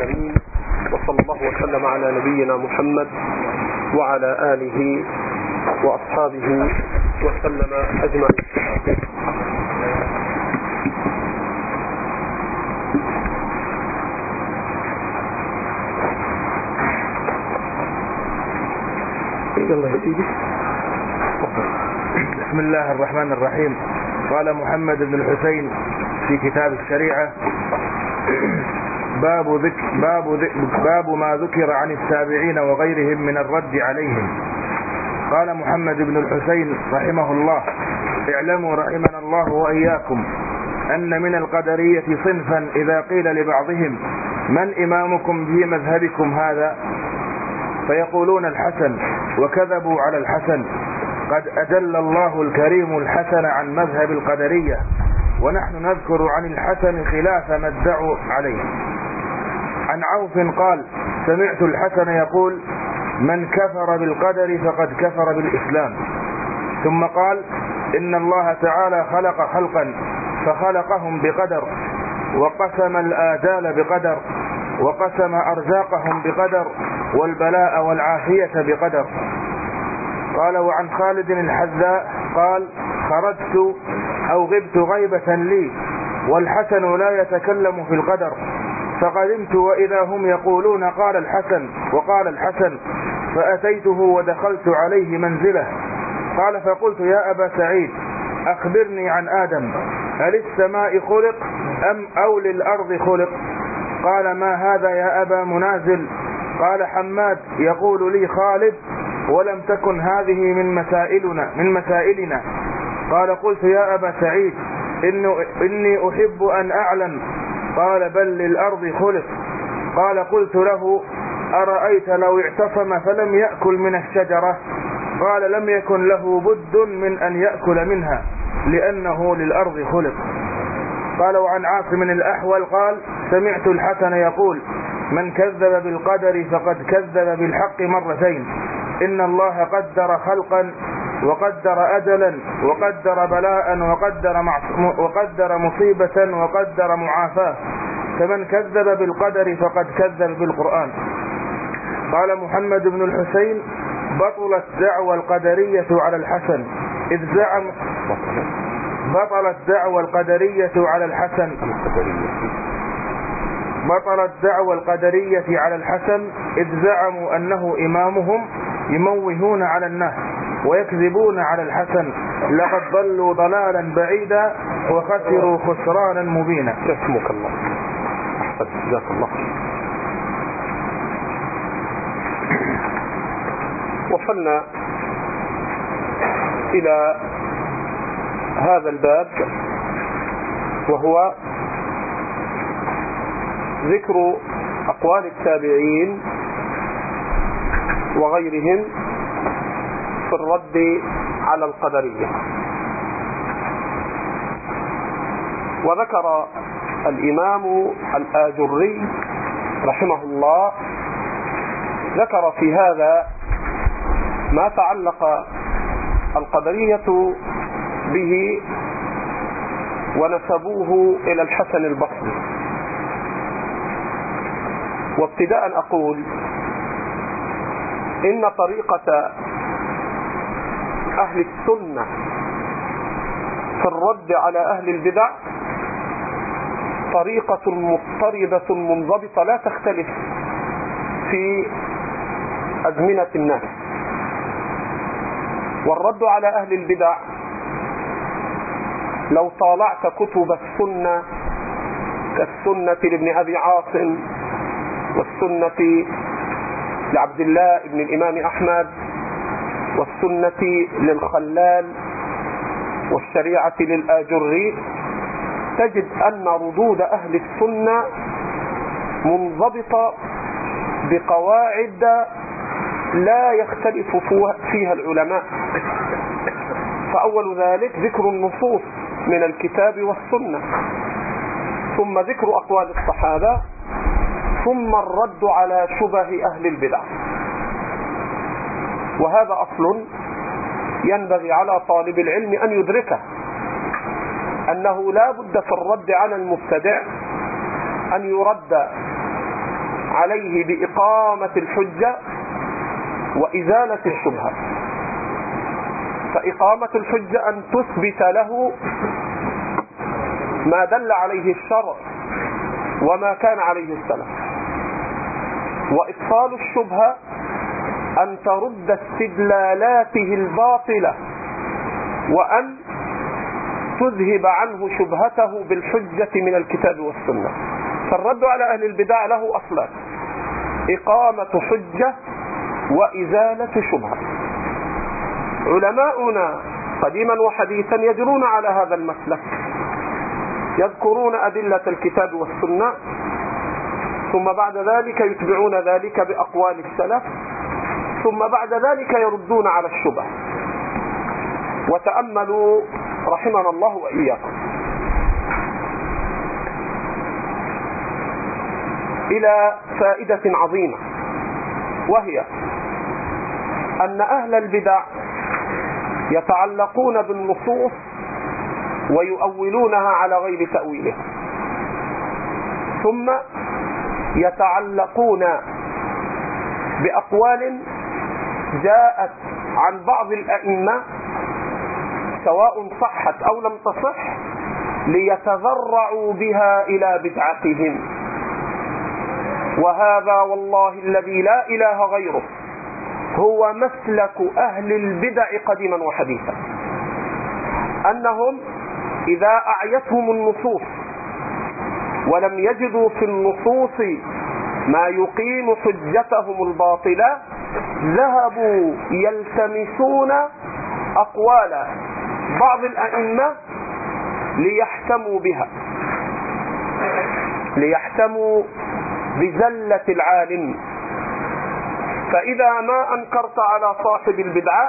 العالمين، وصلى الله وسلم على نبينا محمد وعلى آله وأصحابه وسلم أجمعين. بسم الله الرحمن الرحيم. قال محمد بن الحسين في كتاب الشريعة: باب ما ذكر عن التابعين وغيرهم من الرد عليهم. قال محمد بن الحسين رحمه الله: اعلموا رحمنا الله وإياكم أن من القدرية صنفا إذا قيل لبعضهم: من إمامكم في مذهبكم هذا؟ فيقولون الحسن، وكذبوا على الحسن. قد أجل الله الكريم الحسن عن مذهب القدرية، ونحن نذكر عن الحسن خلاف ما ادعوا عليه. عن عوف قال: سمعت الحسن يقول: من كفر بالقدر فقد كفر بالإسلام. ثم قال: إن الله تعالى خلق خلقا فخلقهم بقدر، وقسم الآجال بقدر، وقسم أرزاقهم بقدر، والبلاء والعافية بقدر. قال: وعن خالد الحذاء قال: خرجت أو غبت غيبة لي والحسن لا يتكلم في القدر، فقدمت وإذا هم يقولون قال الحسن وقال الحسن، فأتيته ودخلت عليه منزله. قال: فقلت: يا أبا سعيد، أخبرني عن آدم، هل السماء خلق أو للأرض خلق؟ قال: ما هذا يا أبا منازل؟ قال: حماد يقول لي خالد، ولم تكن هذه من مسائلنا. قال: قلت: يا أبا سعيد، إني أحب أن أعلم. قال: بل للأرض خلق. قال: قلت له: أرأيت لو اعتصم فلم يأكل من الشجرة؟ قال: لم يكن له بد من أن يأكل منها، لأنه للأرض خلق. قال: وعن عاصم الأحول قال: سمعت الحسن يقول: من كذب بالقدر فقد كذب بالحق مرتين. إن الله قدر خلقا، وقدر أجلا، وقدر بلاء، وقدر مصيبة، وقدر معافاة. فمن كذب بالقدر فقد كذب بالقرآن. قال محمد بن الحسين: بطلت دعوى القدرية على الحسن إذ زعم بطلت دعوى القدرية على الحسن إذ زعموا أنه إمامهم، يموهون على الناس ويكذبون على الحسن. لقد ضلوا ضلالا بعيدا وخسروا خسرانا مبينا. يسمك الله. جزاك الله. وصلنا إلى هذا الباب، وهو ذكر أقوال التابعين وغيرهم في الرد على القدرية. وذكر الإمام الآجري رحمه الله، ذكر في هذا ما تعلق القدرية به ونسبوه إلى الحسن البصري. وابتداء أقول إن طريقة أهل السنة في الرد على أهل البدع طريقة مضطردة منضبطة لا تختلف في أزمنة الناس. والرد على أهل البدع لو طالعت كتب السنة كالسنة لابن أبي عاصم، والسنة لعبد الله بن الإمام أحمد، والسنة للخلال، والشريعة للآجري، تجد أن ردود أهل السنة منضبطة بقواعد لا يختلف فيها العلماء. فأول ذلك ذكر النصوص من الكتاب والسنة، ثم ذكر أقوال الصحابة، ثم الرد على شبه أهل البدع. وهذا أصل ينبغي على طالب العلم أن يدركه، أنه لا بد في الرد على المبتدع أن يرد عليه بإقامة الحجة وإزالة الشبهة. فإقامة الحجة أن تثبت له ما دل عليه الشرع وما كان عليه السلف، وإبطال الشبهة أن ترد استدلالاته الباطلة وأن تذهب عنه شبهته بالحجة من الكتاب والسنة. فالرد على أهل البدع له أصلان: إقامة حجة وإزالة شبهة. علماؤنا قديما وحديثا يجرون على هذا المسلك، يذكرون أدلة الكتاب والسنة، ثم بعد ذلك يتبعون ذلك بأقوال السلف، ثم بعد ذلك يردون على الشبه. وتأملوا رحمنا الله وإياكم إلى فائدة عظيمة، وهي أن أهل البدع يتعلقون بالنصوص ويؤولونها على غير تأويله، ثم يتعلقون بأقوال جاءت عن بعض الأئمة سواء صحت أو لم تصح ليتذرعوا بها إلى بدعتهم. وهذا والله الذي لا إله غيره هو مسلك أهل البدع قديما وحديثا، أنهم إذا أعيتهم النصوص ولم يجدوا في النصوص ما يقيم حجتهم الباطلة ذهبوا يلتمسون أقوال بعض الأئمة ليحتموا بها، ليحتموا بزلة العالم. فإذا ما أنكرت على صاحب البدعة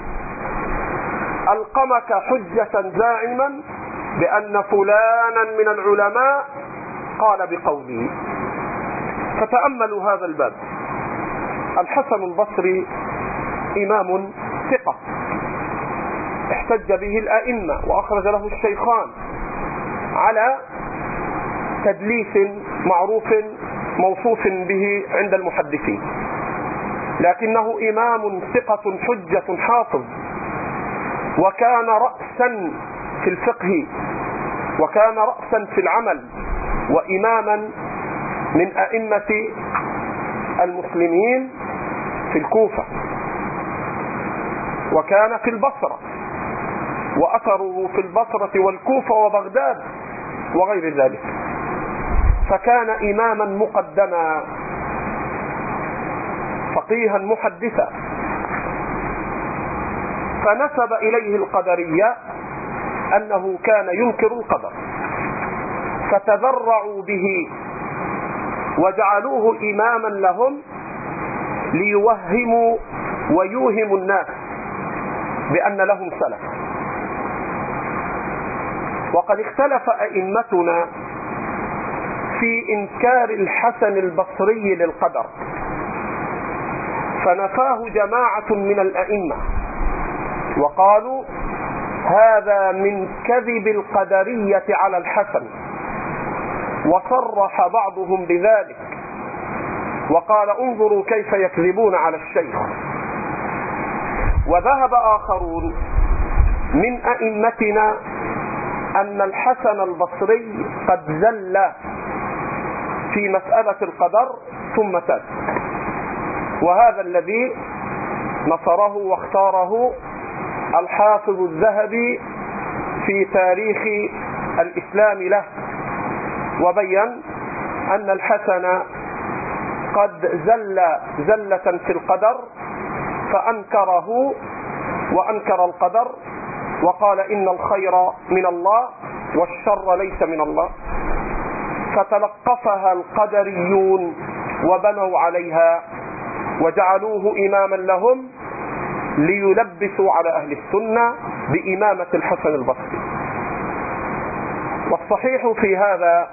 ألقمك حجة زاعما بأن فلانا من العلماء قال بقوله. فتأملوا هذا الباب. الحسن البصري إمام ثقة احتج به الأئمة وأخرج له الشيخان على تدليس معروف موصوف به عند المحدثين، لكنه إمام ثقة حجة حافظ، وكان رأسا في الفقه وكان رأسا في العمل، وإماما من أئمة المسلمين في الكوفة، وكان في البصرة، وأثره في البصرة والكوفة وبغداد وغير ذلك، فكان إماما مقدما فقيها محدثا. فنسب إليه القدرية أنه كان ينكر القدر، فتذرعوا به وجعلوه إماما لهم ليوهموا ويوهموا الناس بأن لهم سلف. وقد اختلف أئمتنا في إنكار الحسن البصري للقدر، فنفاه جماعة من الأئمة وقالوا هذا من كذب القدرية على الحسن، وصرح بعضهم بذلك وقال انظروا كيف يكذبون على الشيخ. وذهب آخرون من أئمتنا أن الحسن البصري قد زل في مسألة القدر ثم تاب، وهذا الذي نصره واختاره الحافظ الذهبي في تاريخ الإسلام له، وبين أن الحسن قد زل زلة في القدر فأنكره وأنكر القدر وقال إن الخير من الله والشر ليس من الله، فتلقفها القدريون وبنوا عليها وجعلوه إماما لهم ليلبسوا على أهل السنة بإمامة الحسن البصري. والصحيح في هذا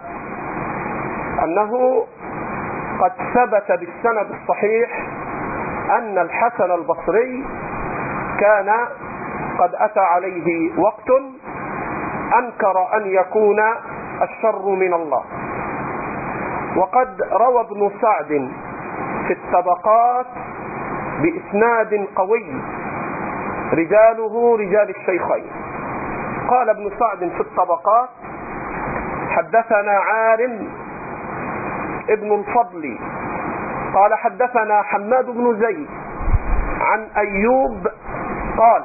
أنه قد ثبت بالسند الصحيح أن الحسن البصري كان قد أتى عليه وقت أنكر أن يكون الشر من الله، وقد روى ابن سعد في الطبقات بإسناد قوي رجاله رجال الشيخين. قال ابن سعد في الطبقات: حدثنا عارم ابن الفضل قال حدثنا حماد بن زيد عن أيوب قال: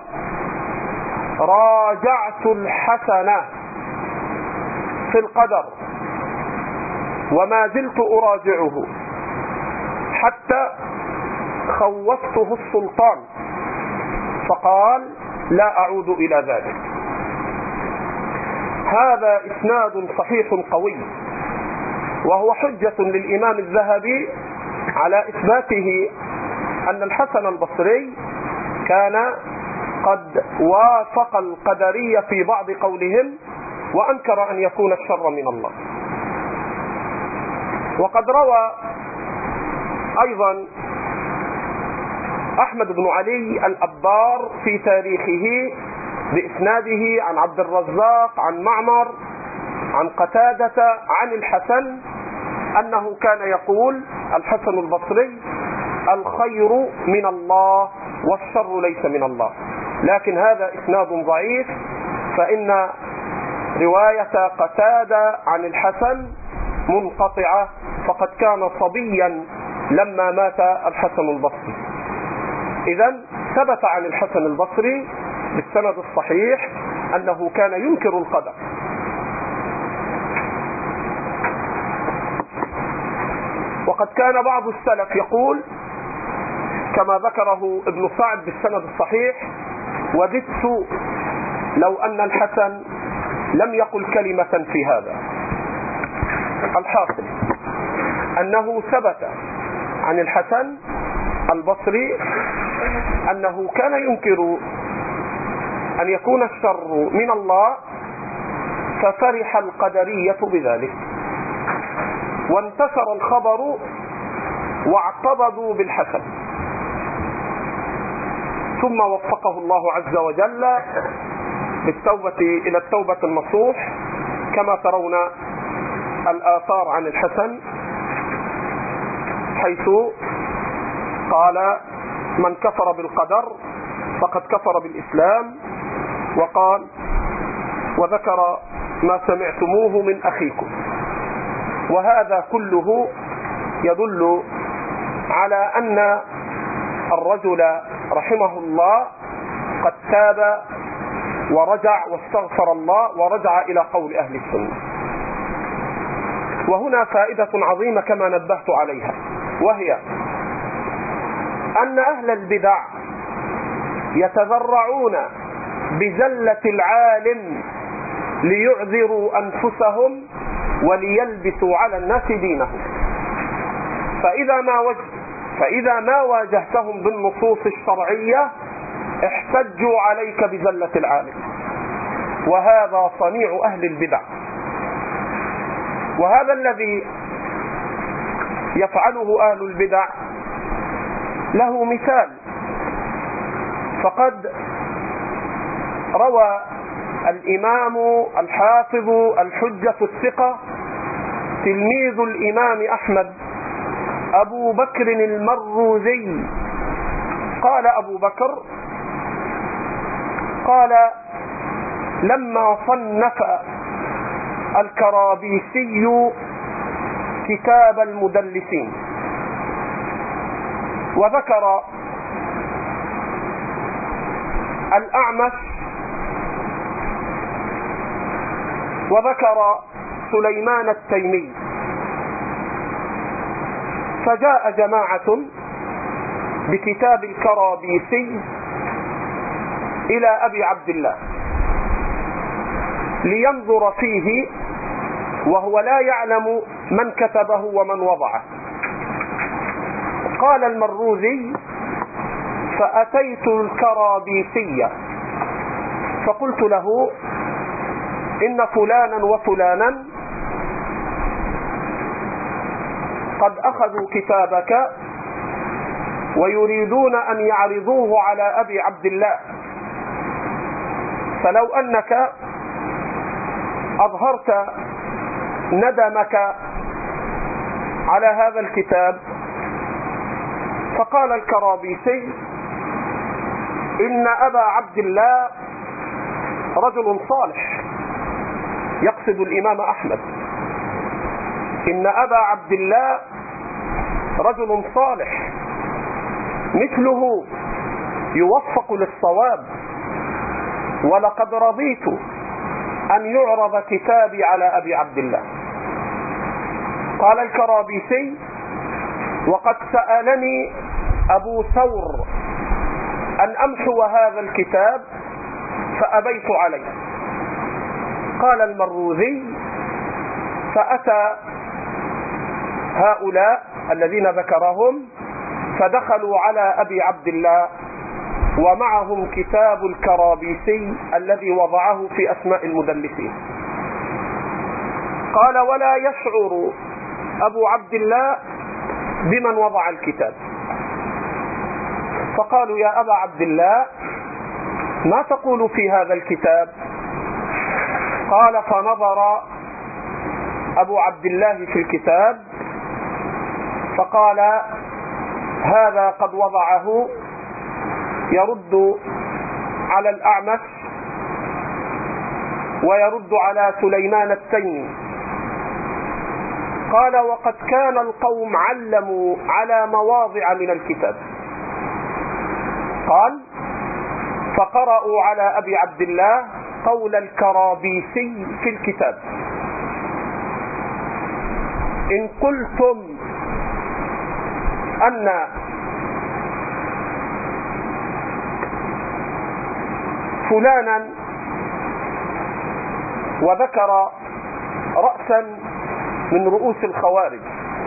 راجعت الحسن في القدر وما زلت أراجعه حتى خوفته السلطان فقال: لا أعود إلى ذلك. هذا إسناد صحيح قوي، وهو حجة للإمام الذهبي على إثباته أن الحسن البصري كان قد وافق القدرية في بعض قولهم، وأنكر أن يكون الشر من الله. وقد روى أيضا أحمد بن علي الأبار في تاريخه بإسناده عن عبد الرزاق عن معمر عن قتادة عن الحسن أنه كان يقول الحسن البصري: الخير من الله والشر ليس من الله. لكن هذا إسناد ضعيف، فإن رواية قتادة عن الحسن منقطعة، فقد كان صبيا لما مات الحسن البصري. إذن ثبت عن الحسن البصري بالسند الصحيح أنه كان ينكر القدر. وقد كان بعض السلف يقول كما ذكره ابن سعد بالسند الصحيح: وددت لو أن الحسن لم يقل كلمة في هذا. الحاصل أنه ثبت عن الحسن البصري أنه كان ينكر أن يكون الشر من الله، ففرح القدرية بذلك وانتشر الخبر واعتبضوا بالحسن، ثم وفقه الله عز وجل بالتوبة إلى التوبة النصوح، كما ترون الآثار عن الحسن حيث قال: من كفر بالقدر فقد كفر بالإسلام، وقال: وذكر ما سمعتموه من أخيكم. وهذا كله يدل على أن الرجل رحمه الله قد تاب ورجع واستغفر الله ورجع إلى قول أهل السنة. وهنا فائدة عظيمة كما نبهت عليها، وهي أن أهل البدع يتذرعون بزلة العالم ليعذروا أنفسهم وليلبسوا على الناس دينهم، فإذا ما واجهتهم بالنصوص الشرعية احتجوا عليك بزلة العالم. وهذا صنيع أهل البدع، وهذا الذي يفعله أهل البدع له مثال. فقد روى الإمام الحافظ الحجة الثقة تلميذ الإمام أحمد أبو بكر المروزي قال أبو بكر قال: لما صنف الكرابيسي كتاب المدلسين وذكر الأعمش وذكر سليمان التيمي، فجاء جماعة بكتاب الكرابيسي إلى أبي عبد الله لينظر فيه، وهو لا يعلم من كتبه ومن وضعه. قال المروزي: فأتيت الكرابيسي فقلت له: إن فلانا وفلانا قد أخذوا كتابك ويريدون أن يعرضوه على أبي عبد الله، فلو أنك أظهرت ندمك على هذا الكتاب، فقال الكرابيسي: إن أبا عبد الله رجل صالح، يقصد الإمام أحمد. إن أبا عبد الله رجل صالح مثله يوفق للصواب، ولقد رضيت أن يعرض كتابي على أبي عبد الله. قال الكرابيسي: وقد سألني أبو ثور أن أمحو هذا الكتاب فأبيت عليه. قال المروذي: فأتى هؤلاء الذين ذكرهم فدخلوا على أبي عبد الله ومعهم كتاب الكرابيسي الذي وضعه في أسماء المدلسين. قال: ولا يشعر أبو عبد الله بمن وضع الكتاب. فقالوا: يا أبا عبد الله، ما تقول في هذا الكتاب؟ قال: فنظر أبو عبد الله في الكتاب فقال: هذا قد وضعه يرد على الأعمش ويرد على سليمان التيمي. قال: وقد كان القوم علموا على مواضع من الكتاب. قال: فقرأوا على أبي عبد الله قول الكرابيسي في الكتاب: إن قلتم أن فلانا، وذكر رأسا من رؤوس الخوارج،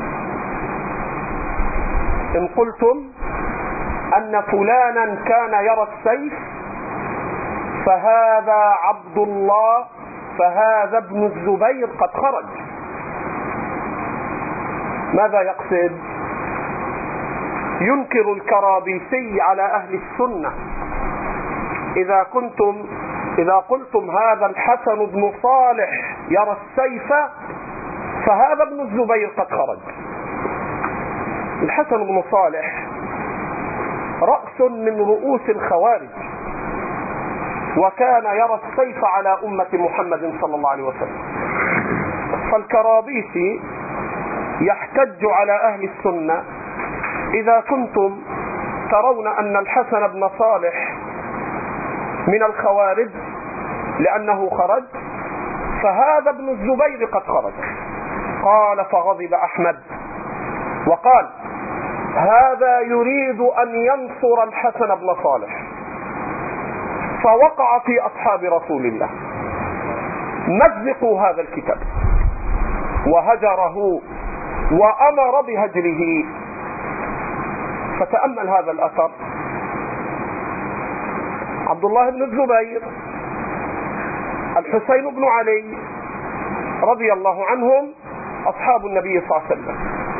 إن قلتم أن فلانا كان يرى السيف فهذا عبد الله، فهذا ابن الزبير قد خرج. ماذا يقصد؟ ينكر الكرابيسي على أهل السنة: إذا قلتم هذا الحسن بن صالح يرى السيف فهذا ابن الزبير قد خرج. الحسن بن صالح رأس من رؤوس الخوارج، وكان يرى السيف على أمة محمد صلى الله عليه وسلم. فالكرابيسي يحتج على أهل السنة: إذا كنتم ترون أن الحسن بن صالح من الخوارج لأنه خرج، فهذا ابن الزبير قد خرج. قال: فغضب أحمد وقال: هذا يريد أن ينصر الحسن بن صالح. فوقع في أصحاب رسول الله: مزقوا هذا الكتاب، وهجره وأمر بهجره. فتأمل هذا الأثر: عبد الله بن الزبير، الحسين بن علي رضي الله عنهم أصحاب النبي صلى الله عليه وسلم،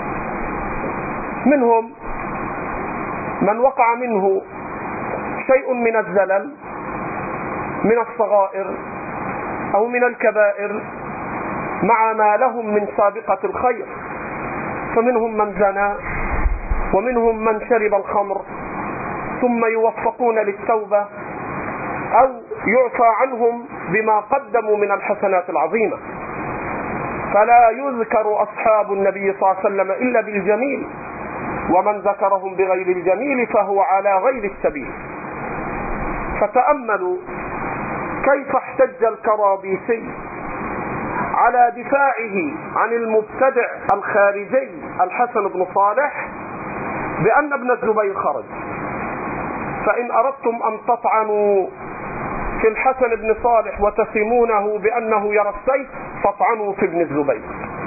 منهم من وقع منه شيء من الزلل من الصغائر أو من الكبائر مع ما لهم من سابقة الخير، فمنهم من زنى ومنهم من شرب الخمر ثم يوفقون للتوبة أو يعفى عنهم بما قدموا من الحسنات العظيمة. فلا يذكر أصحاب النبي صلى الله عليه وسلم إلا بالجميل، ومن ذكرهم بغير الجميل فهو على غير السبيل. فتأملوا كيف احتج الكرابيسي على دفاعه عن المبتدع الخارجي الحسن بن صالح بأن ابن الزبير خرج. فإن أردتم أن تطعنوا في الحسن بن صالح وتسمونه بأنه يرى السيف فاطعنوا في ابن الزبير،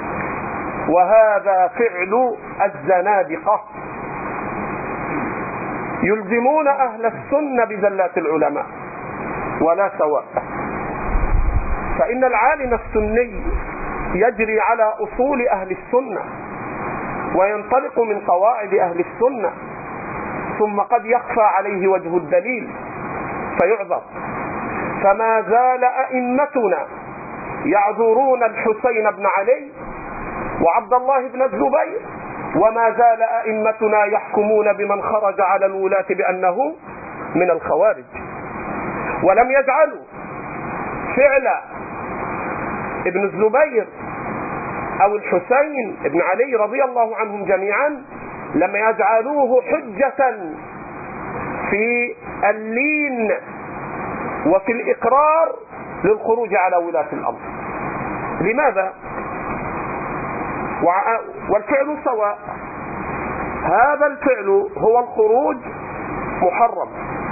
وهذا فعل الزنادقة، يلزمون أهل السنة بزلات العلماء ولا سواء. فإن العالم السني يجري على أصول أهل السنة وينطلق من قواعد أهل السنة، ثم قد يخفى عليه وجه الدليل فيعذر. فما زال أئمتنا يعذرون الحسين بن علي وعبد الله بن الزبير، وما زال أئمتنا يحكمون بمن خرج على الولاة بأنه من الخوارج، ولم يجعلوا فعل ابن الزبير أو الحسين بن علي رضي الله عنهم جميعا، لم يجعلوه حجة في اللين وفي الإقرار للخروج على ولاة الأمر. لماذا؟ والفعل سواء، هذا الفعل هو الخروج محرم،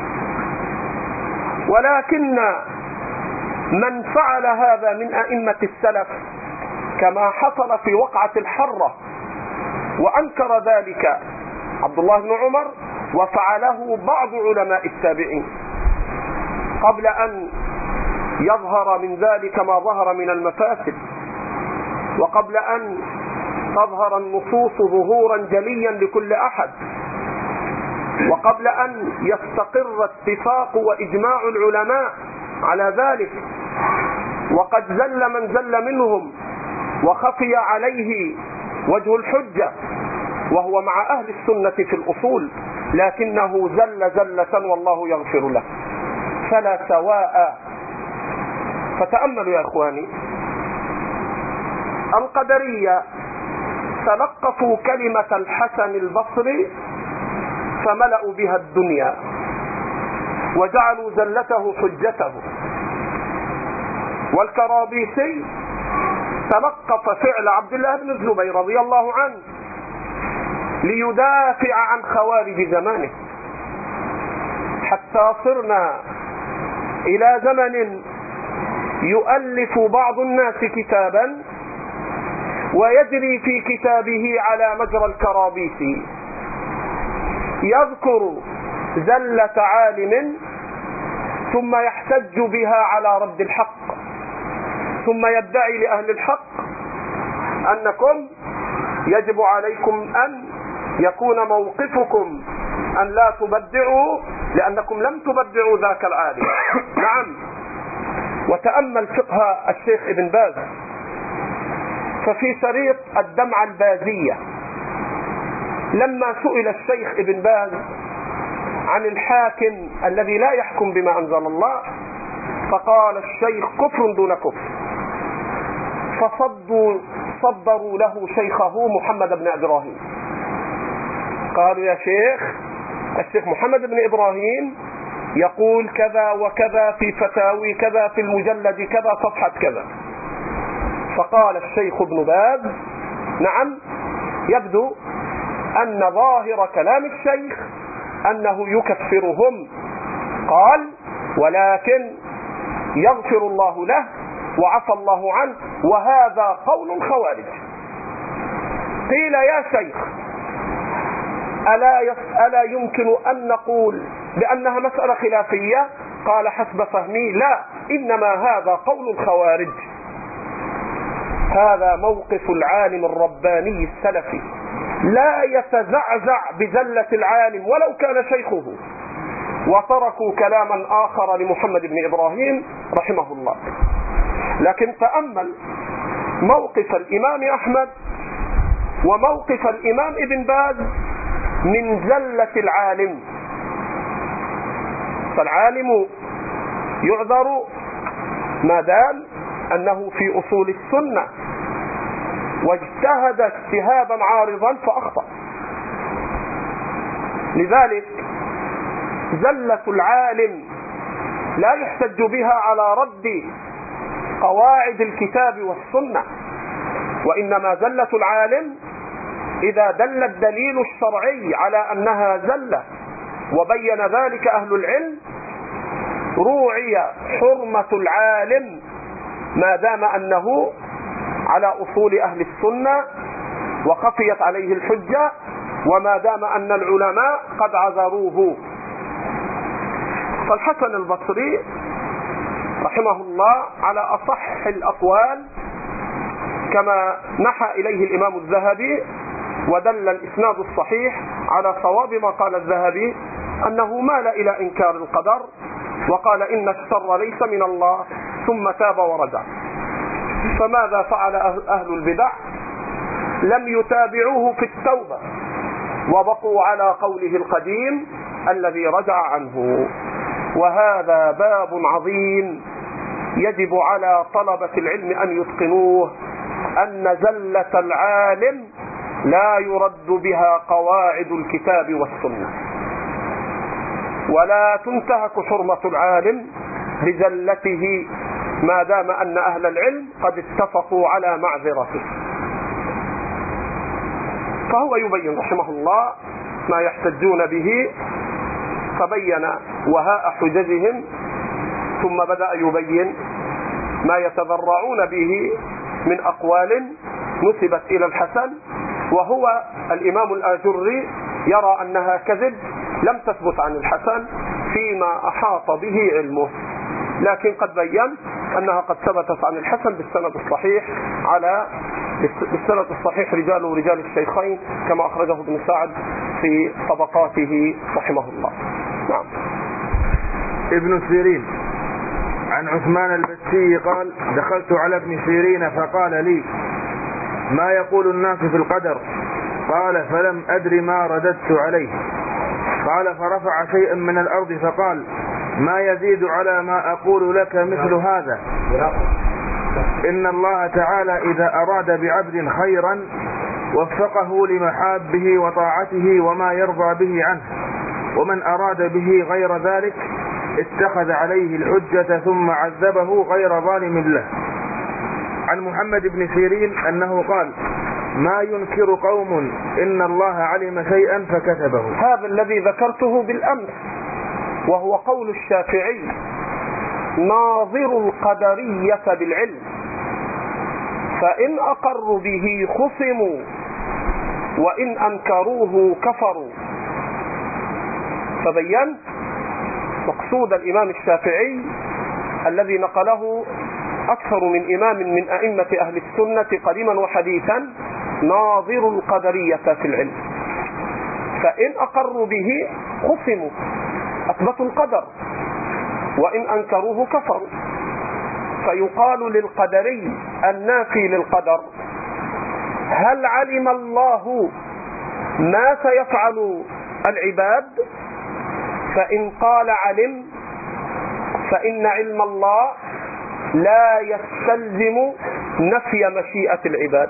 ولكن من فعل هذا من أئمة السلف كما حصل في وقعة الحرة وأنكر ذلك عبد الله بن عمر، وفعله بعض علماء التابعين قبل أن يظهر من ذلك ما ظهر من المفاسد، وقبل أن تظهر النصوص ظهورا جليا لكل أحد، وقبل أن يستقر اتفاق وإجماع العلماء على ذلك، وقد زل من زل منهم وخفي عليه وجه الحجة وهو مع أهل السنة في الأصول، لكنه زل زلة والله يغفر له، فلا سواء. فتأملوا يا إخواني، القدرية تلقفوا كلمة الحسن البصري فملأوا بها الدنيا وجعلوا زلته حجته، والكرابيسي تلقف فعل عبد الله بن الزبير رضي الله عنه ليدافع عن خوارج زمانه، حتى صرنا إلى زمن يؤلف بعض الناس كتابا ويجري في كتابه على مجرى الكرابيسي، يذكر زلة عالم ثم يحتج بها على رد الحق، ثم يدعي لأهل الحق أنكم يجب عليكم أن يكون موقفكم أن لا تبدعوا لأنكم لم تبدعوا ذاك العالم. نعم، وتأمل فقه الشيخ ابن باز، ففي شريط الدمعة البازية لما سئل الشيخ ابن باز عن الحاكم الذي لا يحكم بما أنزل الله، فقال الشيخ كفر دون كفر، فصدروا له شيخه محمد بن إبراهيم، قالوا يا شيخ، الشيخ محمد بن إبراهيم يقول كذا وكذا في فتاوي كذا في المجلد كذا صفحة كذا. فقال الشيخ ابن باز نعم، يبدو أن ظاهر كلام الشيخ أنه يكفرهم، قال ولكن يغفر الله له وعفى الله عنه، وهذا قول الخوارج. قيل يا شيخ ألا يمكن أن نقول بأنها مسألة خلافية؟ قال حسب فهمي لا، إنما هذا قول الخوارج. هذا موقف العالم الرباني السلفي، لا يتزعزع بزلة العالم ولو كان شيخه، وتركوا كلاما آخر لمحمد بن إبراهيم رحمه الله. لكن تأمل موقف الإمام أحمد وموقف الإمام ابن باز من زلة العالم. فالعالم يعذر ما دام أنه في أصول السنة واجتهد اجتهادا عارضا فأخطأ. لذلك زلة العالم لا يحتج بها على رد قواعد الكتاب والسنة، وإنما زلة العالم إذا دل الدليل الشرعي على أنها زلة وبين ذلك أهل العلم، روعي حرمة العالم ما دام أنه على أصول أهل السنة وخفيت عليه الحجة، وما دام أن العلماء قد عذروه. فالحسن البصري رحمه الله على أصح الأقوال كما نحى إليه الإمام الذهبي، ودل الإسناد الصحيح على صواب ما قال الذهبي، أنه مال إلى إنكار القدر وقال إن الشر ليس من الله، ثم تاب ورجع. فماذا فعل أهل البدع؟ لم يتابعوه في التوبة وبقوا على قوله القديم الذي رجع عنه. وهذا باب عظيم يجب على طلبة العلم أن يتقنوه، أن زلة العالم لا يرد بها قواعد الكتاب والسنة، ولا تنتهك حرمة العالم بزلته ما دام أن أهل العلم قد اتفقوا على معذرته. فهو يبين رحمه الله ما يحتجون به، فبين وهاء حججهم، ثم بدأ يبين ما يتذرعون به من أقوال نسبت إلى الحسن، وهو الإمام الآجري يرى أنها كذب لم تثبت عن الحسن فيما أحاط به علمه، لكن قد بين أنها قد ثبتت عن الحسن بالسند الصحيح بالسند الصحيح رجال الشيخين كما أخرجه ابن سعد في طبقاته رحمه الله. نعم. ابن سيرين عن عثمان البسي قال: دخلت على ابن سيرين فقال لي: ما يقول الناس في القدر؟ قال: فلم أدر ما رددت عليه. قال: فرفع شيئا من الأرض فقال: ما يزيد على ما أقول لك مثل هذا. إن الله تعالى إذا أراد بعبد خيرا وفقه لمحابه وطاعته وما يرضى به عنه، ومن أراد به غير ذلك اتخذ عليه الحجة ثم عذبه غير ظالم له. عن محمد بن سيرين أنه قال: ما ينكر قوم إن الله علم شيئا فكتبه. هذا الذي ذكرته بالأمس، وهو قول الشافعي: ناظر القدرية بالعلم، فإن أقروا به خصموا وإن أنكروه كفروا. فبين مقصود الإمام الشافعي الذي نقله أكثر من إمام من أئمة أهل السنة قديما وحديثا: ناظر القدرية في العلم، فإن أقروا به خصموا أثبتوا القدر وإن أنكروه كفروا. فيقال للقدري النافي للقدر: هل علم الله ما سيفعل العباد؟ فإن قال علم فإن علم الله لا يستلزم نفي مشيئة العباد،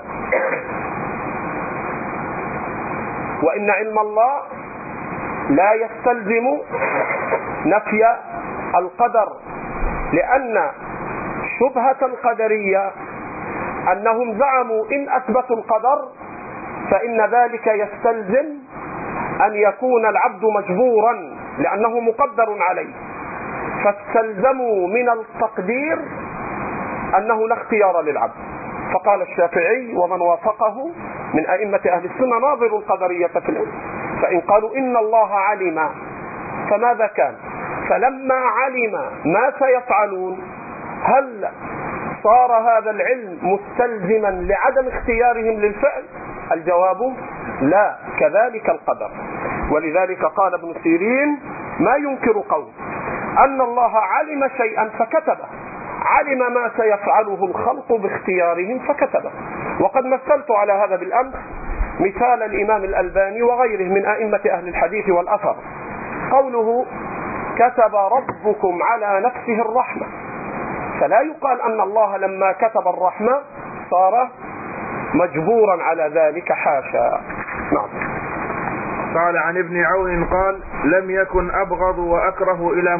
وإن علم الله لا يستلزم نفي القدر، لأن شبهة القدرية أنهم زعموا إن أثبتوا القدر فإن ذلك يستلزم أن يكون العبد مجبورا لأنه مقدر عليه، فاستلزموا من التقدير أنه لا اختيار للعبد. فقال الشافعي ومن وافقه من أئمة أهل السنة: ناظر القدرية في العلم، فإن قالوا إن الله علم فماذا كان؟ فلما علم ما سيفعلون هل صار هذا العلم مستلزما لعدم اختيارهم للفعل؟ الجواب لا، كذلك القدر. ولذلك قال ابن سيرين: ما ينكر قول أن الله علم شيئا فكتبه، علم ما سيفعله الخلق باختيارهم فكتبه. وقد مثلت على هذا بالأمس مثال الإمام الألباني وغيره من أئمة أهل الحديث والأثر، قوله: كتب ربكم على نفسه الرحمة، فلا يقال أن الله لما كتب الرحمة صار مجبورا على ذلك، حاشا. نعم. قال عن ابن عون قال: لم يكن أبغض وأكره إلى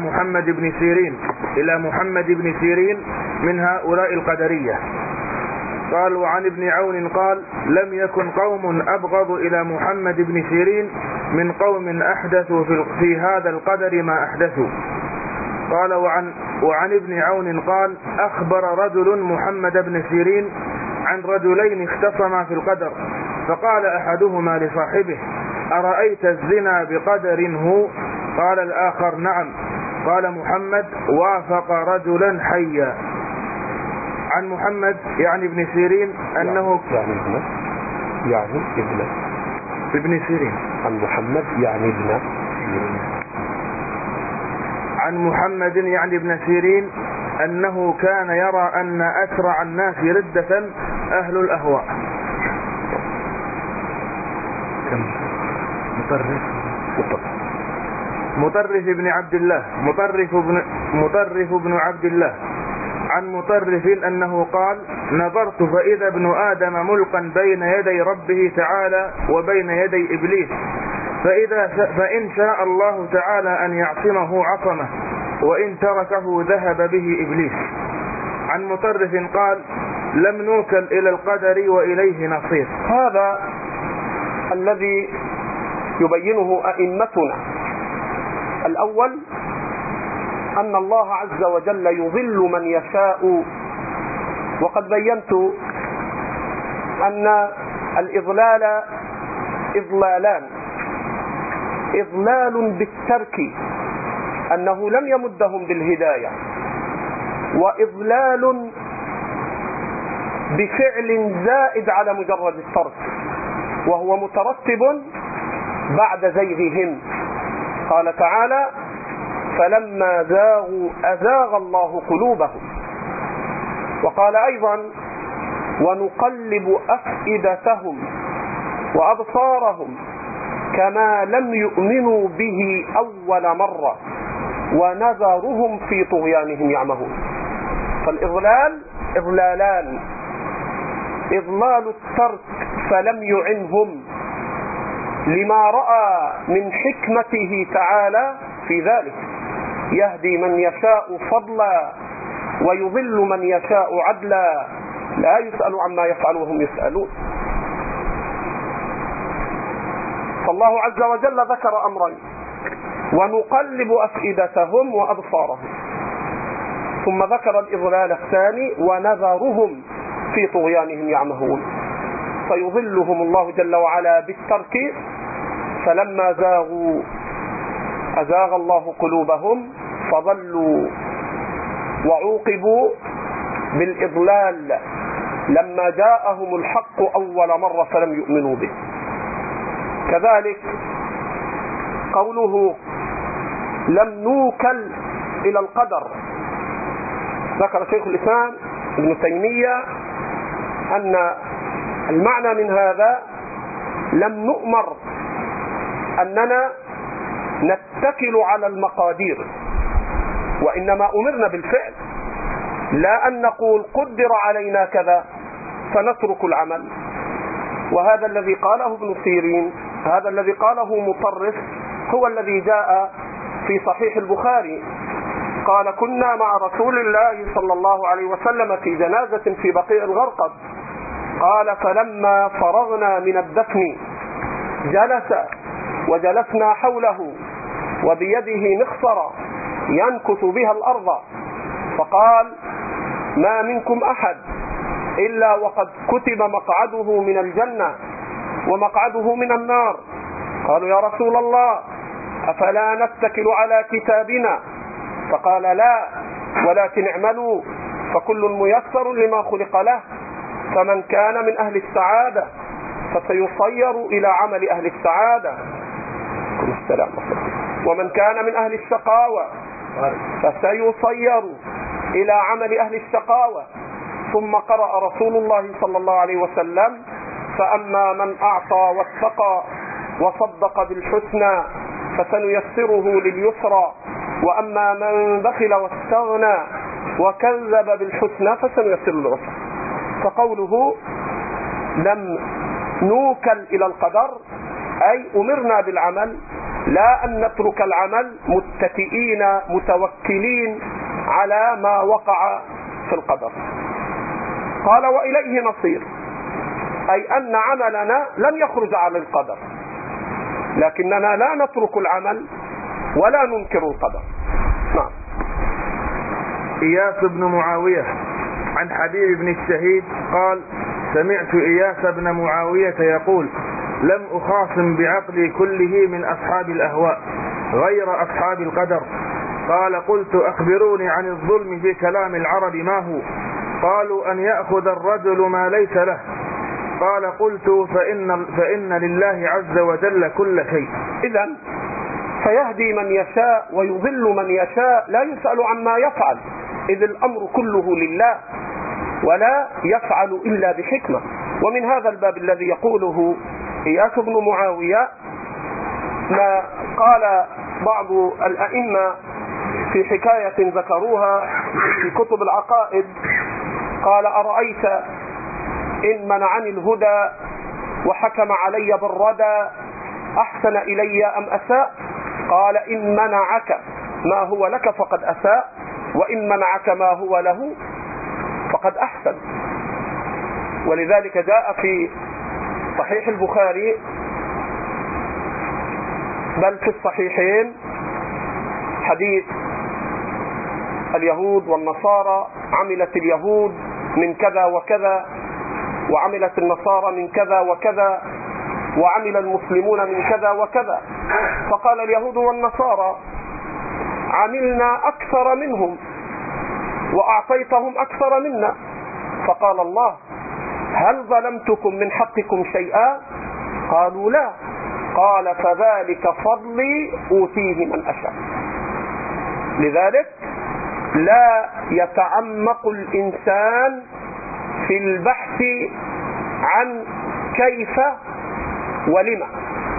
محمد بن سيرين من هؤلاء القدرية. قال: وعن ابن عون قال: لم يكن قوم أبغض إلى محمد بن سيرين من قوم أحدثوا في هذا القدر ما أحدثوا. قال: وعن ابن عون قال: أخبر رجل محمد بن سيرين عن رجلين اختصما في القدر، فقال أحدهما لصاحبه: أرأيت الزنا بقدر هو؟ قال الآخر: نعم. قال محمد: وافق رجلا حيا. عن محمد يعني ابن سيرين أنه ابن سيرين عن محمد يعني ابن سيرين عن محمد يعني ابن سيرين أنه كان يرى أن أسرع الناس ردة أهل الأهواء. مطرف بن عبد الله مطرف بن عبد الله عن مطرف أنه قال: نظرت فإذا ابن آدم ملقا بين يدي ربه تعالى وبين يدي إبليس، فإن شاء الله تعالى أن يعصمه عصمه، وإن تركه ذهب به إبليس. عن مطرف قال: لم نوكل إلى القدر وإليه نصير. هذا الذي يبينه أئمتنا. الأول أن الله عز وجل يضل من يشاء، وقد بينت أن الإضلال إضلالان: إضلال بالترك أنه لم يمدهم بالهداية، وإضلال بفعل زائد على مجرد الترك وهو مترتب بعد زيغهم. قال تعالى: فلما زاغوا أزاغ الله قلوبهم. وقال أيضا: ونقلب أفئدتهم وأبصارهم كما لم يؤمنوا به أول مرة ونذرهم في طغيانهم يعمهون. فالإضلال إضلالان: إضلال الترك فلم يعنهم لما رأى من حكمته تعالى في ذلك، يهدي من يشاء فضلا ويضل من يشاء عدلا، لا يسأل عما يفعل وهم يسألون. فالله عز وجل ذكر أمرين: ونقلب أفئدتهم وأبصارهم، ثم ذكر الإضلال الثاني: ونذرهم في طغيانهم يعمهون. فيضلهم الله جل وعلا بالترك، فلما زاغوا أزاغ الله قلوبهم فضلوا، وعوقبوا بالإضلال لما جاءهم الحق أول مرة فلم يؤمنوا به. كذلك قوله: لم نوكل إلى القدر، ذكر شيخ الإسلام ابن تيمية أن المعنى من هذا: لم نؤمر أننا نتكل على المقادير، وإنما أمرنا بالفعل، لا أن نقول قدر علينا كذا فنترك العمل. وهذا الذي قاله ابن سيرين، هذا الذي قاله مطرف، هو الذي جاء في صحيح البخاري. قال: كنا مع رسول الله صلى الله عليه وسلم في جنازة في بقيع الغرقد. قال: فلما فرغنا من الدفن جلس وجلسنا حوله وبيده مخصرة ينكث بها الأرض، فقال: ما منكم أحد إلا وقد كتب مقعده من الجنة ومقعده من النار. قالوا: يا رسول الله أفلا نتكل على كتابنا؟ فقال: لا، ولكن اعملوا فكل ميسر لما خلق له، فمن كان من أهل السعادة فسيصير إلى عمل أهل السعادة، ومن كان من أهل الشقاوة فسيصير إلى عمل أهل الشقاوة. ثم قرأ رسول الله صلى الله عليه وسلم: فأما من أعطى واتقى وصدق بالحسنى فسنيسره لليسرى، وأما من بخل واستغنى وكذب بالحسنى فسنيسره للعسرى. فقوله لم نوكل إلى القدر أي أمرنا بالعمل، لا أن نترك العمل متكئين متوكلين على ما وقع في القدر. قال: وإليه نصير، أي أن عملنا لم يخرج عن القدر، لكننا لا نترك العمل ولا ننكر القدر. نعم. إياس بن معاوية عن حبيب بن الشهيد قال: سمعت إياس بن معاوية يقول: لم أخاصم بعقلي كله من أصحاب الأهواء غير أصحاب القدر. قال: قلت: أخبروني عن الظلم في كلام العرب ما هو؟ قالوا: أن يأخذ الرجل ما ليس له. قال: قلت: فإن لله عز وجل كل شيء. إذن فيهدي من يشاء ويضل من يشاء، لا يسأل عما يفعل، إذ الأمر كله لله ولا يفعل إلا بحكمة. ومن هذا الباب الذي يقوله إياس بن معاوية: ما قال بعض الأئمة في حكاية ذكروها في كتب العقائد، قال: أرأيت إن منعني الهدى وحكم علي بالردى أحسن إلي أم أساء؟ قال: إن منعك ما هو لك فقد أساء، وإن منعك ما هو له فقد أحسن. ولذلك جاء في صحيح البخاري بل في الصحيحين حديث اليهود والنصارى: عملت اليهود من كذا وكذا، وعملت النصارى من كذا وكذا، وعمل المسلمون من كذا وكذا. فقال اليهود والنصارى: عملنا أكثر منهم وأعطيتهم أكثر منا. فقال الله: هل ظلمتكم من حقكم شيئا؟ قالوا: لا. قال: فذلك فضلي أوتيه من أشاء. لذلك لا يتعمق الإنسان في البحث عن كيف ولما.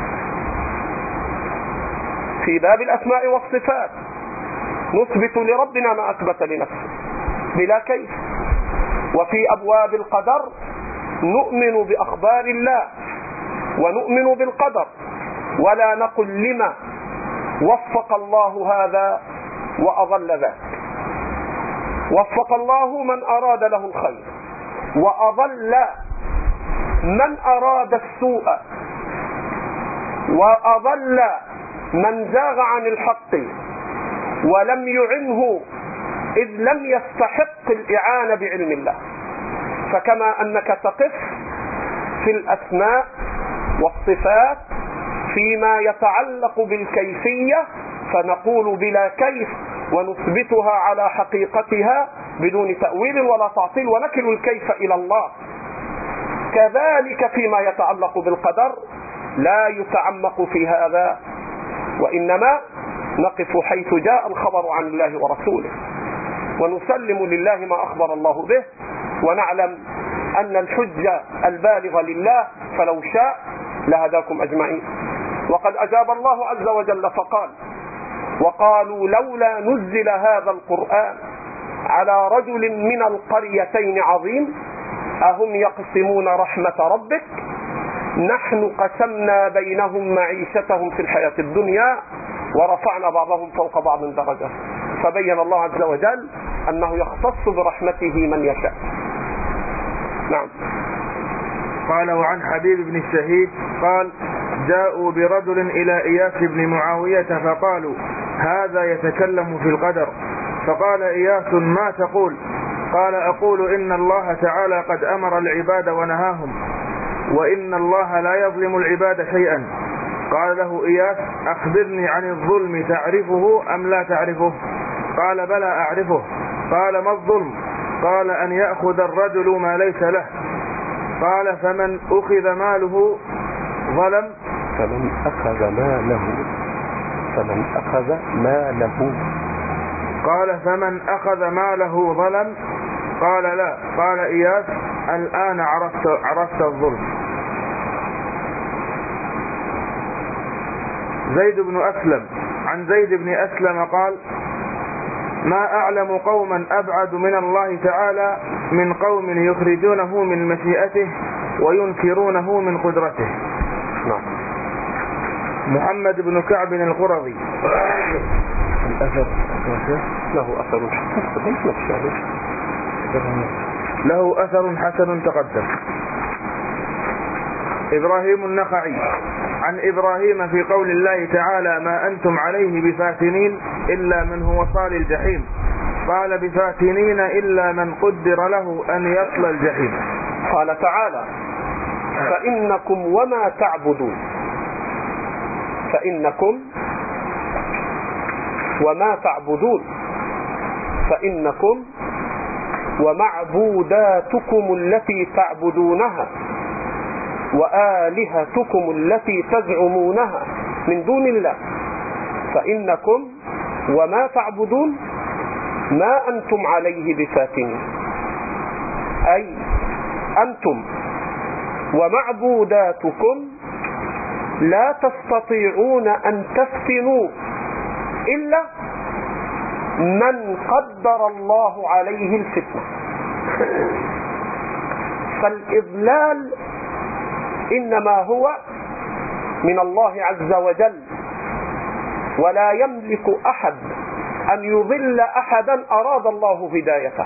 في باب الأسماء والصفات نثبت لربنا ما أثبت لنفسه بلا كيف، وفي أبواب القدر نؤمن بأخبار الله ونؤمن بالقدر، ولا نقل لما وفق الله هذا وأضل ذاك. وفق الله من أراد له الخير، وأضل من أراد السوء، وأضل من زاغ عن الحق ولم يعنه إذ لم يستحق الإعانة بعلم الله. فكما أنك تقف في الأسماء والصفات فيما يتعلق بالكيفية فنقول بلا كيف ونثبتها على حقيقتها بدون تأويل ولا تعطيل ونكل الكيف إلى الله، كذلك فيما يتعلق بالقدر لا يتعمق في هذا، وإنما نقف حيث جاء الخبر عن الله ورسوله ونسلم لله ما أخبر الله به، ونعلم أن الحجة البالغة لله، فلو شاء لهداكم أجمعين. وقد أجاب الله عز وجل فقال: وقالوا لولا نزل هذا القرآن على رجل من القريتين عظيم أهم يقسمون رحمة ربك نحن قسمنا بينهم معيشتهم في الحياة الدنيا ورفعنا بعضهم فوق بعض درجات. فبين الله عز وجل أنه يختص برحمته من يشاء. نعم. قال: وعن حبيب بن الشهيد قال: جاءوا برجل إلى إياس بن معاوية فقالوا: هذا يتكلم في القدر. فقال إياس: ما تقول؟ قال: أقول إن الله تعالى قد أمر العباد ونهاهم، وإن الله لا يظلم العباد شيئا. قال له إياس: أخبرني عن الظلم، تعرفه أم لا تعرفه؟ قال: بلى أعرفه. قال: ما الظلم؟ قال: أن يأخذ الرجل ما ليس له. قال: فمن أخذ ماله ظلم؟ فمن أخذ ماله. قال: فمن أخذ ماله ظلم؟ قال: لا. قال إياس: الآن عرفت الظلم. زيد بن أسلم عن زيد بن أسلم قال: ما أعلم قوما أبعد من الله تعالى من قوم يخرجونه من مشيئته وينكرونه من قدرته. محمد بن كعب القرظي. له أثر حسن تقدم. إبراهيم النخعي عن إبراهيم في قول الله تعالى: ما أنتم عليه بفاتنين إلا من هو صال الجحيم. قال: بفاتنين إلا من قدر له أن يصل الجحيم. قال تعالى: فإنكم وما تعبدون، فإنكم وما تعبدون، فإنكم ومعبوداتكم التي تعبدونها وآلهتكم التي تزعمونها من دون الله، فإنكم وما تعبدون ما أنتم عليه بفاتنين، أي أنتم ومعبوداتكم لا تستطيعون أن تفتنوا إلا من قدر الله عليه الفتنة. فالإضلال إنما هو من الله عز وجل، ولا يملك أحد أن يضل أحدا أراد الله هدايته،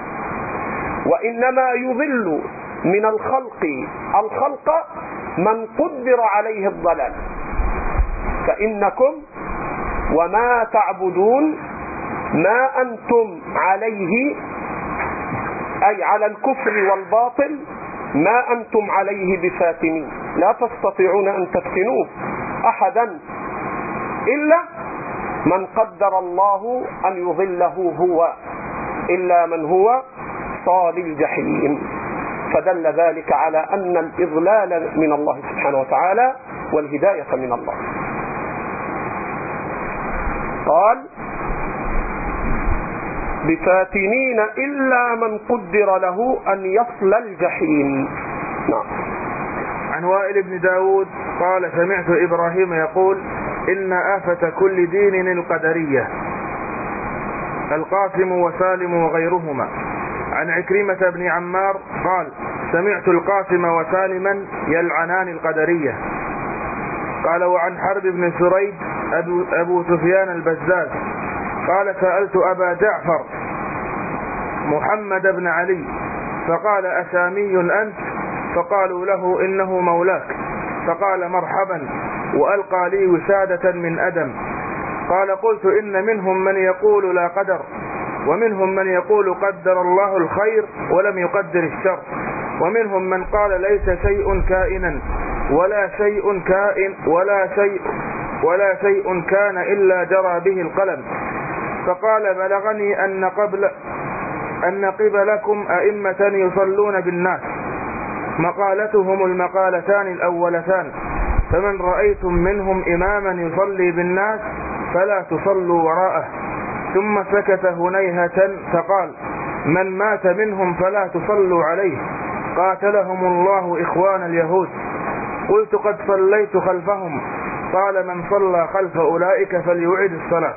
وإنما يضل من الخلق من قدر عليه الضلال. فإنكم وما تعبدون ما أنتم عليه، أي على الكفر والباطل، ما أنتم عليه بفاتنين. لا تستطيعون أن تفتنوا أحدا إلا من قدر الله أن يضله هو، إلا من هو صال الجحيم. فدل ذلك على أن الإضلال من الله سبحانه وتعالى والهداية من الله. قال بفاتنين إلا من قدر له أن يصل الجحيم. نعم. عن وائل بن داود قال سمعت إبراهيم يقول إن آفة كل دين القدرية، القاسم وسالم وغيرهما. عن عكرمة بن عمار قال سمعت القاسم وسالما يلعنان القدرية. قال وعن حرب بن سريد أبو سفيان البزاز قال سألت أبا جعفر محمد بن علي فقال أسامي أنت؟ فقالوا له إنه مولاك، فقال مرحبا، وألقى لي وسادة من أدم. قال قلت إن منهم من يقول لا قدر، ومنهم من يقول قدر الله الخير ولم يقدر الشر، ومنهم من قال ليس شيء كائنا ولا شيء كان إلا جرى به القلم. فقال بلغني أن قبلكم أئمة يصلون بالناس، مقالتهم المقالتان الأولتان، فمن رأيتم منهم إماما يصلي بالناس فلا تصلوا وراءه. ثم سكت هنيهة فقال من مات منهم فلا تصلوا عليه، قاتلهم الله إخوان اليهود. قلت قد صليت خلفهم. قال من صلى خلف أولئك فليعد الصلاة.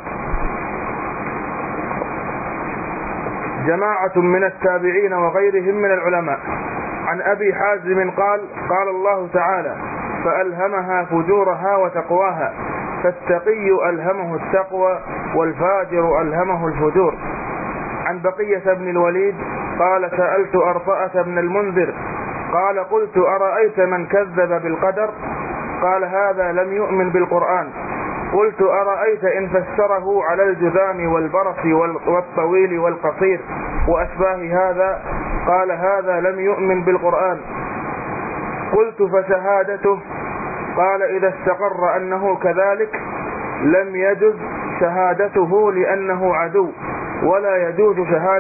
جماعة من التابعين وغيرهم من العلماء. عن أبي حازم قال قال الله تعالى فألهمها فجورها وتقواها، فالتقي ألهمه التقوى والفاجر ألهمه الفجور. عن بقية بن الوليد قال سألت أرطأة بن المنذر قال قلت أرأيت من كذب بالقدر؟ قال هذا لم يؤمن بالقرآن. قلت أرأيت إن فسره على الجذام والبرص والطويل والقصير وأشباه هذا؟ قال هذا لم يؤمن بالقرآن. قلت فشهادته؟ قال إذا استقر أنه كذلك لم يجوز شهادته لأنه عدو، ولا يجوز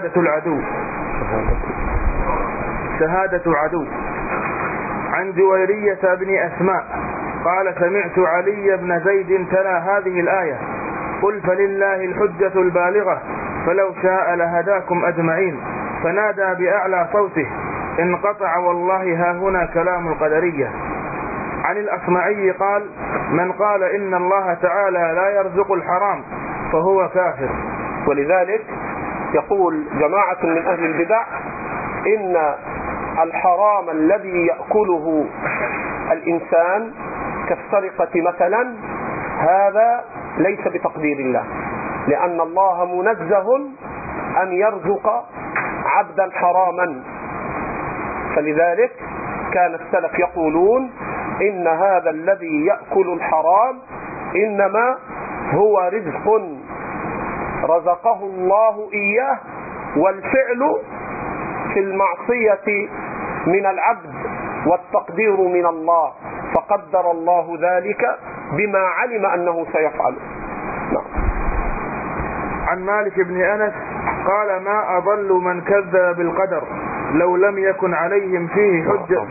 شهادة عدو. عن جويرية بن أسماء قال سمعت علي بن زيد تلا هذه الآية قل فلله الحجة البالغة فلو شاء لهداكم أجمعين، فنادى بأعلى صوته انقطع والله ها هنا كلام القدرية. عن الأصمعي قال من قال إن الله تعالى لا يرزق الحرام فهو كافر. ولذلك يقول جماعة من أهل البدع إن الحرام الذي يأكله الإنسان كالسرقة مثلا هذا ليس بتقدير الله، لأن الله منزه أن يرزق عبدا حراما. فلذلك كان السلف يقولون إن هذا الذي يأكل الحرام إنما هو رزق رزقه الله إياه، والفعل في المعصية من العبد والتقدير من الله، فقدر الله ذلك بما علم أنه سيفعل. عن مالك بن أنس قال ما أضل من كذب بالقدر لو لم يكن عليهم فيه حجة.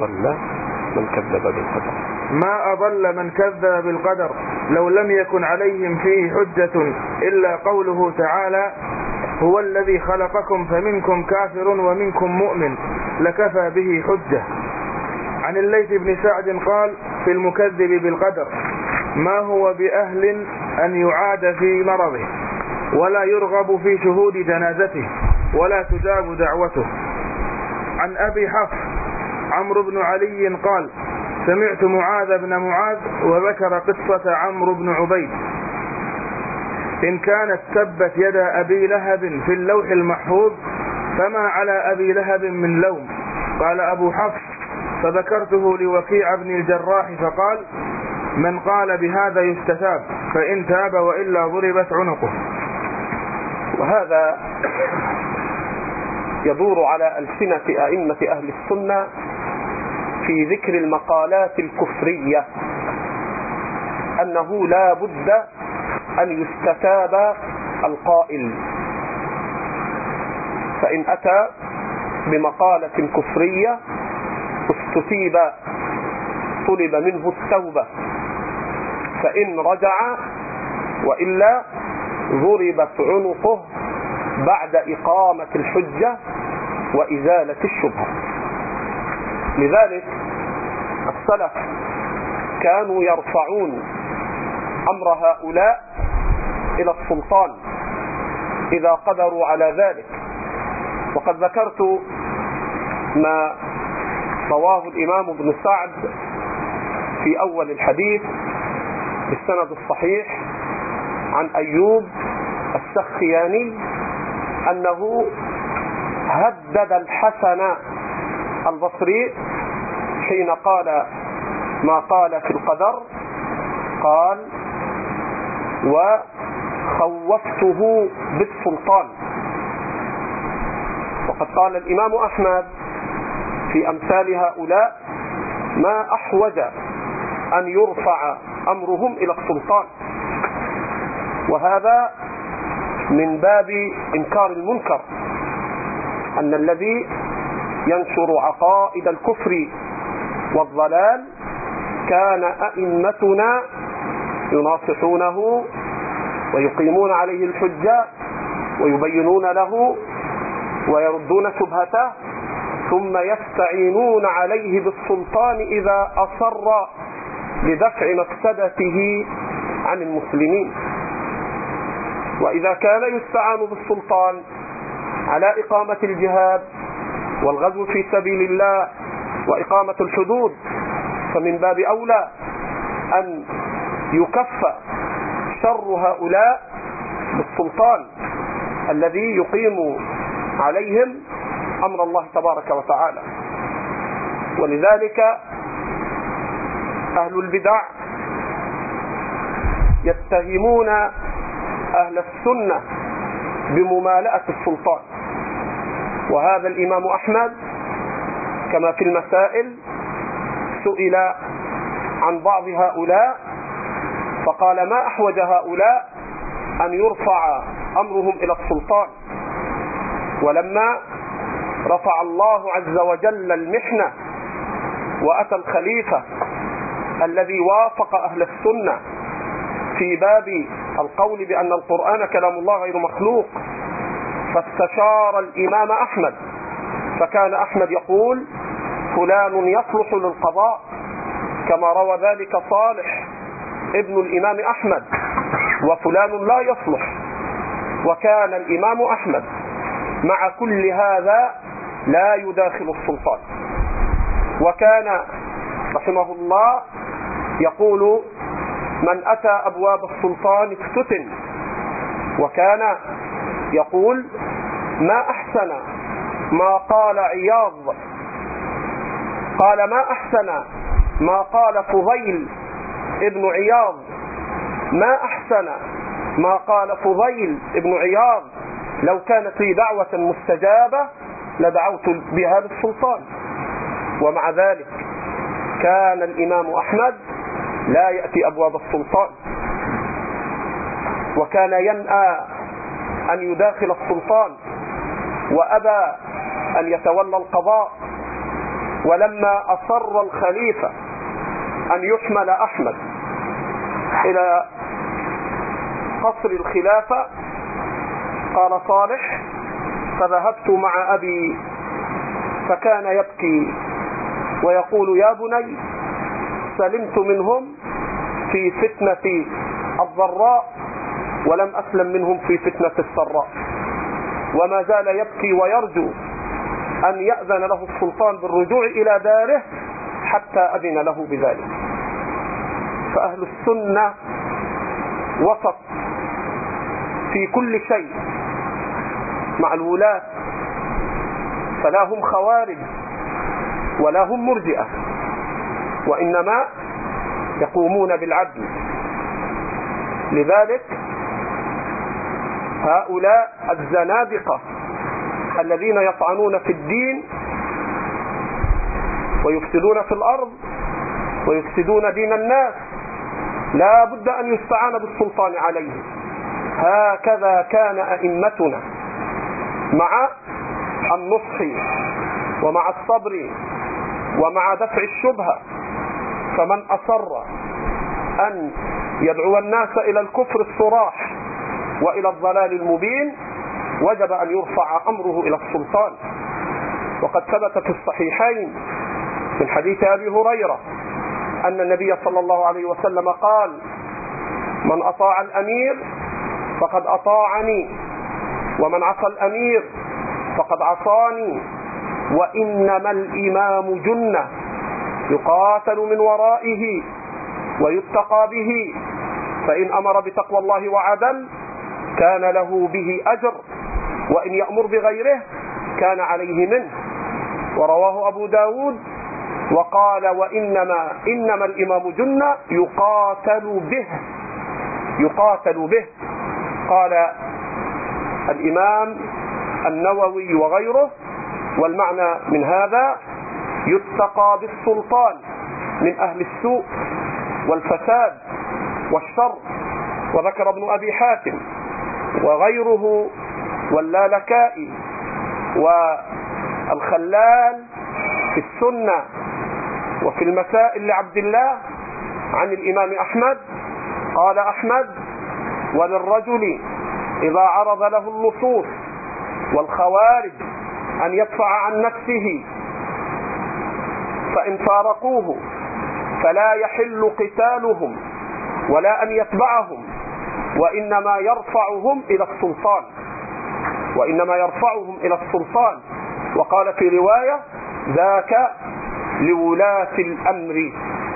ما أضل من كذب بالقدر لو لم يكن عليهم فيه حجة إلا قوله تعالى هو الذي خلقكم فمنكم كافر ومنكم مؤمن لكفى به حجة. عن الليث بن سعد قال في المكذب بالقدر ما هو بأهل أن يعاد في مرضه ولا يرغب في شهود جنازته ولا تجاب دعوته. عن أبي حفص عمرو بن علي قال سمعت معاذ بن معاذ وذكر قصة عمرو بن عبيد إن كانت تبت يد أبي لهب في اللوح المحفوظ فما على أبي لهب من لوم. قال أبو حفص فذكرته لوكيع بن الجراح فقال من قال بهذا يستتاب فإن تاب وإلا ضربت عنقه. وهذا يدور على ألسنة أئمة أهل السنة في ذكر المقالات الكفرية أنه لا بد أن يستتاب القائل، فإن أتى بمقالة كفرية استتيب طلب منه التوبة، فإن رجع وإلا ضربت عنقه بعد إقامة الحجة وإزالة الشبهة. لذلك السلف كانوا يرفعون أمر هؤلاء إلى السلطان إذا قدروا على ذلك. وقد ذكرت ما رواه الإمام ابن سعد في أول الحديث بالسند الصحيح عن أيوب السختياني أنه هدد الحسن البصري حين قال ما قال في القدر، قال وخوفته بالسلطان. وقد قال الإمام أحمد في أمثال هؤلاء ما أحوج أن يرفع أمرهم إلى السلطان، وهذا من باب إنكار المنكر، أن الذي ينشر عقائد الكفر والضلال كان أئمتنا يناصحونه ويقيمون عليه الحجة ويبينون له ويردون شبهته، ثم يستعينون عليه بالسلطان إذا أصر لدفع مفسدته عن المسلمين. وإذا كان يستعان بالسلطان على إقامة الجهاد والغزو في سبيل الله وإقامة الحدود، فمن باب أولى أن يكف شر هؤلاء بالسلطان الذي يقيم عليهم أمر الله تبارك وتعالى. ولذلك أهل البدع يتهمون أهل السنة بممالأة السلطان. وهذا الإمام أحمد كما في المسائل سئل عن بعض هؤلاء فقال ما أحوج هؤلاء أن يرفع أمرهم إلى السلطان، ولما رفع الله عز وجل المحنة وأتى الخليفة الذي وافق أهل السنة في باب القول بأن القرآن كلام الله غير مخلوق، فاستشار الإمام أحمد، فكان أحمد يقول فلان يصلح للقضاء، كما روى ذلك صالح ابن الإمام أحمد، وفلان لا يصلح. وكان الإمام أحمد مع كل هذا لا يداخل السلطان، وكان رحمه الله يقول من أتى أبواب السلطان افتتن. وكان يقول ما أحسن ما قال عياض، قال ما أحسن ما قال فضيل ابن عياض، ما أحسن ما قال فضيل ابن عياض، لو كانت لي دعوة مستجابة لدعوت بها للسلطان. ومع ذلك كان الإمام أحمد لا يأتي أبواب السلطان، وكان ينأى أن يداخل السلطان وأبى أن يتولى القضاء. ولما أصر الخليفة أن يحمل أحمد إلى قصر الخلافة قال صالح فذهبت مع أبي فكان يبكي ويقول يا بني سلمت منهم في فتنة الضراء ولم أسلم منهم في فتنة السراء، وما زال يبكي ويرجو أن يأذن له السلطان بالرجوع إلى داره حتى أذن له بذلك. فأهل السنة وسط في كل شيء مع الولاة، فلا هم خوارج ولا هم مرجئة، وإنما يقومون بالعدل. لذلك هؤلاء الزنادقة الذين يطعنون في الدين ويفسدون في الأرض ويفسدون دين الناس لا بد أن يستعان بالسلطان عليهم. هكذا كان أئمتنا مع النصح ومع الصبر ومع دفع الشبهة. فمن أصر أن يدعو الناس إلى الكفر الصراح وإلى الضلال المبين وجب أن يرفع أمره إلى السلطان. وقد ثبت في الصحيحين من حديث أبي هريرة أن النبي صلى الله عليه وسلم قال: من أطاع الأمير فقد أطاعني، ومن عصى الأمير فقد عصاني، وإنما الإمام جنة يقاتل من ورائه ويتقى به، فإن أمر بتقوى الله وعدل كان له به أجر، وإن يأمر بغيره كان عليه منه. ورواه أبو داود وقال: إنما الإمام جنة يقاتل به. قال الإمام النووي وغيره: والمعنى من هذا يتقى بالسلطان من أهل السوء والفساد والشر. وذكر ابن أبي حاتم وغيره واللالكائي والخلال في السنة وفي المسائل لعبد الله عن الإمام أحمد قال أحمد: وللرجل إذا عرض له اللصوص والخوارج أن يدفع عن نفسه، فإن فارقوه فلا يحل قتالهم ولا أن يتبعهم، وإنما يرفعهم إلى السلطان. وقال في رواية: ذاك لولاة الأمر.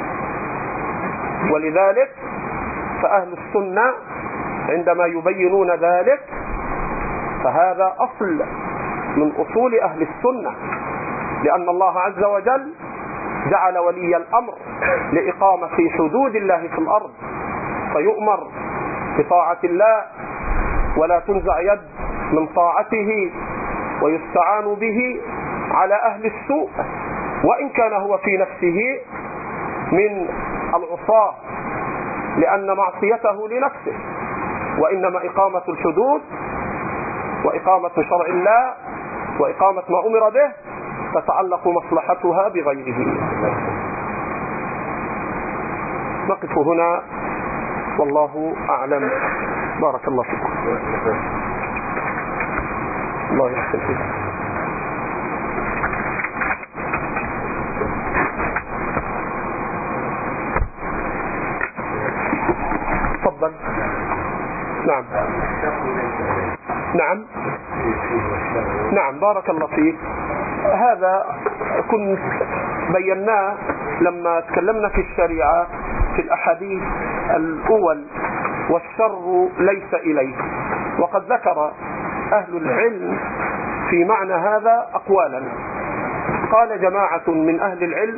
ولذلك فأهل السنة عندما يبينون ذلك فهذا أصل من أصول أهل السنة، لأن الله عز وجل جعل ولي الأمر لإقامة حدود الله في الأرض، فيؤمر بطاعة الله ولا تنزع يد من طاعته، ويستعان به على أهل السوء وإن كان هو في نفسه من العصاة، لأن معصيته لنفسه. وإنما إقامة الحدود وإقامة شرع الله وإقامة ما أمر به تتعلق مصلحتها بغيره. نقف هنا والله أعلم. بارك الله فيكم. الله يحسن فيكم. تفضل. نعم بارك الله فيك. هذا كنت بيناه لما تكلمنا في الشريعة في الأحاديث الأول: والشر ليس إليك. وقد ذكر أهل العلم في معنى هذا أقوالا. قال جماعة من أهل العلم: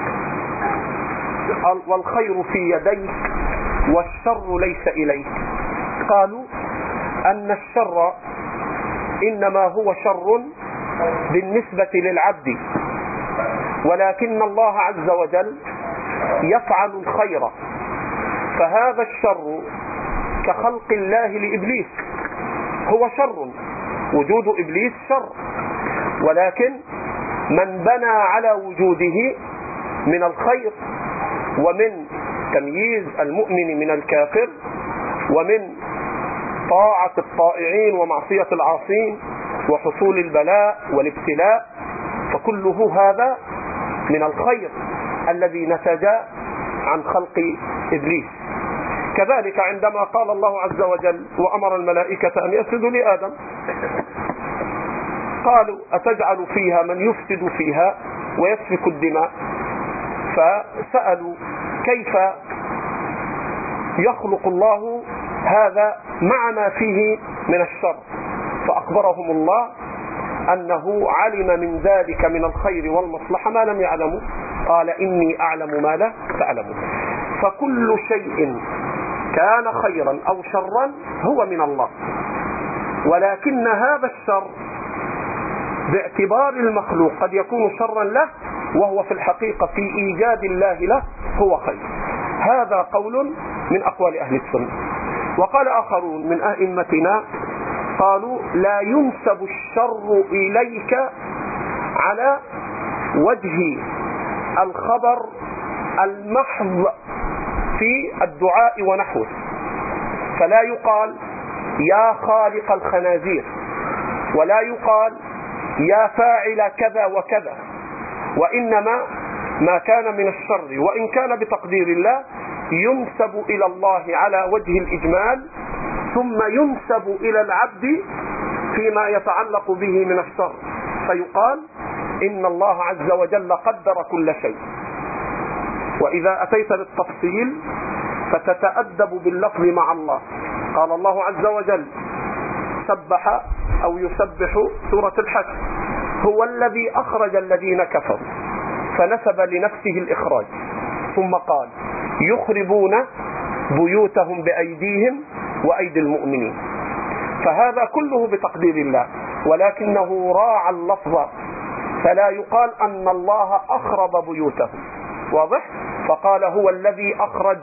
والخير في يديك والشر ليس إليك. قالوا أن الشر إنما هو شر بالنسبة للعبد، ولكن الله عز وجل يفعل الخير، فهذا الشر كخلق الله لإبليس هو شر، وجود إبليس شر، ولكن من بنى على وجوده من الخير ومن تمييز المؤمن من الكافر ومن طاعة الطائعين ومعصية العاصين وحصول البلاء والابتلاء، فكله هذا من الخير الذي نتج عن خلق إبليس. كذلك عندما قال الله عز وجل وأمر الملائكة أن يسجدوا لآدم، قالوا أتجعل فيها من يفسد فيها ويسفك الدماء، فسألوا كيف يخلق الله هذا مع ما فيه من الشر، فأخبرهم الله أنه علم من ذلك من الخير والمصلحة ما لم يعلموا. قال إني أعلم ما لا تعلمون. فكل شيء كان خيرا أو شرا هو من الله، ولكن هذا الشر باعتبار المخلوق قد يكون شرا له، وهو في الحقيقة في إيجاد الله له هو خير. هذا قول من أقوال أهل السنة. وقال آخرون من أئمتنا قالوا لا ينسب الشر إليك على وجه الخبر المحض في الدعاء ونحوه، فلا يقال يا خالق الخنازير، ولا يقال يا فاعل كذا وكذا، وإنما ما كان من الشر وإن كان بتقدير الله ينسب إلى الله على وجه الإجمال، ثم ينسب إلى العبد فيما يتعلق به من الشر، فيقال إن الله عز وجل قدر كل شيء. وإذا أتيت للتفصيل فتتأدب باللفظ مع الله. قال الله عز وجل سبح أو يسبح سورة الحشر هو الذي أخرج الذين كفروا فنسب لنفسه الإخراج، ثم قال يخربون بيوتهم بأيديهم وأيدي المؤمنين، فهذا كله بتقدير الله، ولكنه راعى اللفظ فلا يقال أن الله أخرب بيوتهم، واضح؟ فقال هو الذي أخرج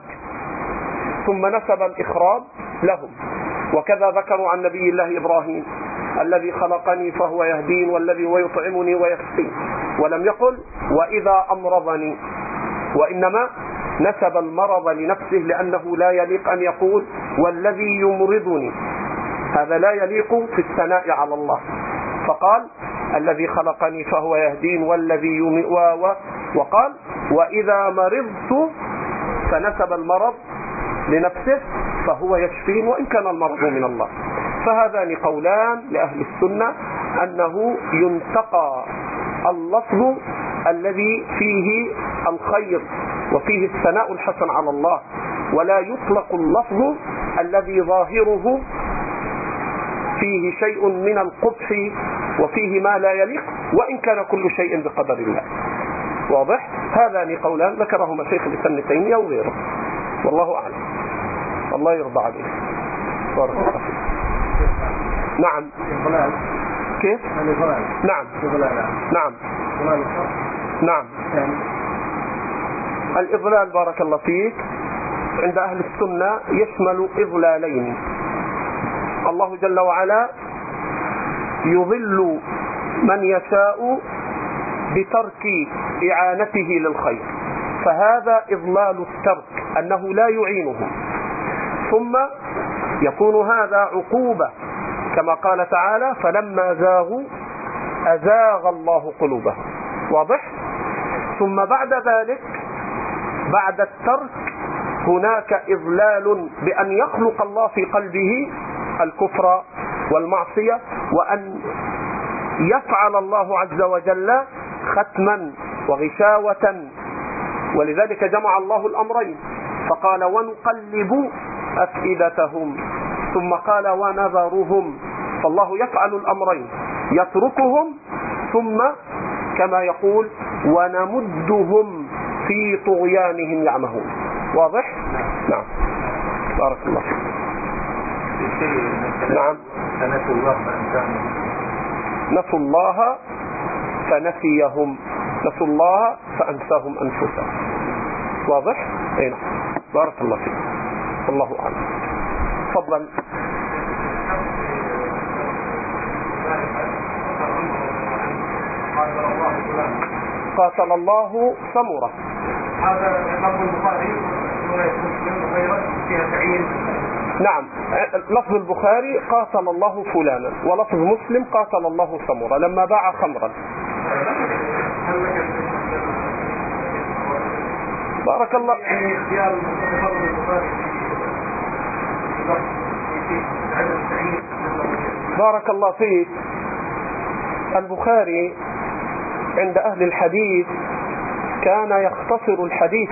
ثم نسب الإخراب لهم. وكذا ذكروا عن نبي الله إبراهيم الذي خلقني فهو يهدين والذي هو يطعمني ويسقين، ولم يقل وإذا أمرضني، وإنما نسب المرض لنفسه لأنه لا يليق أن يقول والذي يمرضني، هذا لا يليق في الثناء على الله، فقال الذي خلقني فهو يهدين والذي وقال وإذا مرضت فنسب المرض لنفسه فهو يشفين وإن كان المرض من الله. فهذان قولان لأهل السنة أنه ينتقى اللفظ الذي فيه الخير وفيه الثناء الحسن على الله، ولا يطلق اللفظ الذي ظاهره فيه شيء من القبح وفيه ما لا يليق وإن كان كل شيء بقدر الله. واضح؟ هذان قولان ذكرهما شيخ الإسلام ابن تيمية وغيره، والله أعلم. الله يرضى عليه. بارك الله فيك. نعم. كيف؟ نعم. نعم. نعم. الإضلال بارك الله فيك عند أهل السنة يشمل إضلالين. الله جل وعلا يضل من يشاء بترك إعانته للخير، فهذا إضلال الترك أنه لا يعينهم، ثم يكون هذا عقوبة كما قال تعالى فلما زاغوا أزاغ الله قلوبهم. واضح؟ ثم بعد ذلك بعد الترك هناك إضلال بأن يخلق الله في قلبه الكفر والمعصية، وأن يفعل الله عز وجل ختما وغشاوة، ولذلك جمع الله الأمرين فقال ونقلب أفئدتهم ثم قال ونذرهم، فالله يفعل الأمرين يتركهم ثم كما يقول ونمدهم في طغيانهم يعمهون. واضح؟ نعم. بارك الله فيك. نعم. نسوا الله فنسيهم، نسوا الله فأنساهم أنفسهم. واضح؟ اي نعم. بارك الله فيك. الله أعلم. تفضل. قاتل الله سمرة. هذا لفظ البخاري فيها تعيين. نعم، لفظ البخاري قاتل الله فلانا، ولفظ مسلم قاتل الله سمرة لما باع خمرا. بارك الله. يعني اختيار المفضل البخاري بارك الله فيك. البخاري عند أهل الحديث كان يختصر الحديث،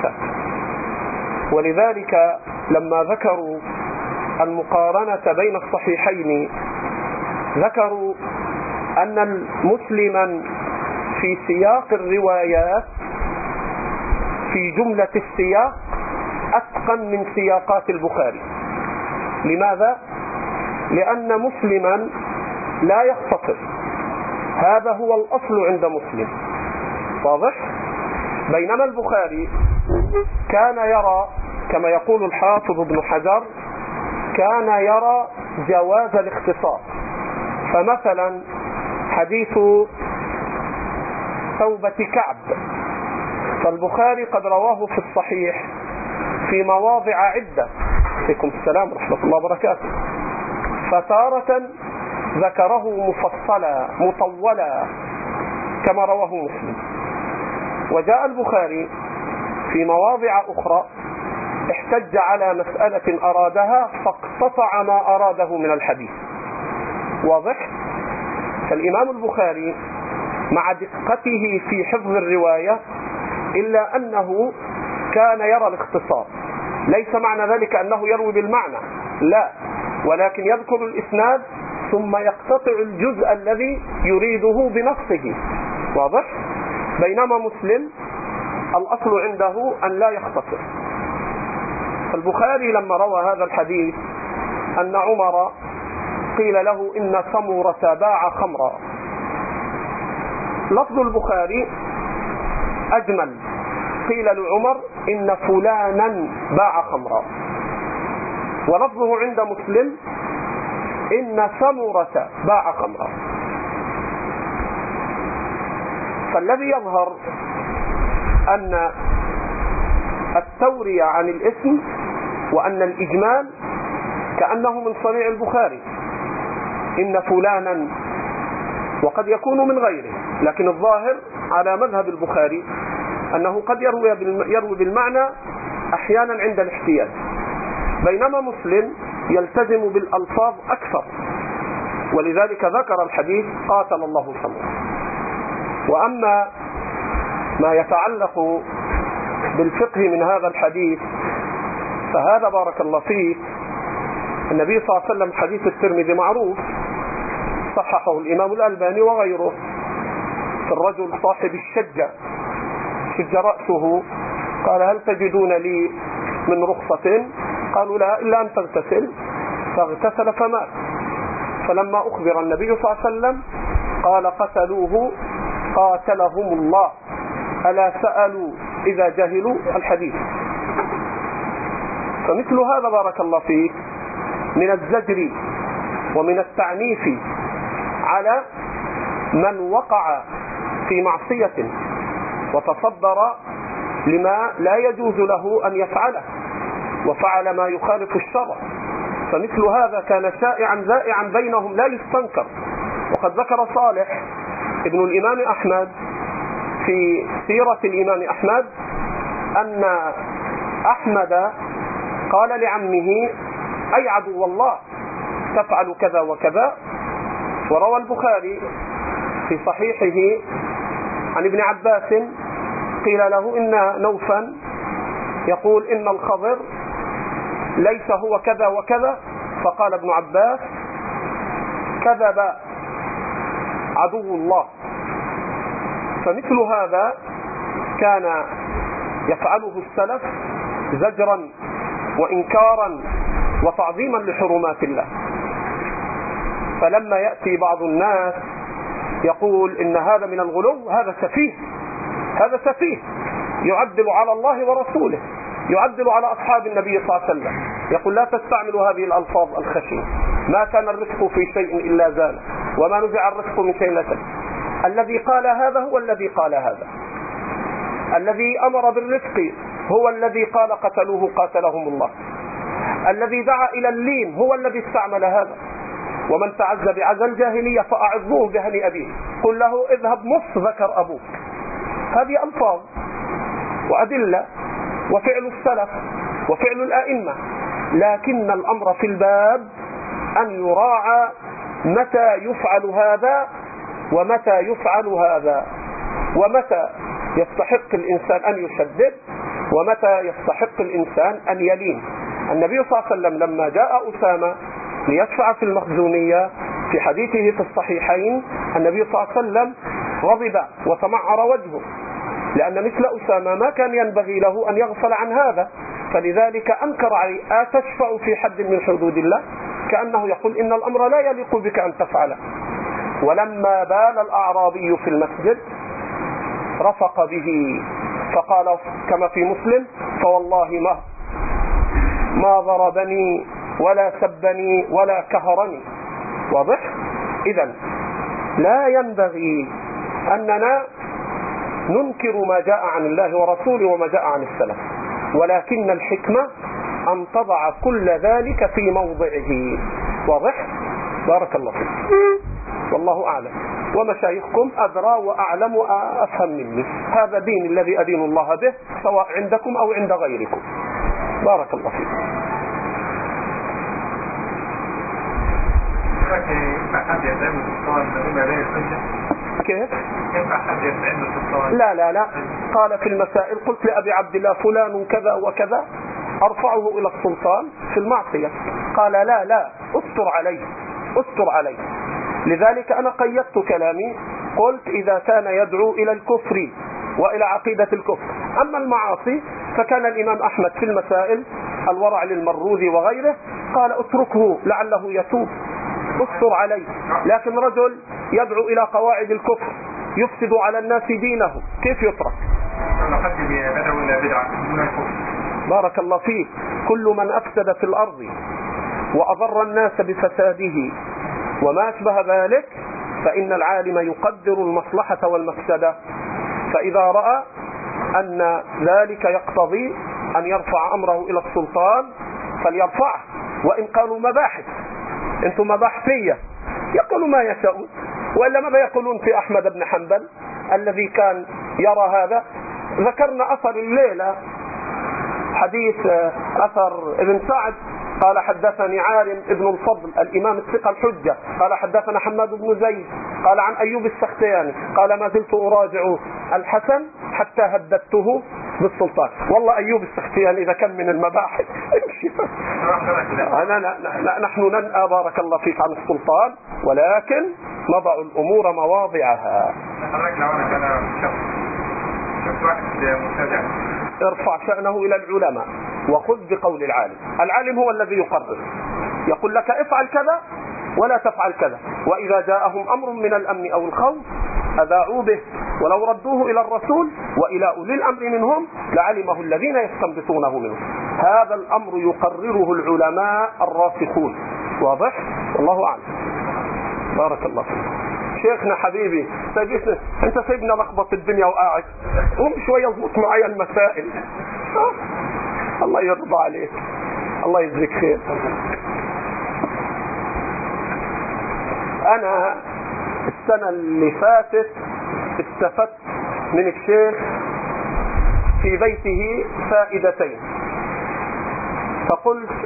ولذلك لما ذكروا المقارنة بين الصحيحين ذكروا أن مسلما في سياق الروايات في جملة السياق أتقن من سياقات البخاري. لماذا؟ لأن مسلما لا يختصر، هذا هو الأصل عند مسلم، واضح؟ بينما البخاري كان يرى كما يقول الحافظ ابن حجر كان يرى جواز الاختصار. فمثلا حديث توبة كعب، فالبخاري قد رواه في الصحيح في مواضع عدة، عليكم السلام ورحمة الله وبركاته، فتارة ذكره مفصلا مطولا كما رواه مسلم، وجاء البخاري في مواضع أخرى احتج على مسألة أرادها فاقتطع ما أراده من الحديث، واضح؟ فالإمام البخاري مع دقته في حفظ الرواية إلا أنه كان يرى الاختصار. ليس معنى ذلك أنه يروي بالمعنى، لا، ولكن يذكر الإسناد ثم يقتطع الجزء الذي يريده بنصه، واضح؟ بينما مسلم الأصل عنده أن لا يختصر. البخاري لما روى هذا الحديث أن عمر قيل له إن سمرة باع خمرا، لفظ البخاري أجمل، قيل لعمر إن فلانا باع خمرا، ولفظه عند مسلم إن سمرة باع خمرا. فالذي يظهر أن التورية عن الاسم وأن الإجمال كأنه من صنيع البخاري، إن فلانا، وقد يكون من غيره، لكن الظاهر على مذهب البخاري أنه قد يروي بالمعنى أحيانا عند الاحتياج، بينما مسلم يلتزم بالألفاظ أكثر، ولذلك ذكر الحديث قاتل الله سمرة. وأما ما يتعلق بالفقه من هذا الحديث فهذا بارك الله فيه النبي صلى الله عليه وسلم، حديث الترمذي معروف صححه الإمام الألباني وغيره، في الرجل صاحب الشجة شج رأسه، قال هل تجدون لي من رخصة؟ قالوا لا إلا أن تغتسل، فاغتسل فمات. فلما أخبر النبي صلى الله عليه وسلم قال قتلوه قاتلهم الله، ألا سألوا إذا جهلوا الحديث. فمثل هذا بارك الله فيك من الزجر ومن التعنيف على من وقع في معصية وتصدر لما لا يجوز له أن يفعله وفعل ما يخالف الشرع، فمثل هذا كان شائعا ذائعا بينهم لا يستنكر. وقد ذكر صالح ابن الإمام أحمد في سيرة الإمام أحمد أن أحمد قال لعمه أي عدو الله تفعل كذا وكذا. وروى البخاري في صحيحه عن ابن عباس قيل له إن نوفا يقول إن الخضر ليس هو كذا وكذا، فقال ابن عباس كذب عدو الله. فمثل هذا كان يفعله السلف زجرا وإنكارا وتعظيما لحرمات الله. فلما يأتي بعض الناس يقول إن هذا من الغلو، هذا سفيه، هذا سفيه يعدل على الله ورسوله، يعدل على أصحاب النبي صلى الله عليه وسلم، يقول لا تستعملوا هذه الألفاظ الخشنة، ما كان الرزق في شيء إلا زال وما نزع الرزق من شيء لا زال. الذي قال هذا هو الذي قال هذا، الذي أمر بالرزق هو الذي قال قتلوه قاتلهم الله، الذي دعا إلى اللين هو الذي استعمل هذا. ومن تعز بعز الجاهلية فأعظوه بهني أبيه، قل له اذهب مص ذكر أبوك. هذه ألفاظ وأدلة وفعل السلف وفعل الأئمة، لكن الأمر في الباب أن يراعى متى يفعل هذا ومتى يفعل هذا، ومتى يستحق الإنسان أن يشدد ومتى يستحق الإنسان أن يلين. النبي صلى الله عليه وسلم لما جاء أسامة ليشفع في المخزومية في حديثه في الصحيحين، النبي صلى الله عليه وسلم غضب وتمعر وجهه، لأن مثل أسامة ما كان ينبغي له أن يغفل عن هذا، فلذلك أنكر عليه: أتشفع في حد من حدود الله؟ كأنه يقول إن الأمر لا يليق بك أن تفعله. ولما بال الأعرابي في المسجد رفق به فقال كما في مسلم: فوالله ما ضربني ولا سبني ولا كهرني. واضح؟ إذن لا ينبغي أننا ننكر ما جاء عن الله ورسوله وما جاء عن السلف، ولكن الحكمة أن تضع كل ذلك في موضعه. واضح؟ بارك الله فيك. والله أعلم، ومشايخكم أدرى وأعلم وأفهم مني. هذا دين الذي أدين الله به، سواء عندكم أو عند غيركم. بارك الله فيك. كيف؟ لا قال في المسائل: قلت لأبي عبد الله فلان كذا وكذا أرفعه إلى السلطان في المعصية. قال: لا أستر عليه. لذلك أنا قيدت كلامي، قلت: إذا كان يدعو إلى الكفر وإلى عقيدة الكفر. أما المعاصي فكان الإمام أحمد في المسائل الورع للمروذي وغيره قال: اتركه لعله يتوب، استر عليه. لكن رجل يدعو إلى قواعد الكفر يفسد على الناس دينه، كيف يترك؟ بارك الله فيك. كل من أفسد في الأرض وأضر الناس بفساده وما أشبه ذلك فإن العالم يقدر المصلحة والمفسدة، فإذا رأى أن ذلك يقتضي أن يرفع أمره إلى السلطان فليرفعه، وإن قالوا مباحث، أنتم مباحثية، يقولوا ما يشاءون. وإلا ماذا يقولون في أحمد بن حنبل الذي كان يرى هذا؟ ذكرنا أثر الليلة، حديث أثر ابن سعد قال: حدثني عارم ابن الفضل الإمام الثقة الحجة قال: حدثنا حماد بن زيد قال عن أيوب السختياني قال: ما زلت أراجع الحسن حتى هددته بالسلطان. والله أيوب السختياني إذا كان من المباحث نحن ننأى بارك الله فيك عن السلطان، ولكن نضع الأمور مواضعها. ارفع شأنه إلى العلماء وخذ بقول العالم. العالم هو الذي يقرر، يقول لك افعل كذا ولا تفعل كذا، وإذا جاءهم أمر من الأمن أو الخوف أذاعوا به، ولو ردوه إلى الرسول وإلى أولي الأمر منهم لعلمه الذين يستنبطونه منه. هذا الأمر يقرره العلماء الراسخون. واضح؟ والله أعلم. بارك الله فيك. شيخنا حبيبي انت سيبنا لخبط الدنيا وقاعد، قوم شوية اضبط معايا المسائل. الله يرضى عليك، الله يجزيك خير. انا السنة اللي فاتت استفدت من الشيخ في بيته فائدتين، فقلت: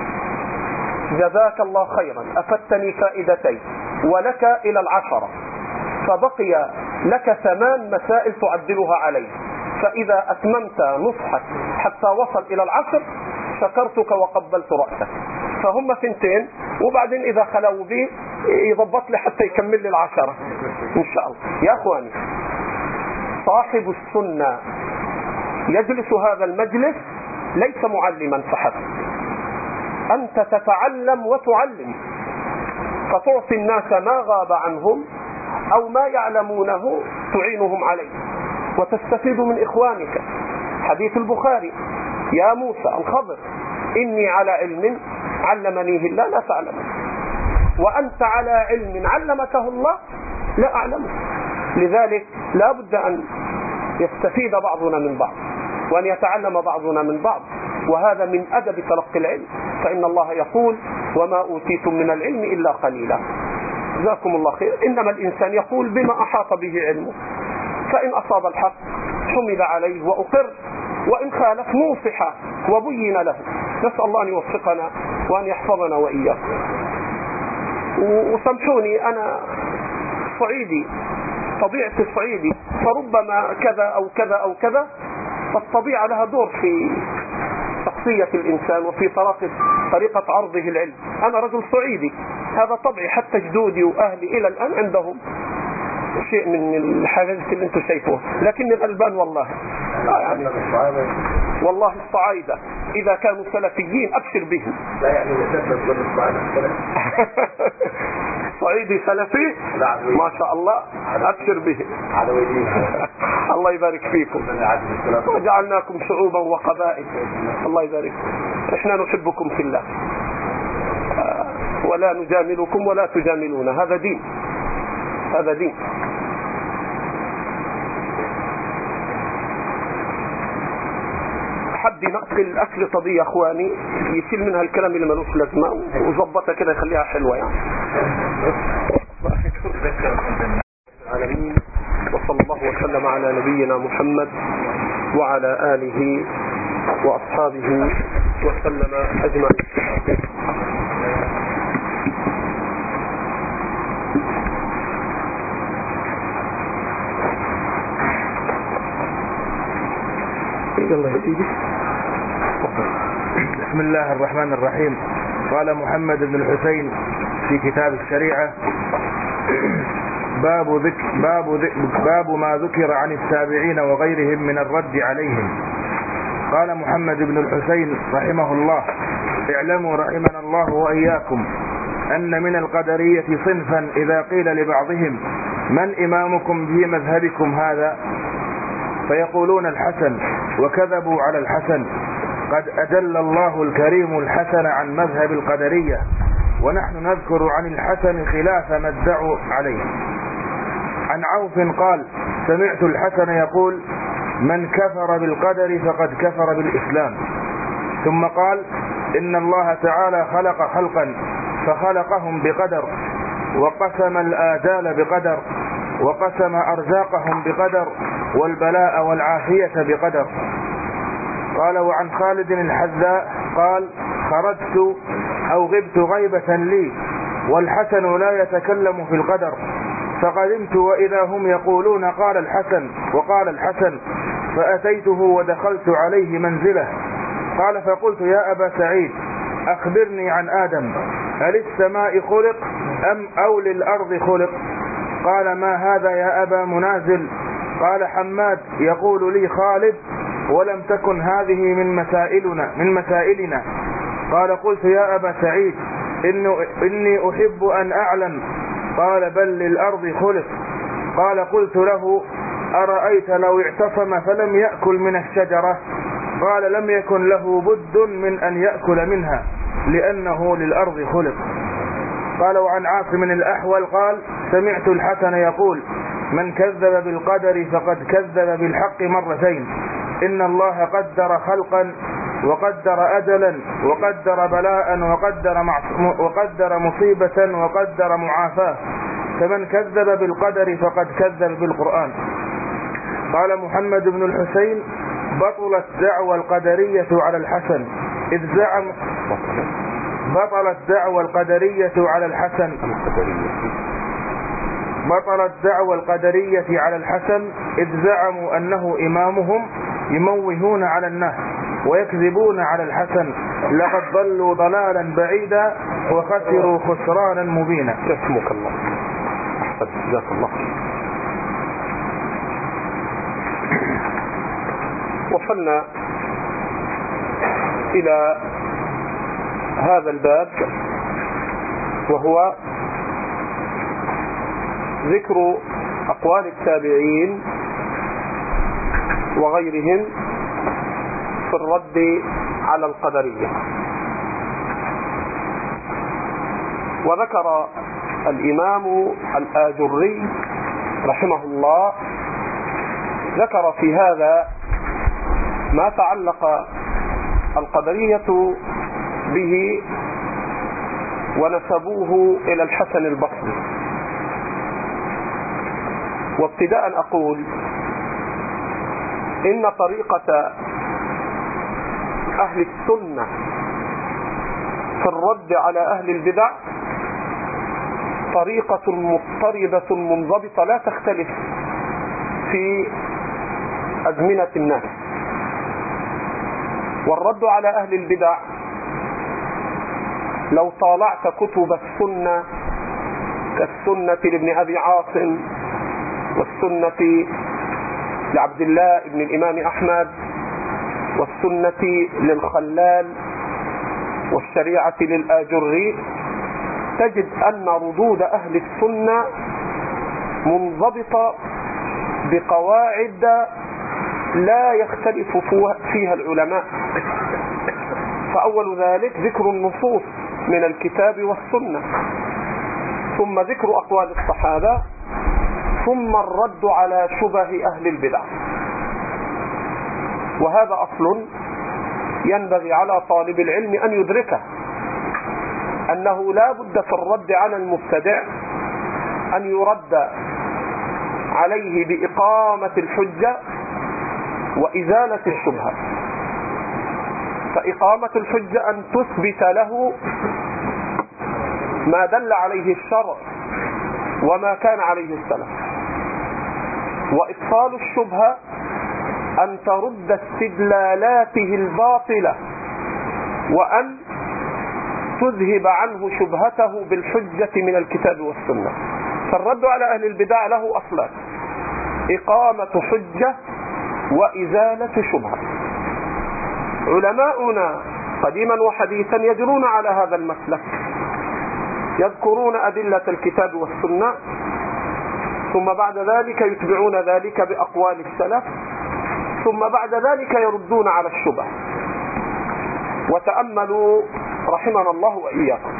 جزاك الله خيرا، أفدتني فائدتين ولك إلى 10، فبقي لك 8 مسائل تعدلها علي، فإذا أتممت نصحك حتى وصل إلى 10 شكرتك وقبلت رأسك. فهم 2، وبعدين إذا خلوا بي يضبط لي حتى يكمل لي 10 إن شاء الله. يا أخواني، صاحب السنة يجلس هذا المجلس ليس معلما فحسب، أنت تتعلم وتعلم، فتعطي الناس ما غاب عنهم أو ما يعلمونه تعينهم عليه وتستفيد من إخوانك. حديث البخاري: يا موسى الخضر إني على علم علمنيه الله لا تعلمه، وأنت على علم علمكه الله لا أعلمه. لذلك لا بد أن يستفيد بعضنا من بعض وأن يتعلم بعضنا من بعض، وهذا من أدب تلقي العلم، فإن الله يقول: وما أوتيتم من العلم إلا قليلا. جزاكم الله خير. إنما الإنسان يقول بما أحاط به علمه، فإن أصاب الحق حمد عليه وأقر، وإن خالف نوصح وبين له. نسأل الله أن يوفقنا وأن يحفظنا وإياكم. وسامحوني أنا صعيدي، طبيعتي صعيدي، فربما كذا أو كذا أو كذا، فالطبيعة لها دور في شخصية الإنسان وفي طريقة عرضه العلم. أنا رجل صعيدي، هذا طبعي، حتى جدودي وأهلي إلى الآن عندهم شيء من الحاجات اللي انتم شايفوها، لكن الغلبان والله يعني والله الصعايدة إذا كانوا سلفيين أبشر بهم. لا يعني نسبة الصعايدة صعيدي سلفي ما شاء الله، أبشر به. الله يبارك فيكم وجعلناكم شعوبا وقبائل. الله يبارك فيكم. إحنا نحبكم في الله ولا نجاملكم ولا تجاملون، هذا دين، هذا دين. حد ينقل الأكل طبيعي يا أخواني، يشيل منها الكلام اللي ملوش لازمة وظبطها كده يخليها حلوة يعني. العالمين، وصلى الله وسلم على نبينا محمد وعلى آله وأصحابه وسلم أجمعين. بسم الله الرحمن الرحيم. قال محمد بن الحسين في كتاب الشريعة: باب ما ذكر عن التابعين وغيرهم من الرد عليهم. قال محمد بن الحسين رحمه الله: اعلموا رحمنا الله وإياكم أن من القدرية صنفا إذا قيل لبعضهم: من إمامكم في مذهبكم هذا؟ فيقولون الحسن، وكذبوا على الحسن. قد أجل الله الكريم الحسن عن مذهب القدرية، ونحن نذكر عن الحسن خلاف ما ادعوا عليه. عن عوف قال: سمعت الحسن يقول: من كفر بالقدر فقد كفر بالإسلام. ثم قال: إن الله تعالى خلق خلقا فخلقهم بقدر، وقسم الآجال بقدر، وقسم أرزاقهم بقدر، والبلاء والعافية بقدر. قال: وعن خالد الحذاء قال: خرجت أو غبت غيبة لي والحسن لا يتكلم في القدر، فقدمت وإذا هم يقولون قال الحسن وقال الحسن، فأتيته ودخلت عليه منزله. قال: فقلت: يا أبا سعيد، أخبرني عن آدم، أللسماء خلق أو للأرض خلق؟ قال: ما هذا يا أبا منازل؟ قال: حماد يقول لي خالد، ولم تكن هذه من مسائلنا. قال: قلت: يا أبا سعيد، إني أحب أن أعلم. قال: بل للأرض خلق. قال: قلت له: أرأيت لو اعتصم فلم يأكل من الشجرة؟ قال: لم يكن له بد من أن يأكل منها لأنه للأرض خلق. قال: وعن عاصم الأحول قال: سمعت الحسن يقول: من كذب بالقدر فقد كذب بالحق مرتين. إن الله قدر خلقا وقدر أجلا وقدر بلاء وقدر مصيبة وقدر معافاة، فمن كذب بالقدر فقد كذب بالقرآن. قال محمد بن الحسين: بطلت دعوى القدرية على الحسن إذ زعم بطلت دعوى القدرية على الحسن إذ زعموا أنه إمامهم، يموهون على الناس ويكذبون على الحسن. لقد ضلوا ضلالا بعيدا وخسروا خسرانا مبينا. اسمك الله. أحسن، جزاك الله. وصلنا إلى هذا الباب، وهو ذكر أقوال التابعين وغيرهم في الرد على القدرية. وذكر الإمام الآجري رحمه الله، ذكر في هذا ما تعلق القدرية به ونسبوه إلى الحسن البصري. وابتداء أقول إن طريقة أهل السنة في الرد على أهل البدع طريقة مضطردة منضبطة لا تختلف في أزمنة الناس. والرد على أهل البدع لو طالعت كتب السنة كالسنة لابن أبي عاصم، والسنة لعبد الله بن الإمام أحمد، والسنة للخلال، والشريعة للآجري، تجد أن ردود أهل السنة منضبطة بقواعد لا يختلف فيها العلماء. فأول ذلك ذكر النصوص من الكتاب والسنة، ثم ذكر أقوال الصحابة، ثم الرد على شبه أهل البدع. وهذا أصل ينبغي على طالب العلم أن يدركه، أنه لا بد في الرد على المبتدع أن يرد عليه بإقامة الحجة وإزالة الشبهة. فإقامة الحجة أن تثبت له ما دل عليه الشرع وما كان عليه السلف، وإبطال الشبهة أن ترد استدلالاته الباطلة وأن تذهب عنه شبهته بالحجة من الكتاب والسنة. فالرد على أهل البدع له أصلان: إقامة حجة وإزالة شبهة. علماؤنا قديما وحديثا يجرون على هذا المسلك، يذكرون أدلة الكتاب والسنة، ثم بعد ذلك يتبعون ذلك بأقوال السلف، ثم بعد ذلك يردون على الشبه. وتأملوا رحمنا الله وإياكم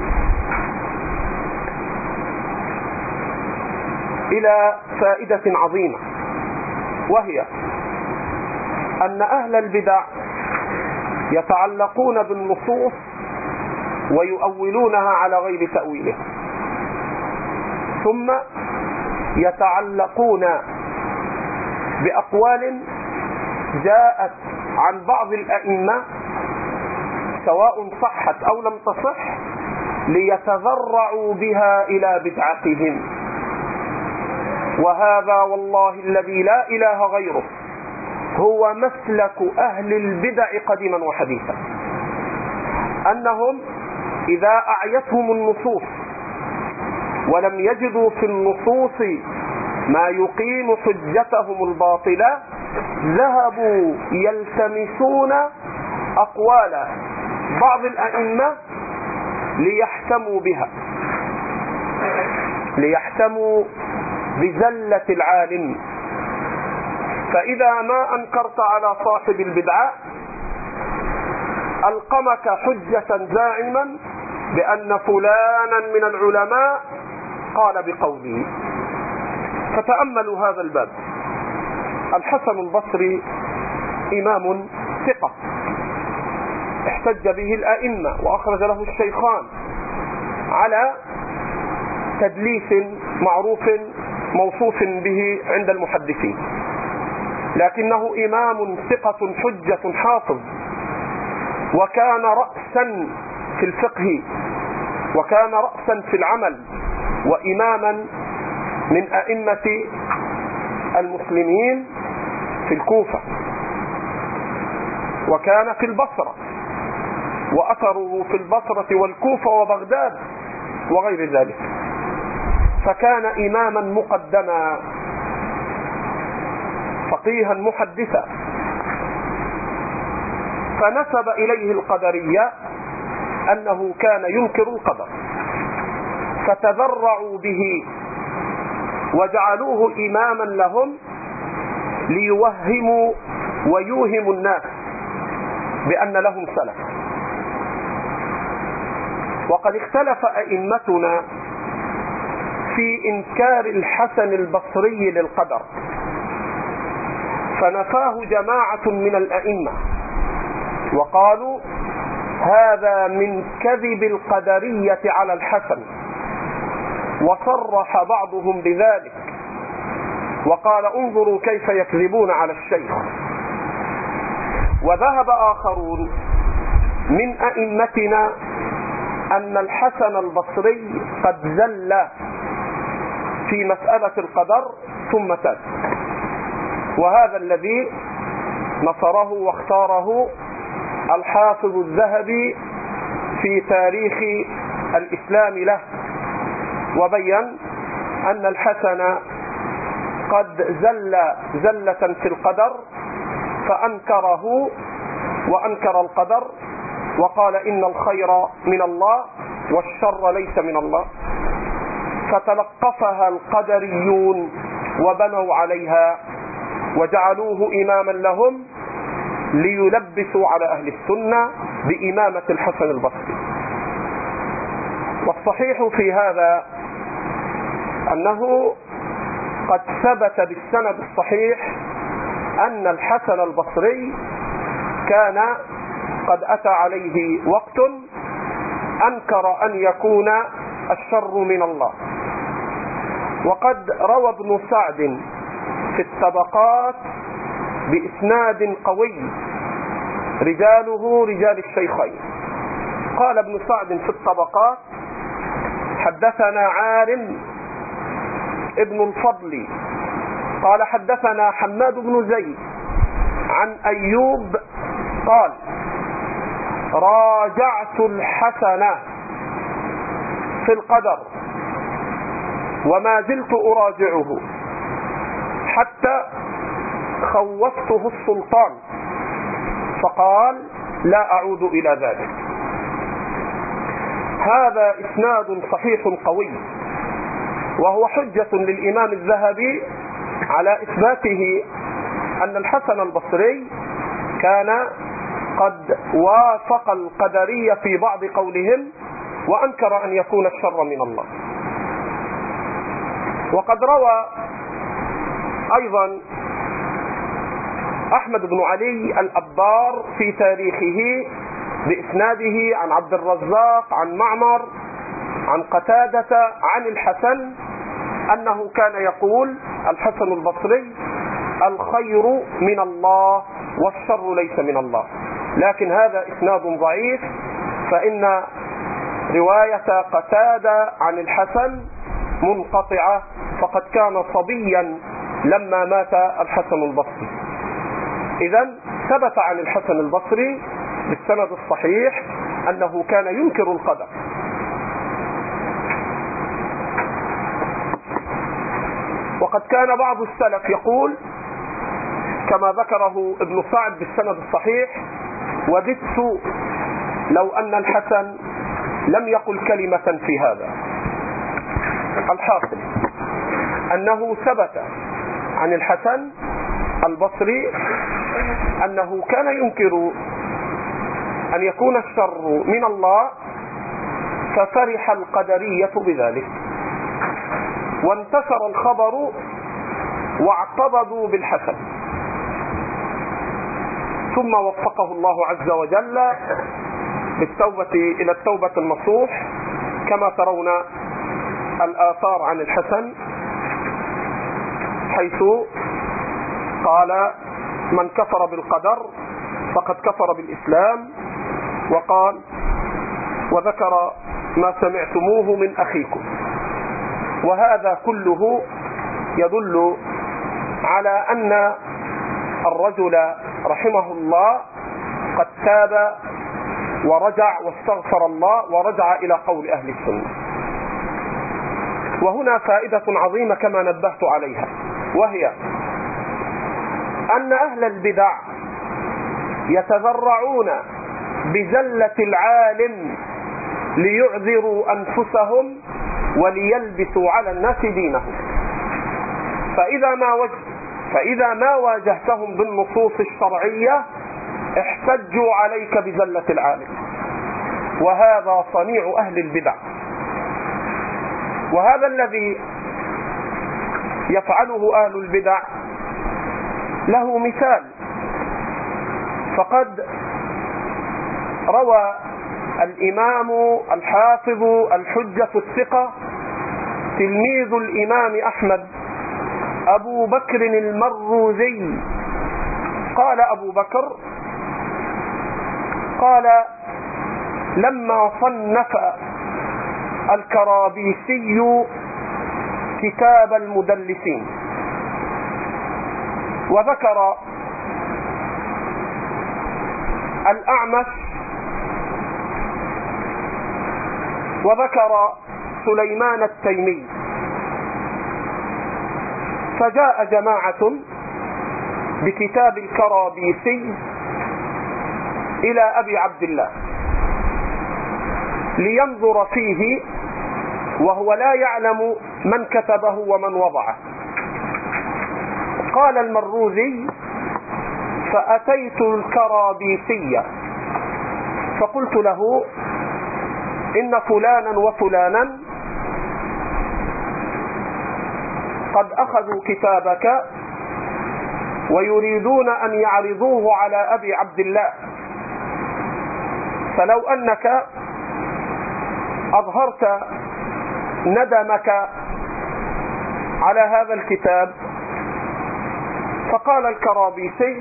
إلى فائدة عظيمة، وهي أن أهل البدع يتعلقون بالنصوص ويؤولونها على غير تأويله، ثم يتعلقون بأقوال جاءت عن بعض الأئمة سواء صحت أو لم تصح ليتذرعوا بها إلى بدعتهم. وهذا والله الذي لا إله غيره هو مسلك أهل البدع قديما وحديثا، أنهم إذا أعيتهم النصوص ولم يجدوا في النصوص ما يقيم حجتهم الباطلة ذهبوا يلتمسون أقوال بعض الأئمة ليحتموا بها، ليحتموا بزلة العالم. فإذا ما أنكرت على صاحب البدعة ألقمك حجة زاعما بأن فلانا من العلماء قال بقوله. فتأملوا هذا الباب. الحسن البصري إمام ثقة احتج به الأئمة وأخرج له الشيخان على تدليس معروف موصوف به عند المحدثين، لكنه إمام ثقة حجة حافظ، وكان رأسا في الفقه، وكان رأسا في العمل، وإماما من أئمة المسلمين في الكوفة، وكان في البصرة، وأثره في البصرة والكوفة وبغداد وغير ذلك. فكان إماما مقدما فقيها محدثا. فنسب إليه القدرية أنه كان ينكر القدر، فتذرعوا به وجعلوه إماما لهم ليوهموا ويوهموا الناس بأن لهم سلف. وقد اختلف أئمتنا في إنكار الحسن البصري للقدر، فنفاه جماعة من الأئمة وقالوا هذا من كذب القدرية على الحسن، وصرح بعضهم بذلك وقال انظروا كيف يكذبون على الشيخ. وذهب آخرون من أئمتنا أن الحسن البصري قد زل في مسألة القدر ثم تاب، وهذا الذي نصره واختاره الحافظ الذهبي في تاريخ الإسلام له، وبين أن الحسن قد زل زلة في القدر فأنكره وأنكر القدر وقال إن الخير من الله والشر ليس من الله، فتلقفها القدريون وبنوا عليها وجعلوه إماما لهم ليلبسوا على أهل السنة بإمامة الحسن البصري. والصحيح في هذا أنه قد ثبت بالسند الصحيح أن الحسن البصري كان قد أتى عليه وقت أنكر أن يكون الشر من الله. وقد روى ابن سعد في الطبقات بإسناد قوي رجاله رجال الشيخين. قال ابن سعد في الطبقات: حدثنا عارم ابن الفضل قال حدثنا حماد بن زيد عن أيوب قال: راجعت الحسن في القدر وما زلت أراجعه حتى خوفته السلطان فقال: لا أعود إلى ذلك. هذا إسناد صحيح قوي، وهو حجة للإمام الذهبي على إثباته أن الحسن البصري كان قد وافق القدرية في بعض قولهم وأنكر أن يكون الشر من الله. وقد روى أيضا أحمد بن علي الأبار في تاريخه بإسناده عن عبد الرزاق عن معمر عن قتادة عن الحسن أنه كان يقول الحسن البصري: الخير من الله والشر ليس من الله. لكن هذا إسناد ضعيف، فإن رواية قتادة عن الحسن منقطعة، فقد كان صبيا لما مات الحسن البصري. إذن ثبت عن الحسن البصري بالسند الصحيح أنه كان ينكر القدر. وقد كان بعض السلف يقول كما ذكره ابن سعد بالسند الصحيح: وددت لو أن الحسن لم يقل كلمة في هذا. الحاصل أنه ثبت عن الحسن البصري أنه كان ينكر أن يكون الشر من الله، ففرح القدرية بذلك وانتشر الخبر واعتضدوا بالحسن، ثم وفقه الله عز وجل بالتوبة إلى التوبة النصوح، كما ترون الآثار عن الحسن حيث قال: من كفر بالقدر فقد كفر بالإسلام، وقال: وذكر ما سمعتموه من أخيكم. وهذا كله يدل على أن الرجل رحمه الله قد تاب ورجع واستغفر الله ورجع إلى قول أهل السنة. وهنا فائدة عظيمة كما نبهت عليها، وهي أن أهل البدع يتذرعون بزلة العالم ليعذروا أنفسهم وليلبسوا على الناس دينهم، فإذا ما واجهتهم بالنصوص الشرعية احتجوا عليك بزلة العالم، وهذا صنيع أهل البدع. وهذا الذي يفعله أهل البدع له مثال، فقد روى الإمام الحافظ الحجة الثقة تلميذ الإمام أحمد أبو بكر المروزي قال أبو بكر: قال: لما صنف الكرابيسي كتاب المدلسين وذكر الأعمش وذكر سليمان التيمي، فجاء جماعة بكتاب الكرابيسي إلى أبي عبد الله لينظر فيه وهو لا يعلم من كتبه ومن وضعه. قال المروذي: فأتيت الكرابيسي فقلت له: إن فلانا وفلانا قد أخذوا كتابك ويريدون أن يعرضوه على أبي عبد الله، فلو أنك أظهرت ندمك على هذا الكتاب. فقال الكرابيسي: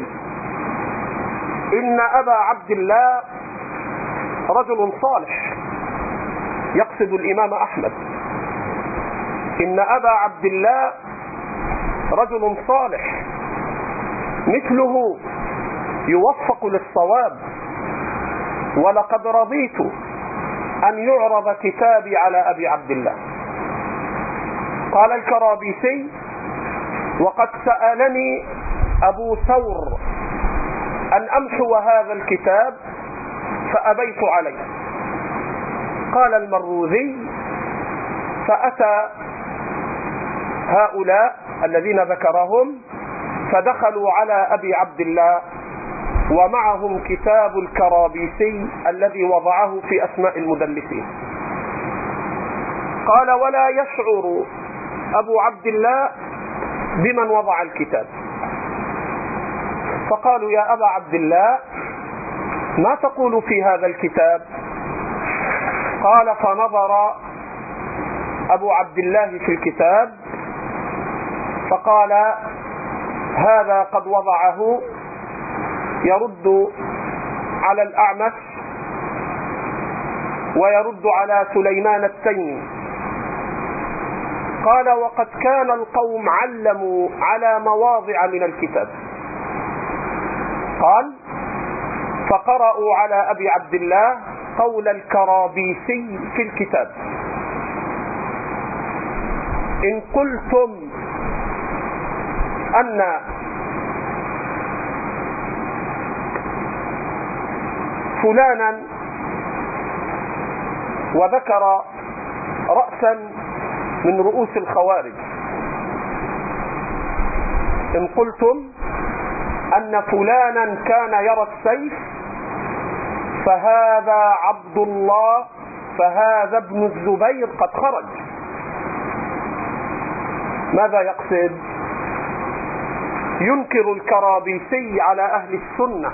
إن أبا عبد الله رجل صالح، يقصد الإمام أحمد، إن أبا عبد الله رجل صالح مثله يوفق للصواب، ولقد رضيت أن يعرض كتابي على أبي عبد الله. قال الكرابيسي: وقد سألني أبو ثور أن أمحو هذا الكتاب فأبيت عليه. قال المروذي: فأتى هؤلاء الذين ذكرهم فدخلوا على أبي عبد الله ومعهم كتاب الكرابيسي الذي وضعه في أسماء المدلسين. قال: ولا يشعر أبو عبد الله بمن وضع الكتاب. فقالوا: يا أبا عبد الله، ما تقول في هذا الكتاب؟ قال: فنظر أبو عبد الله في الكتاب فقال: هذا قد وضعه يرد على الأعمش ويرد على سليمان التيمي. قال: وقد كان القوم علموا على مواضع من الكتاب. قال: فقرأوا على أبي عبد الله قول الكرابيسي في الكتاب: إن قلتم أن فلانا، وذكر رأسا من رؤوس الخوارج، إن قلتم أن فلانا كان يرى السيف فهذا عبد الله، فهذا ابن الزبير قد خرج. ماذا يقصد؟ ينكر الكرابيسي على أهل السنة: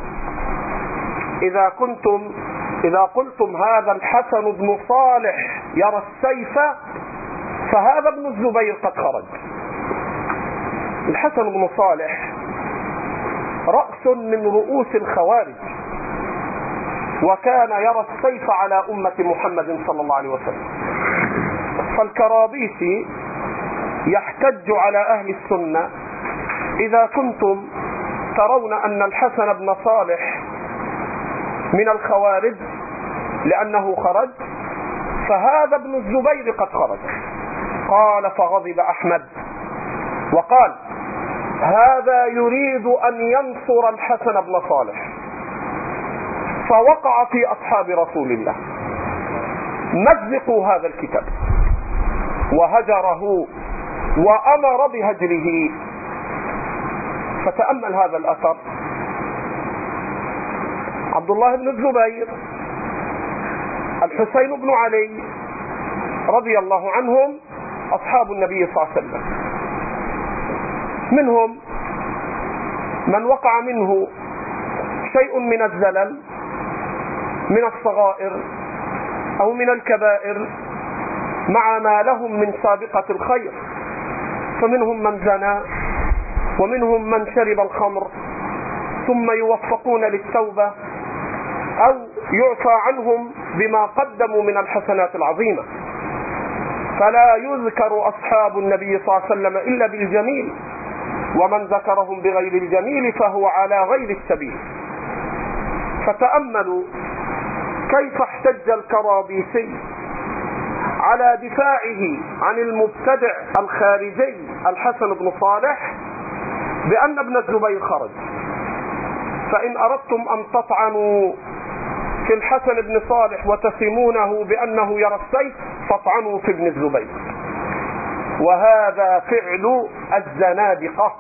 إذا قلتم هذا الحسن بن صالح يرى السيف فهذا ابن الزبير قد خرج. الحسن بن صالح رأس من رؤوس الخوارج، وكان يرى السيف على أمة محمد صلى الله عليه وسلم. فالكرابيسي يحتج على أهل السنة: إذا كنتم ترون أن الحسن بن صالح من الخوارج لأنه خرج، فهذا ابن الزبير قد خرج. قال: فغضب أحمد وقال: هذا يريد أن ينصر الحسن بن صالح، فوقع في أصحاب رسول الله: مزقوا هذا الكتاب، وهجره وأمر بهجره. فتأمل هذا الأثر. عبد الله بن الزبير، الحسين بن علي رضي الله عنهم أصحاب النبي صلى الله عليه وسلم، منهم من وقع منه شيء من الزلل من الصغائر أو من الكبائر مع ما لهم من سابقة الخير، فمنهم من زنى ومنهم من شرب الخمر ثم يوفقون للتوبة أو يعفى عنهم بما قدموا من الحسنات العظيمة. فلا يذكر أصحاب النبي صلى الله عليه وسلم إلا بالجميل، ومن ذكرهم بغير الجميل فهو على غير السبيل. فتأملوا كيف احتج الكرابيسي على دفاعه عن المبتدع الخارجي الحسن بن صالح بأن ابن الزبير خرج. فإن أردتم أن تطعنوا في الحسن بن صالح وتسمونه بأنه يرى السيف فاطعنوا في ابن الزبير، وهذا فعل الزنادقة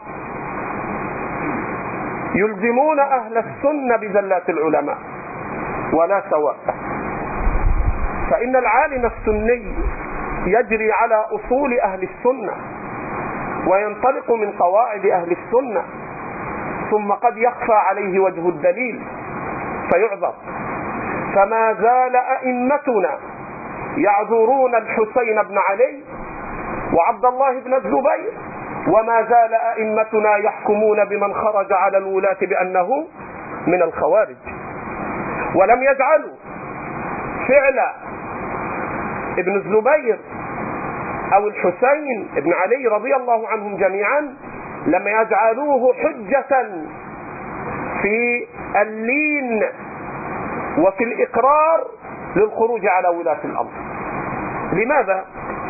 يلزمون أهل السنة بزلات العلماء ولا سواء. فإن العالم السني يجري على أصول أهل السنة وينطلق من قواعد أهل السنة، ثم قد يخفى عليه وجه الدليل فيعذر. فما زال أئمتنا يعذرون الحسين بن علي وعبد الله بن الزبير، وما زال أئمتنا يحكمون بمن خرج على الولاة بأنه من الخوارج، ولم يجعلوا فعل ابن الزبير أو الحسين بن علي رضي الله عنهم جميعا لم يجعلوه حجة في اللين وفي الإقرار للخروج على ولاة الأمر. لماذا؟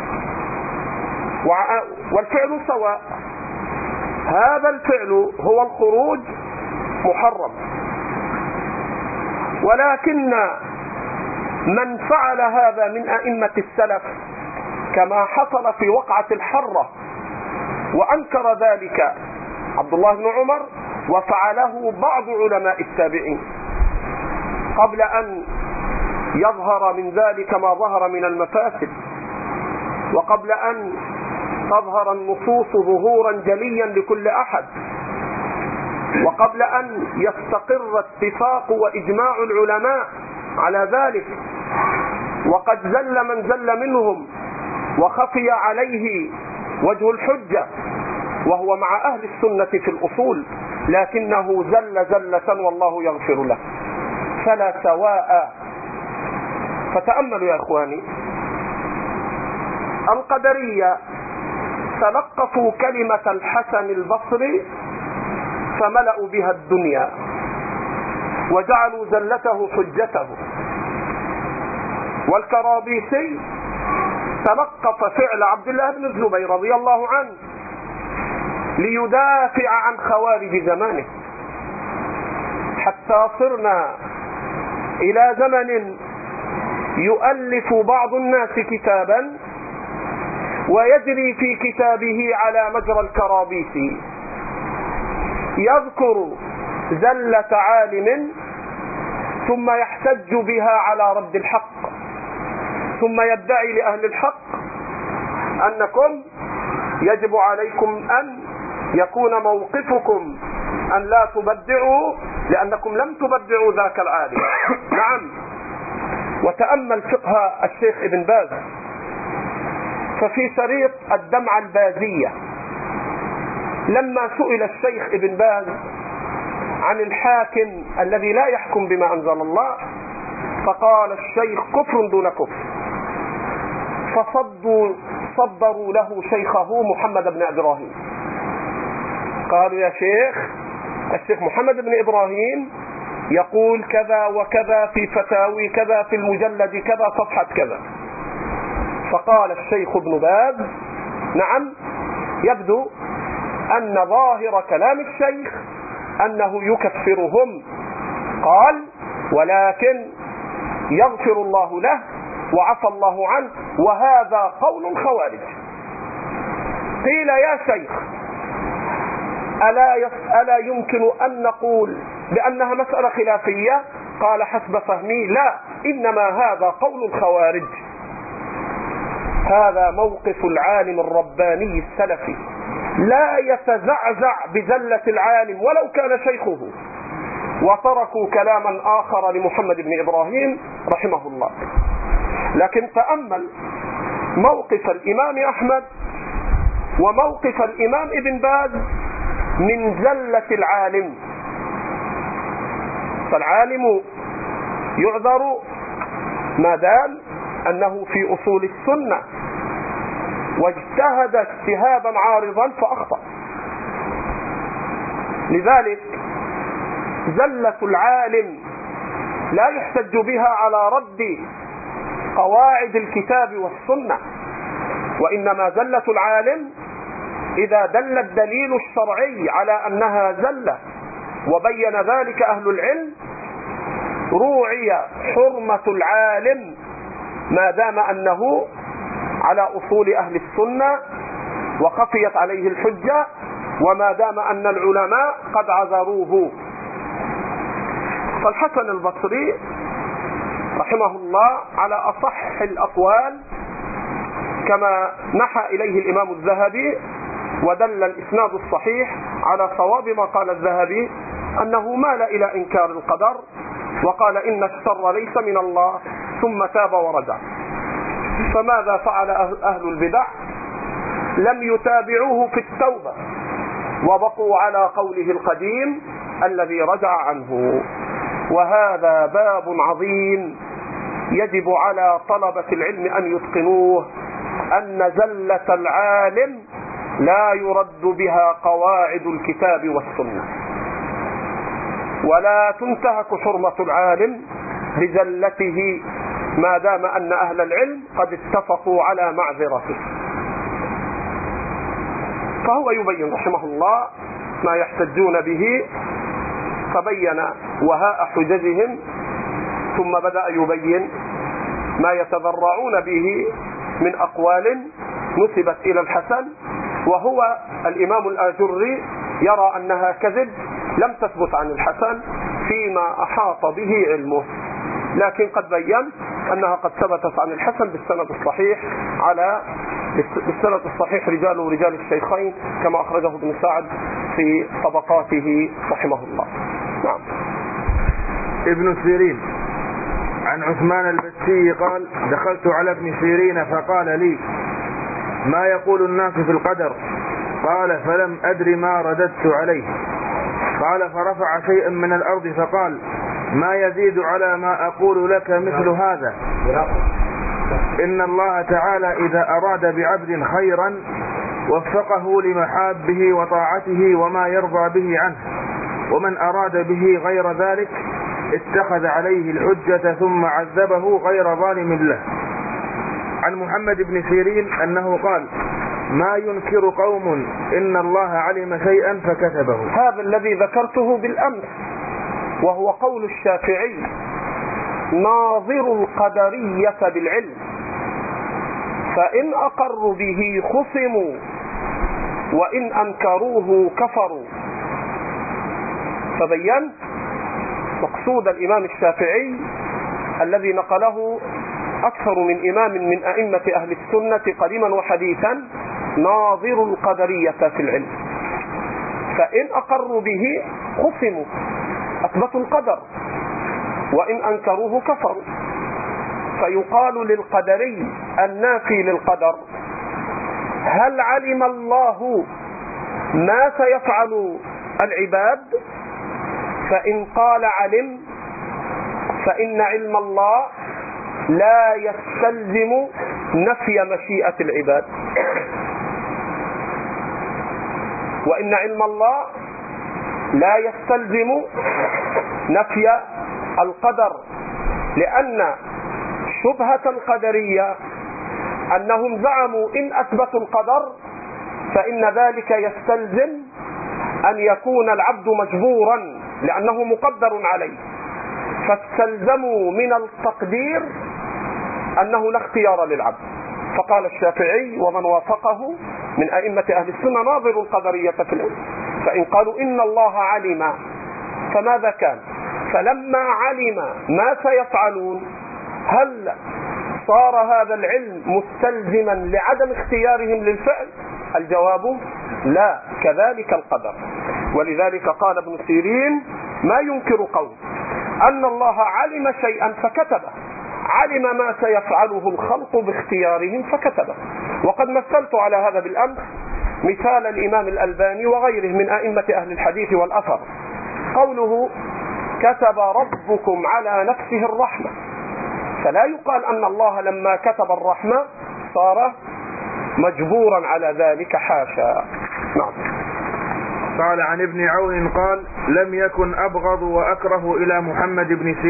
والفعل سواء. هذا الفعل هو الخروج محرم، ولكن من فعل هذا من أئمة السلف كما حصل في وقعة الحرة وأنكر ذلك عبد الله بن عمر وفعله بعض علماء التابعين قبل أن يظهر من ذلك ما ظهر من المفاسد، وقبل أن تظهر النصوص ظهورا جليا لكل أحد، وقبل أن يستقر اتفاق وإجماع العلماء على ذلك، وقد زل من زل منهم وخفي عليه وجه الحجة وهو مع أهل السنة في الأصول، لكنه زل زلة والله يغفر له، فلا سواء. فتأملوا يا إخواني، القدرية تلقفوا كلمة الحسن البصري فملأوا بها الدنيا وجعلوا زلته حجته، والكرابيسي تلقف فعل عبد الله بن الزبير رضي الله عنه ليدافع عن خوارج زمانه، حتى صرنا إلى زمن يؤلف بعض الناس كتابا ويجري في كتابه على مجرى الكرابيسي، يذكر زلة عالم ثم يحتج بها على رد الحق، ثم يدعي لأهل الحق أنكم يجب عليكم أن يكون موقفكم أن لا تبدعوا لأنكم لم تبدعوا ذاك العالم. نعم. وتأمل فقه الشيخ ابن باز، ففي شريط الدمعة البازية لما سئل الشيخ ابن باز عن الحاكم الذي لا يحكم بما أنزل الله، فقال الشيخ كفر دون كفر، فصدروا له شيخه محمد بن إبراهيم، قالوا يا شيخ، الشيخ محمد بن إبراهيم يقول كذا وكذا في فتاوي كذا في المجلد كذا صفحة كذا. فقال الشيخ ابن باز نعم، يبدو أن ظاهر كلام الشيخ أنه يكفرهم، قال ولكن يغفر الله له وعفى الله عنه، وهذا قول الخوارج. قيل يا شيخ ألا يمكن أن نقول بأنها مسألة خلافية؟ قال حسب فهمي لا، إنما هذا قول الخوارج. هذا موقف العالم الرباني السلفي، لا يتزعزع بزلة العالم ولو كان شيخه، وتركوا كلاما آخر لمحمد بن إبراهيم رحمه الله. لكن تأمل موقف الإمام أحمد وموقف الإمام ابن باز من زلة العالم. فالعالم يعذر ما دام أنه في أصول السنة واجتهد اجتهادا عارضا فأخطأ. لذلك زلة العالم لا يحتج بها على رد قواعد الكتاب والسنة، وإنما زلة العالم إذا دل الدليل الشرعي على أنها زلة وبين ذلك أهل العلم روعي حرمة العالم ما دام أنه على أصول أهل السنة وخفيت عليه الحجة، وما دام أن العلماء قد عذروه. فالحسن البصري رحمه الله على أصح الأقوال كما نحى إليه الإمام الذهبي، ودل الإسناد الصحيح على صواب ما قال الذهبي أنه مال إلى إنكار القدر وقال إن الشر ليس من الله، ثم تاب ورجع. فماذا فعل أهل البدع؟ لم يتابعوه في التوبة وبقوا على قوله القديم الذي رجع عنه. وهذا باب عظيم يجب على طلبة العلم أن يتقنوه، أن زلة العالم لا يرد بها قواعد الكتاب والسنة، ولا تنتهك حرمة العالم بزلته ما دام أن أهل العلم قد اتفقوا على معذرته. فهو يبين رحمه الله ما يحتجون به، فبين وهاء حججهم، ثم بدأ يبين ما يتذرعون به من أقوال نسبت إلى الحسن، وهو الإمام الآجري يرى أنها كذب لم تثبت عن الحسن فيما أحاط به علمه، لكن قد بين أنها قد ثبتت عن الحسن بالسند الصحيح بالسند الصحيح رجال الشيخين كما أخرجه ابن سعد في طبقاته رحمه الله. نعم. ابن سيرين عن عثمان البسي قال: دخلت على ابن سيرين فقال لي: ما يقول الناس في القدر؟ قال: فلم أدر ما رددت عليه. قال: فرفع شيئا من الأرض فقال: ما يزيد على ما أقول لك مثل هذا. إن الله تعالى إذا أراد بعبد خيرا وفقه لمحابه وطاعته وما يرضى به عنه، ومن أراد به غير ذلك اتخذ عليه الحجة ثم عذبه غير ظالم له. عن محمد بن سيرين أنه قال: ما ينكر قوم إن الله علم شيئا فكتبه. هذا الذي ذكرته بالأمس وهو قول الشافعي: ناظر القدرية بالعلم، فإن أقروا به خصموا وإن أنكروه كفروا. فبين مقصود الإمام الشافعي الذي نقله أكثر من إمام من أئمة أهل السنة قديما وحديثا: ناظر القدرية في العلم، فإن أقروا به خصموا أثبتوا القدر وإن أنكروه كفروا. فيقال للقدري النافي للقدر: هل علم الله ما سيفعل العباد؟ فإن قال علم فإن علم الله لا يستلزم نفي مشيئة العباد، وإن علم الله لا يستلزم نفي القدر، لأن شبهة القدرية أنهم زعموا إن أثبتوا القدر فإن ذلك يستلزم أن يكون العبد مجبورا لأنه مقدر عليه، فاستلزموا من التقدير أنه لا اختيار للعبد. فقال الشافعي ومن وافقه من أئمة أهل السنة: ناظر القدرية في العلم. فإن قالوا إن الله علم فماذا كان؟ فلما علم ما سيفعلون هل صار هذا العلم مستلزما لعدم اختيارهم للفعل؟ الجواب لا، كذلك القدر. ولذلك قال ابن سيرين: ما ينكر قول أن الله علم شيئا فكتبه، علم ما سيفعله الخلق باختيارهم فكتبه. وقد مثلت على هذا بالأمس مثال الإمام الألباني وغيره من أئمة أهل الحديث والأثر، قوله كتب ربكم على نفسه الرحمة، فلا يقال أن الله لما كتب الرحمة صار مجبورا على ذلك، حاشا. نعم. قال عن ابن عون قال لم يكن أبغض وأكره إلى محمد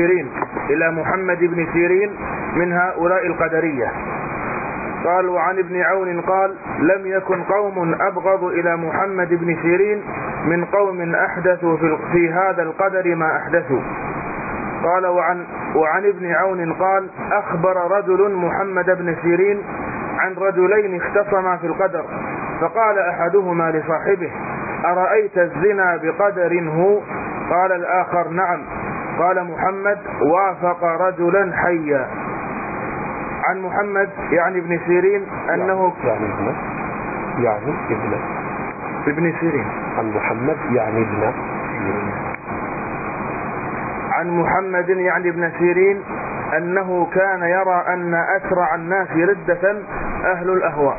بن سيرين من هؤلاء القدرية. قال وعن ابن عون قال لم يكن قوم أبغض إلى محمد بن سيرين من قوم أحدثوا في هذا القدر ما أحدثوا. قال وعن ابن عون قال أخبر رجل محمد بن سيرين عن رجلين اختصما في القدر، فقال أحدهما لصاحبه أرأيت الزنا بقدر هو؟ قال الآخر نعم. قال محمد وافق رجلا حيا. عن محمد يعني ابن سيرين أنه ابن سيرين عن محمد يعني ابن عن محمد يعني ابن سيرين أنه كان يرى أن أسرع الناس ردة أهل الأهواء.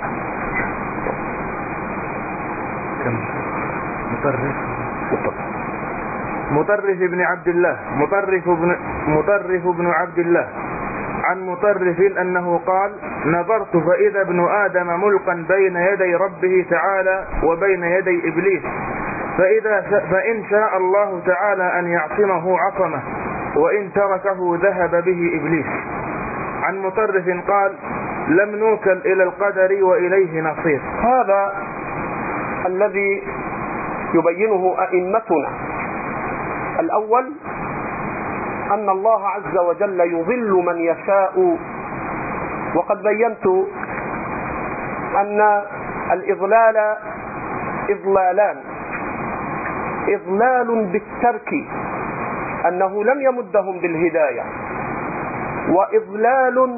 مطرف بن عبد الله مطرف بن عبد الله عن مطرف أنه قال نظرت فإذا ابن آدم ملقا بين يدي ربه تعالى وبين يدي إبليس، فإن شاء الله تعالى أن يعصمه عصمه، وإن تركه ذهب به إبليس. عن مطرف قال لم نوكل إلى القدر وإليه نصير. هذا الذي يبينه أئمتنا. الأول أن الله عز وجل يضل من يشاء، وقد بينت أن الإضلال إضلالان: إضلال بالترك أنه لم يمدهم بالهداية، وإضلال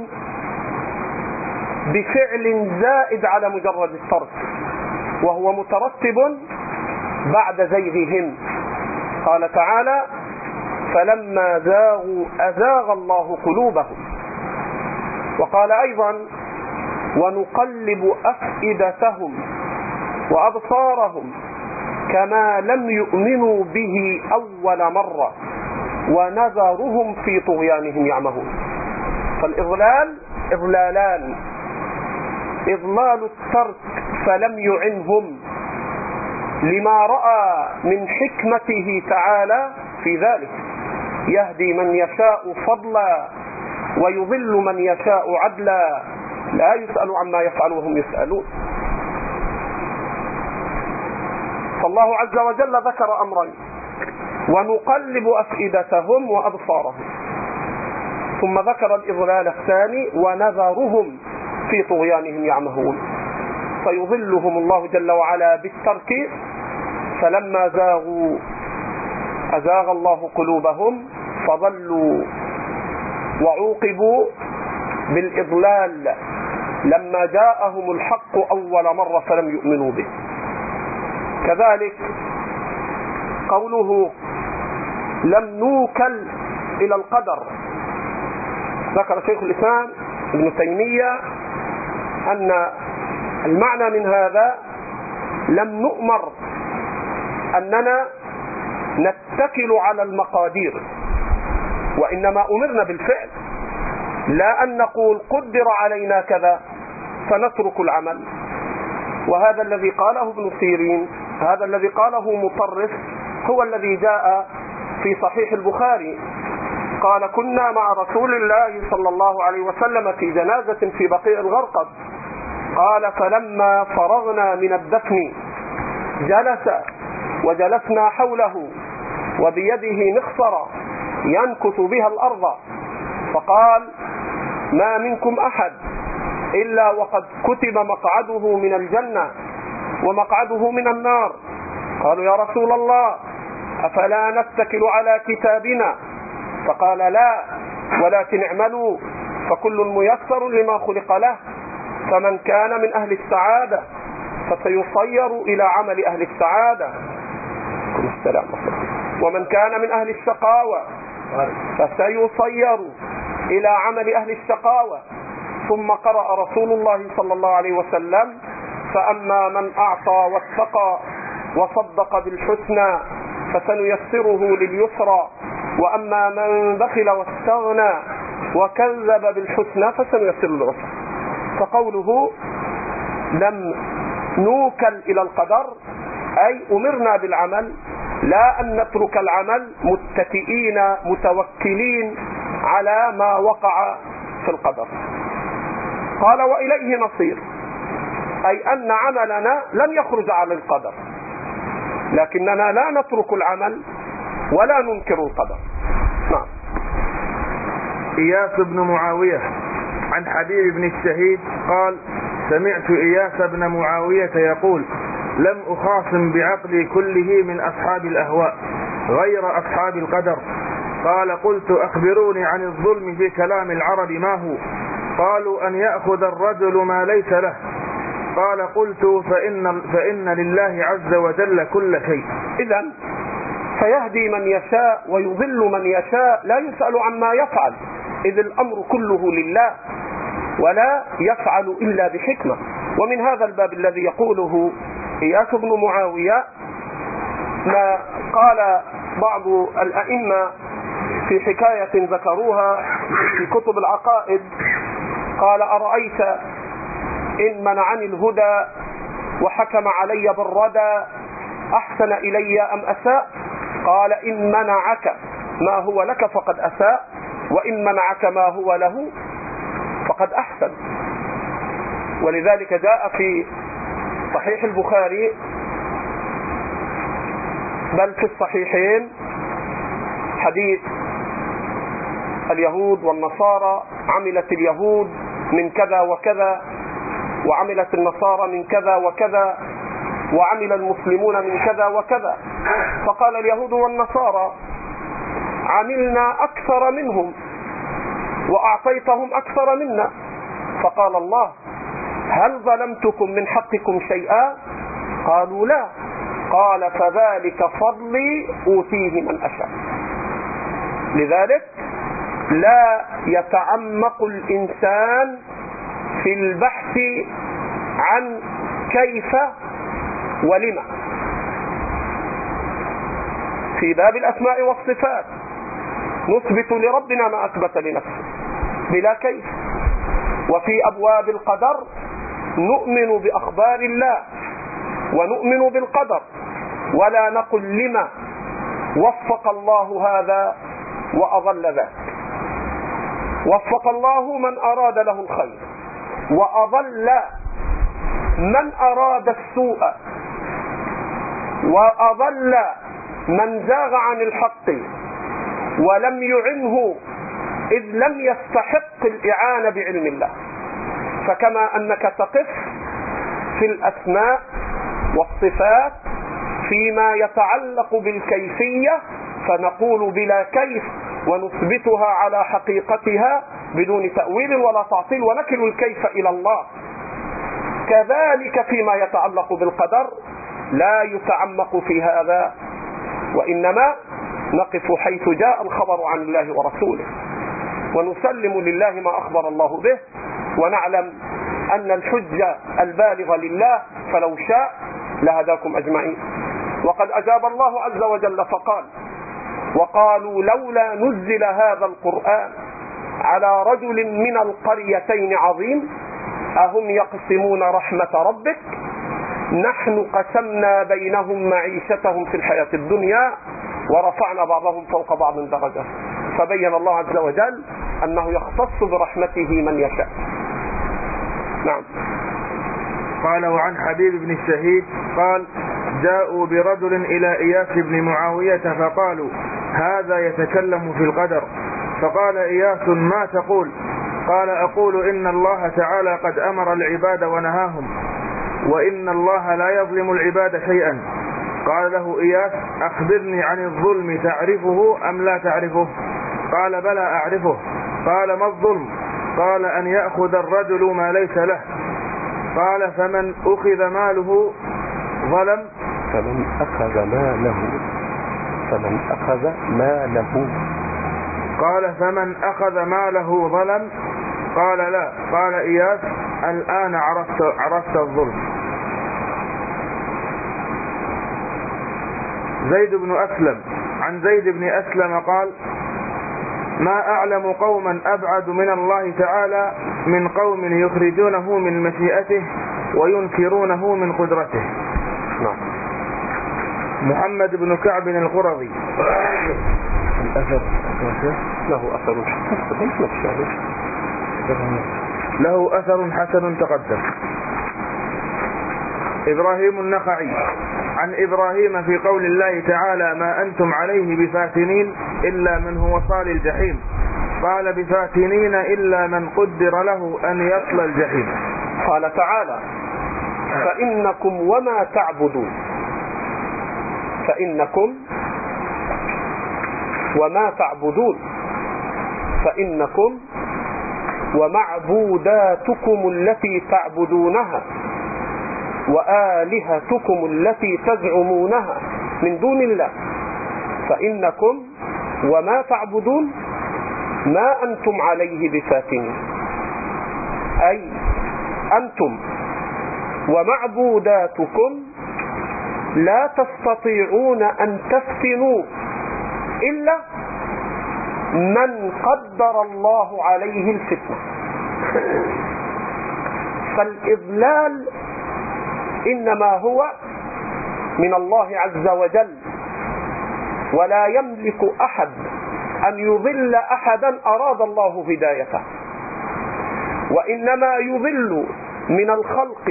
بفعل زائد على مجرد الترك وهو مترتب بعد زيغهم. قال تعالى فلما زاغوا أزاغ الله قلوبهم. وقال أيضا ونقلب أفئدتهم وأبصارهم كما لم يؤمنوا به أول مرة ونذرهم في طغيانهم يعمهون. فالإضلال إضلالان: إضلال الترك فلم يعنهم لما رأى من حكمته تعالى في ذلك، يهدي من يشاء فضلا ويضل من يشاء عدلا، لا يسأل عما يفعل وهم يسألون. فالله عز وجل ذكر أمرين: ونقلب أفئدتهم وأبصارهم، ثم ذكر الإضلال الثاني ونذرهم في طغيانهم يعمهون. فيضلهم الله جل وعلا بالترك، فلما زاغوا أزاغ الله قلوبهم فضلوا، وعوقبوا بالإضلال لما جاءهم الحق أول مرة فلم يؤمنوا به. كذلك قوله لم نوكل إلى القدر، ذكر شيخ الإسلام ابن تيمية أن المعنى من هذا لم نؤمر أننا نتكل على المقادير، وإنما أمرنا بالفعل، لا أن نقول قدر علينا كذا فنترك العمل. وهذا الذي قاله ابن سيرين، هذا الذي قاله مطرف، هو الذي جاء في صحيح البخاري. قال كنا مع رسول الله صلى الله عليه وسلم في جنازة في بقيع الغرقد، قال فلما فرغنا من الدفن جلس وجلسنا حوله وبيده مخصرة ينكث بها الأرض، فقال ما منكم أحد إلا وقد كتب مقعده من الجنة ومقعده من النار. قالوا يا رسول الله أفلا نتكل على كتابنا؟ فقال لا، ولكن اعملوا فكل ميسر لما خلق له، فمن كان من أهل السعادة فسيصير إلى عمل أهل السعادة، ومن كان من أهل الشقاوة فسيصير إلى عمل أهل الشقاوة. ثم قرأ رسول الله صلى الله عليه وسلم فأما من أعطى واتقى وصدق بالحسنى فسنيسره لليسرى وأما من بخل واستغنى وكذب بالحسنى فسنيسره للعسرى. فقوله لم نوكل إلى القدر أي أمرنا بالعمل، لا أن نترك العمل متكئين متوكلين على ما وقع في القدر. قال وإليه نصير، أي أن عملنا لن يخرج على القدر، لكننا لا نترك العمل ولا ننكر القدر. نعم. إياس بن معاوية عن حبيب بن الشهيد قال سمعت إياس بن معاوية يقول لم أخاصم بعقلي كله من أصحاب الأهواء غير أصحاب القدر. قال قلت أخبروني عن الظلم في كلام العرب ما هو؟ قالوا أن يأخذ الرجل ما ليس له. قال قلت فإن لله عز وجل كل شيء. إذن فيهدي من يشاء ويضل من يشاء، لا يسأل عما يفعل، إذ الأمر كله لله ولا يفعل إلا بحكمة. ومن هذا الباب الذي يقوله إياس بن معاوية ما قال بعض الأئمة في حكاية ذكروها في كتب العقائد، قال أرأيت إن منعني الهدى وحكم علي بالردى أحسن إلي أم أساء؟ قال إن منعك ما هو لك فقد أساء، وإن منعك ما هو له فقد أحسن. ولذلك جاء في صحيح البخاري بل في الصحيحين حديث اليهود والنصارى، عملت اليهود من كذا وكذا وعملت النصارى من كذا وكذا وعمل المسلمون من كذا وكذا. فقال اليهود والنصارى عملنا أكثر منهم وأعطيتهم أكثر منا. فقال الله هل ظلمتكم من حقكم شيئا؟ قالوا لا. قال فذلك فضلي أوتيه من أشاء. لذلك لا يتعمق الإنسان في البحث عن كيف ولما. في باب الأسماء والصفات نثبت لربنا ما أثبت لنفسه بلا كيف، وفي أبواب القدر نؤمن بأخبار الله ونؤمن بالقدر ولا نقل لما وفق الله هذا وأضل ذاك. وفق الله من أراد له الخير وأضل من أراد السوء، وأضل من زاغ عن الحق ولم يعنه إذ لم يستحق الإعانة بعلم الله. فكما أنك تقف في الأسماء والصفات فيما يتعلق بالكيفية فنقول بلا كيف ونثبتها على حقيقتها بدون تأويل ولا تعطيل ونكل الكيف إلى الله، كذلك فيما يتعلق بالقدر لا يتعمق في هذا، وإنما نقف حيث جاء الخبر عن الله ورسوله ونسلم لله ما أخبر الله به، ونعلم أن الحجة البالغة لله فلو شاء لهداكم أجمعين. وقد أجاب الله عز وجل فقال وقالوا لولا نزل هذا القرآن على رجل من القريتين عظيم أهم يقسمون رحمة ربك نحن قسمنا بينهم معيشتهم في الحياة الدنيا ورفعنا بعضهم فوق بعض درجات. فبين الله عز وجل أنه يختص برحمته من يشاء. نعم. قال وعن حبيب بن الشهيد قال جاءوا برجل إلى إياس بن معاوية فقالوا هذا يتكلم في القدر. فقال إياس ما تقول؟ قال أقول إن الله تعالى قد أمر العباد ونهاهم وإن الله لا يظلم العباد شيئا. قال له إياس أخبرني عن الظلم تعرفه أم لا تعرفه؟ قال بلى أعرفه. قال ما الظلم؟ قال أن يأخذ الرجل ما ليس له. قال فمن أخذ ماله ظلم؟ فمن أخذ ماله قال فمن أخذ ماله ظلم؟ قال لا. قال إياس الآن عرفت الظلم. زيد بن أسلم عن زيد بن أسلم قال ما أعلم قوما أبعد من الله تعالى من قوم يخرجونه من مشيئته وينكرونه من قدرته. محمد بن كعب القرظي. الأثر له أثر حسن تقدم. إبراهيم النخعي عن إبراهيم في قول الله تعالى ما أنتم عليه بفاتنين إلا من هو صال الجحيم قال بفاتنين إلا من قدر له أن يصل الجحيم. قال تعالى فإنكم وما تعبدون فإنكم وما تعبدون فإنكم ومعبوداتكم التي تعبدونها وآلهتكم التي تزعمونها من دون الله فإنكم وما تعبدون ما أنتم عليه بفاتنين أي أنتم ومعبوداتكم لا تستطيعون أن تفتنوا إلا من قدر الله عليه الفتنة. فالإضلال إنما هو من الله عز وجل ولا يملك أحد أن يضل أحدا أراد الله هدايته وإنما يضل من الخلق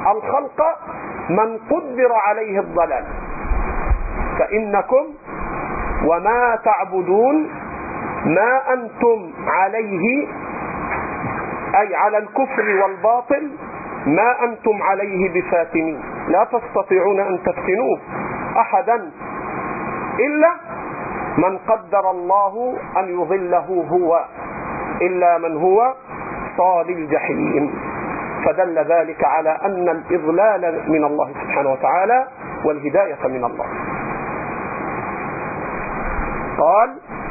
من قدر عليه الضلال. فإنكم وما تعبدون ما أنتم عليه أي على الكفر والباطل ما أنتم عليه بفاتنين لا تستطيعون أن تفتنوه أحدا إلا من قدر الله أن يضله هو إلا من هو صال الجحيم. فدل ذلك على أن الإضلال من الله سبحانه وتعالى والهداية من الله. قال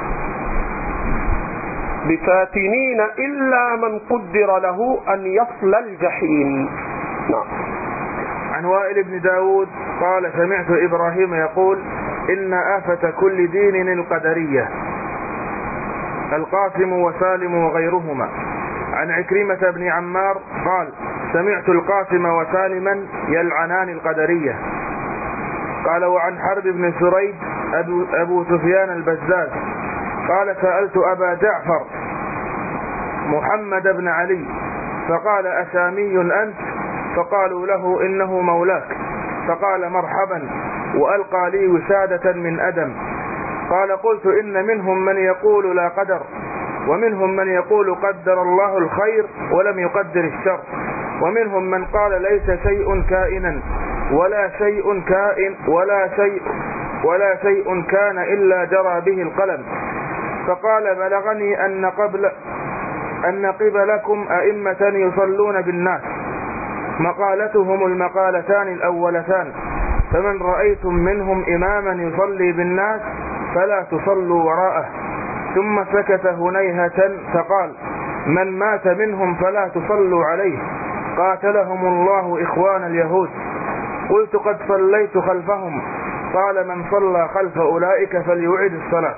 بفاتنين إلا من قدر له أن يصل الجحيم. نعم. عن وائل بن داود قال سمعت إبراهيم يقول إن آفة كل دين القدرية القاسم وسالم وغيرهما. عن عكرمة بن عمار قال سمعت القاسم وسالما يلعنان القدرية. قال وعن حرب بن سريج أبو سفيان البزاز قال سألت أبا جعفر محمد بن علي فقال أسامي أنت؟ فقالوا له إنه مولاك فقال مرحبا وألقى لي وسادة من أدم. قال قلت إن منهم من يقول لا قدر ومنهم من يقول قدر الله الخير ولم يقدر الشر ومنهم من قال ليس شيء كائنا ولا شيء كان إلا جرى به القلم. فقال بلغني أن قبلكم أئمة يصلون بالناس مقالتهم المقالتان الأولتان فمن رأيتم منهم إماما يصلي بالناس فلا تصلوا وراءه. ثم سكت هنيهة فقال من مات منهم فلا تصلوا عليه قاتلهم الله إخوان اليهود. قلت قد صليت خلفهم. قال من صلى خلف أولئك فليعد الصلاة.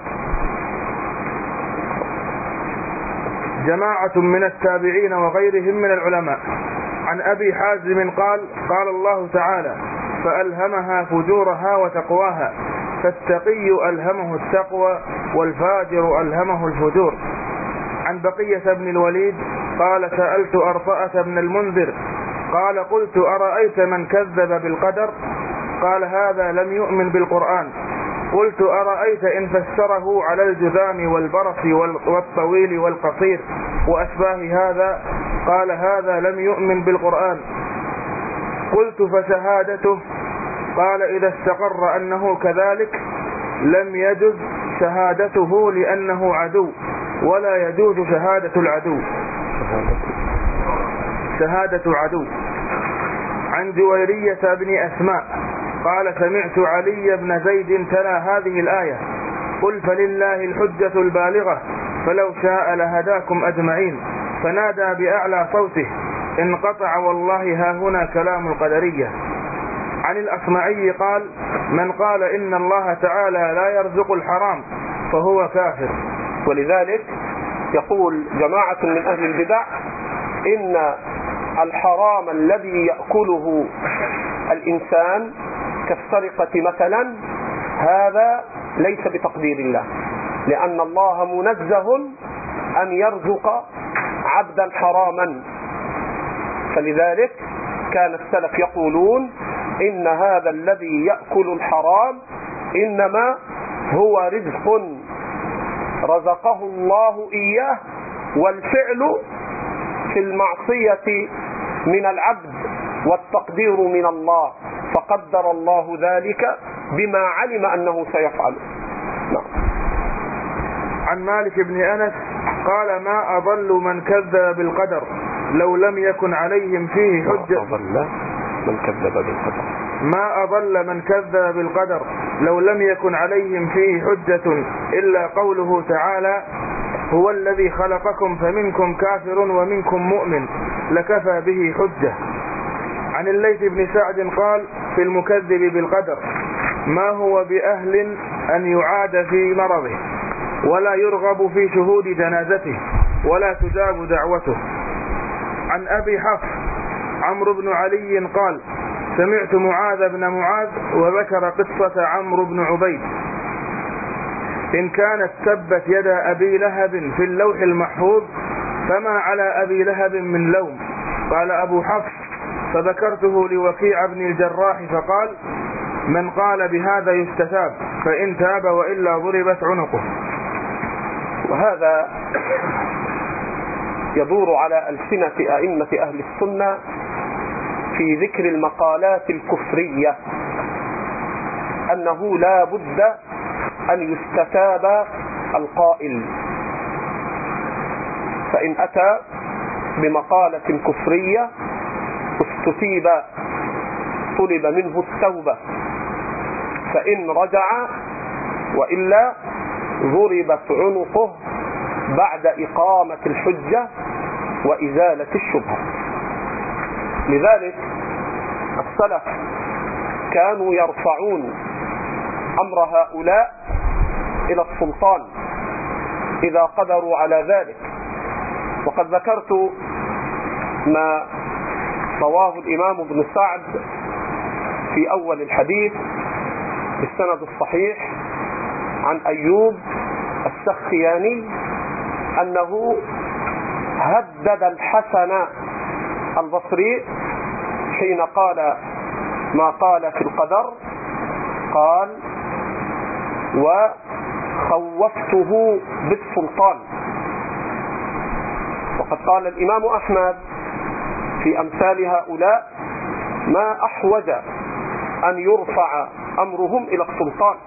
جماعة من التابعين وغيرهم من العلماء. عن أبي حازم قال قال الله تعالى فألهمها فجورها وتقواها فالتقي ألهمه التقوى والفاجر ألهمه الفجور. عن بقية بن الوليد قال سألت أرطأة بن المنذر قال قلت أرأيت من كذب بالقدر؟ قال هذا لم يؤمن بالقرآن. قلت أرأيت إن فسره على الجذام والبرص والطويل والقصير وأشباه هذا؟ قال هذا لم يؤمن بالقرآن. قلت فشهادته؟ قال إذا استقر أنه كذلك لم يجوز شهادته لأنه عدو ولا يجوز شهادة العدو شهادة عدو. عن جويرية بن أسماء قال سمعت علي بن زيد تلا هذه الآية قل فلله الحجة البالغة فلو شاء لهداكم أجمعين فنادى بأعلى صوته انقطع والله ها هنا كلام القدرية. عن الأصمعي قال: من قال إن الله تعالى لا يرزق الحرام فهو كافر. ولذلك يقول جماعة من أهل البدع إن الحرام الذي يأكله الإنسان كالسرقة مثلا هذا ليس بتقدير الله، لأن الله منزه أن يرزق عبدا حراما. فلذلك كان السلف يقولون إن هذا الذي يأكل الحرام إنما هو رزق رزقه الله إياه، والفعل في المعصية من العبد والتقدير من الله، فقدر الله ذلك بما علم أنه سيفعله. عن مالك بن أنس قال: ما أضل من كذب بالقدر لو لم يكن عليهم فيه حجة. ما أضل من كذب بالقدر لو لم يكن عليهم فيه حجة إلا قوله تعالى: هو الذي خلقكم فمنكم كافر ومنكم مؤمن لكفى به حجة. عن الليث بن سعد قال في المكذب بالقدر: ما هو بأهل أن يعاد في مرضه ولا يرغب في شهود جنازته ولا تجاب دعوته. عن أبي حفص عمرو بن علي قال: سمعت معاذ بن معاذ وذكر قصة عمرو بن عبيد: إن كانت تبت يد أبي لهب في اللوح المحفوظ فما على أبي لهب من لوم. قال أبو حفص: فذكرته لوكيع بن الجراح فقال: من قال بهذا يستتاب، فإن تاب وإلا ضربت عنقه. وهذا يدور على ألسنة أئمة أهل السنة في ذكر المقالات الكفرية أنه لا بد أن يستتاب القائل، فإن أتى بمقالة كفرية استتيب، طلب منه التوبة، فإن رجع وإلا ضربت عنقه بعد إقامة الحجة وإزالة الشبهة. لذلك السلف كانوا يرفعون أمر هؤلاء إلى السلطان إذا قدروا على ذلك. وقد ذكرت ما رواه الإمام ابن سعد في أول الحديث بالسند الصحيح عن أيوب السختياني أنه هدد الحسن البصري حين قال ما قال في القدر، قال: وخوفته بالسلطان. وقد قال الإمام أحمد في أمثال هؤلاء: ما أحوج أن يرفع أمرهم إلى السلطان.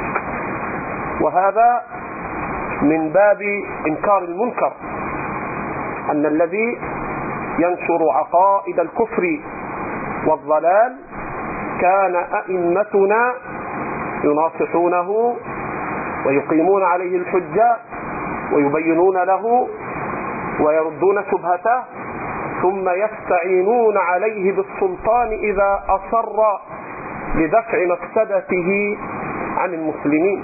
وهذا من باب إنكار المنكر، أن الذي ينشر عقائد الكفر والضلال كان أئمتنا يناصحونه ويقيمون عليه الحجة ويبينون له ويردون شبهته، ثم يستعينون عليه بالسلطان إذا أصر لدفع مفسدته عن المسلمين.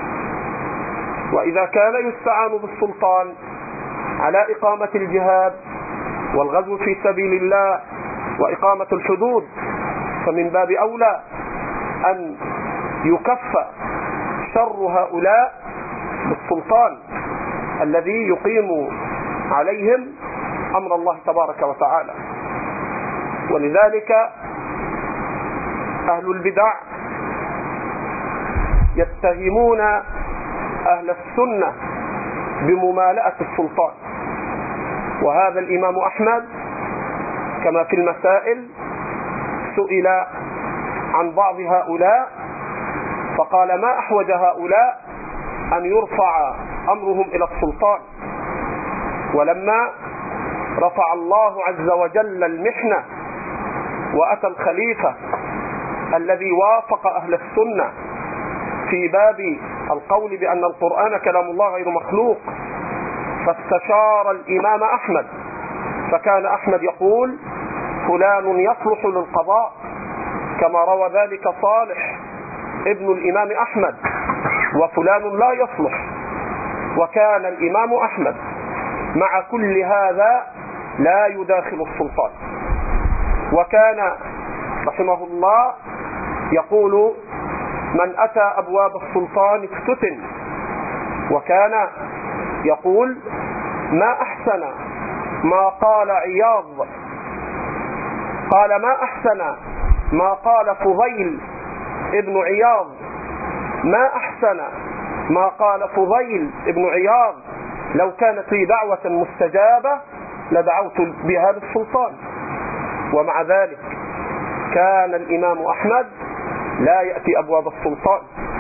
وإذا كان يستعان بالسلطان على إقامة الجهاد والغزو في سبيل الله وإقامة الحدود، فمن باب أولى أن يكف شر هؤلاء بالسلطان الذي يقيم عليهم أمر الله تبارك وتعالى. ولذلك أهل البدع يتهمون أهل السنة بممالأة السلطان. وهذا الإمام أحمد كما في المسائل سئل عن بعض هؤلاء فقال: ما أحوج هؤلاء أن يرفع أمرهم إلى السلطان. ولما رفع الله عز وجل المحنة وأتى الخليفة الذي وافق أهل السنة في باب القول بأن القرآن كلام الله غير مخلوق، فاستشار الإمام أحمد، فكان أحمد يقول: فلان يصلح للقضاء كما روى ذلك صالح ابن الإمام أحمد، وفلان لا يصلح. وكان الإمام أحمد مع كل هذا لا يداخل السلطان، وكان رحمه الله يقول: من أتى أبواب السلطان افتتن. وكان يقول: ما أحسن ما قال عياض، قال: ما أحسن ما قال فضيل ابن عياض، ما أحسن ما قال فضيل ابن عياض، لو كانت لي دعوة مستجابة لدعوت بها للسلطان. ومع ذلك كان الإمام أحمد لا يأتي أبواب السلطان،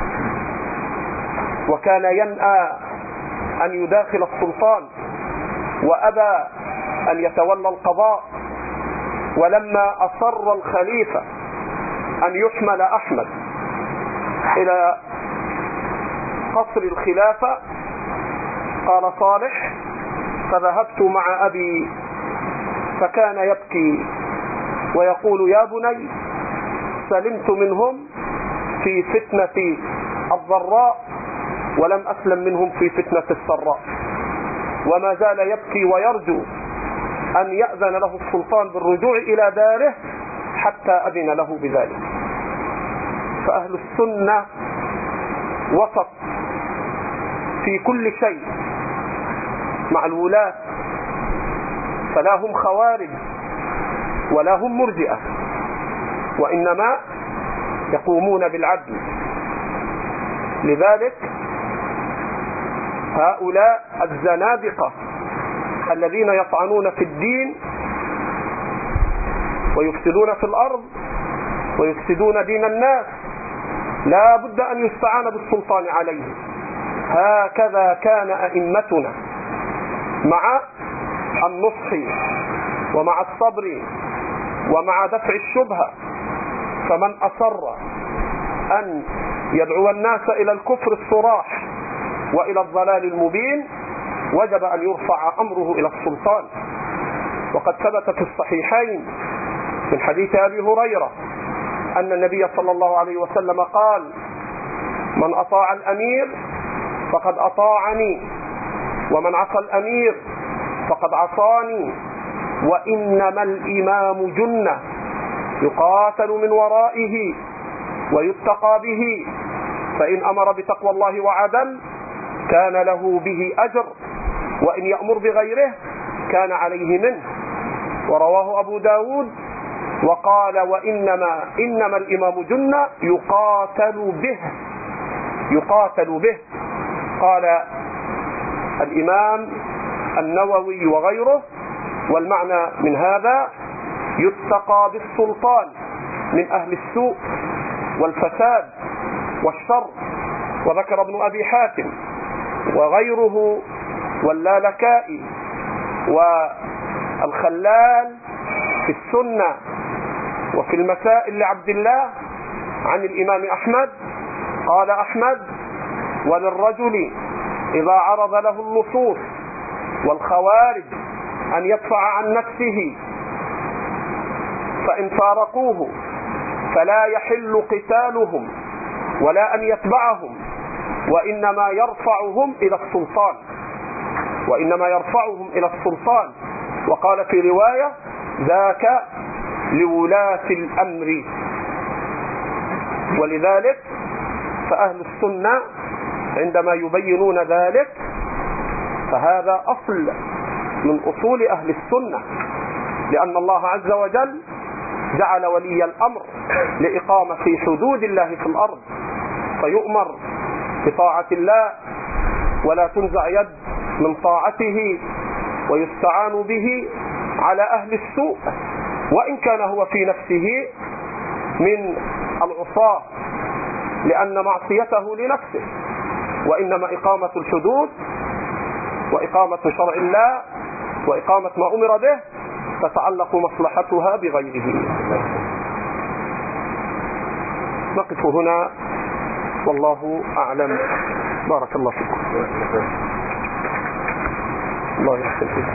وكان ينأى أن يداخل السلطان، وأبى أن يتولى القضاء. ولما أصر الخليفة أن يحمل أحمد إلى قصر الخلافة، قال صالح: فذهبت مع أبي فكان يبكي ويقول: يا بني، سلمت منهم في فتنة الضراء ولم أسلم منهم في فتنة السراء. وما زال يبكي ويرجو أن يأذن له السلطان بالرجوع إلى داره حتى أذن له بذلك. فأهل السنة وسط في كل شيء مع الولاة، فلا هم خوارج ولا هم مرجئة، وإنما يقومون بالعدل. لذلك هؤلاء الزنادقة الذين يطعنون في الدين ويفسدون في الأرض ويفسدون دين الناس لا بد أن يستعان بالسلطان عليهم. هكذا كان أئمتنا مع النصح ومع الصبر ومع دفع الشبهة. فمن أصر أن يدعو الناس إلى الكفر الصراح وإلى الضلال المبين وجب أن يرفع أمره إلى السلطان. وقد ثبت في الصحيحين من حديث أبي هريرة أن النبي صلى الله عليه وسلم قال: من أطاع الأمير فقد أطاعني، ومن عصى الأمير فقد عصاني، وإنما الإمام جنة يقاتل من ورائه ويتقى به، فإن أمر بتقوى الله وعدل كان له به أجر، وإن يأمر بغيره كان عليه منه. ورواه أبو داود وقال: إنما الإمام جنة يقاتل به. قال الإمام النووي وغيره: والمعنى من هذا يتقى بالسلطان من أهل السوء والفساد والشر. وذكر ابن أبي حاتم وغيره واللالكائي والخلال في السنة وفي المسائل لعبد الله عن الإمام أحمد قال أحمد: وللرجل إذا عرض له اللصوص والخوارج أن يدفع عن نفسه، فإن فارقوه فلا يحل قتالهم ولا أن يتبعهم، وإنما يرفعهم إلى السلطان. وقال في رواية: ذاك لولاة الأمر. ولذلك فأهل السنة عندما يبينون ذلك فهذا أصل من أصول أهل السنة، لأن الله عز وجل جعل ولي الأمر لإقامة حدود الله في الأرض، فيؤمر بطاعة الله ولا تنزع يد من طاعته، ويستعان به على أهل السوء وإن كان هو في نفسه من العصاة، لأن معصيته لنفسه. وإنما إقامة الحدود وإقامة شرع الله وإقامة ما أمر به تتعلق مصلحتها بغيره. نقف هنا والله أعلم. بارك الله فيكم. الله يحسن فيكم.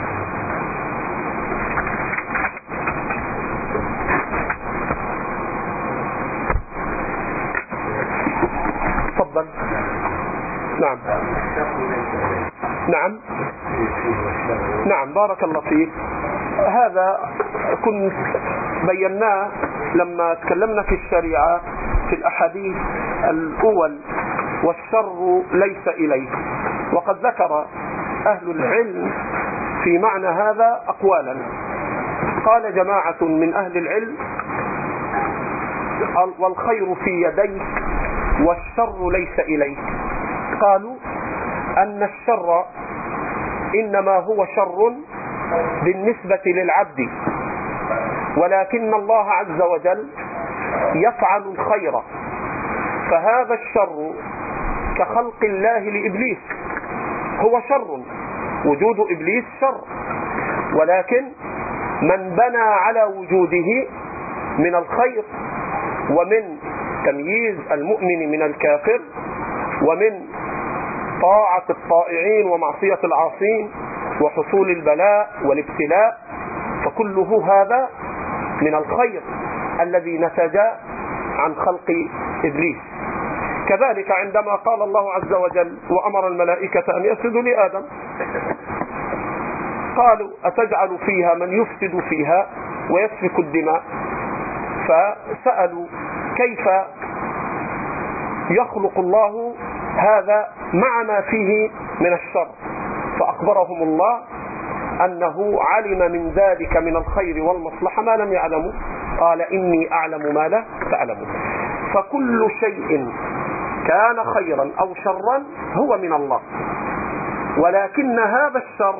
تفضل. نعم نعم نعم بارك الله فيك. هذا كنت بيناه لما تكلمنا في الشريعة في الأحاديث الأول، والشر ليس إليه. وقد ذكر أهل العلم في معنى هذا أقوالا. قال جماعة من أهل العلم: والخير في يديك والشر ليس إليك. قالوا أن الشر إنما هو شر بالنسبة للعبد، ولكن الله عز وجل يفعل الخير، فهذا الشر كخلق الله لإبليس هو شر، وجود إبليس شر، ولكن من بنى على وجوده من الخير ومن تمييز المؤمن من الكافر ومن طاعة الطائعين ومعصية العاصين وحصول البلاء والابتلاء، فكله هذا من الخير الذي نتج عن خلق إبليس. كذلك عندما قال الله عز وجل وأمر الملائكة أن يسجدوا لآدم، قالوا: أتجعل فيها من يفسد فيها ويسفك الدماء؟ فسألوا كيف يخلق الله هذا مع ما فيه من الشر، فأخبرهم الله أنه علم من ذلك من الخير والمصلحة ما لم يعلموا. قال: إني أعلم ما لا تعلمون. فكل شيء كان خيرا أو شرا هو من الله، ولكن هذا الشر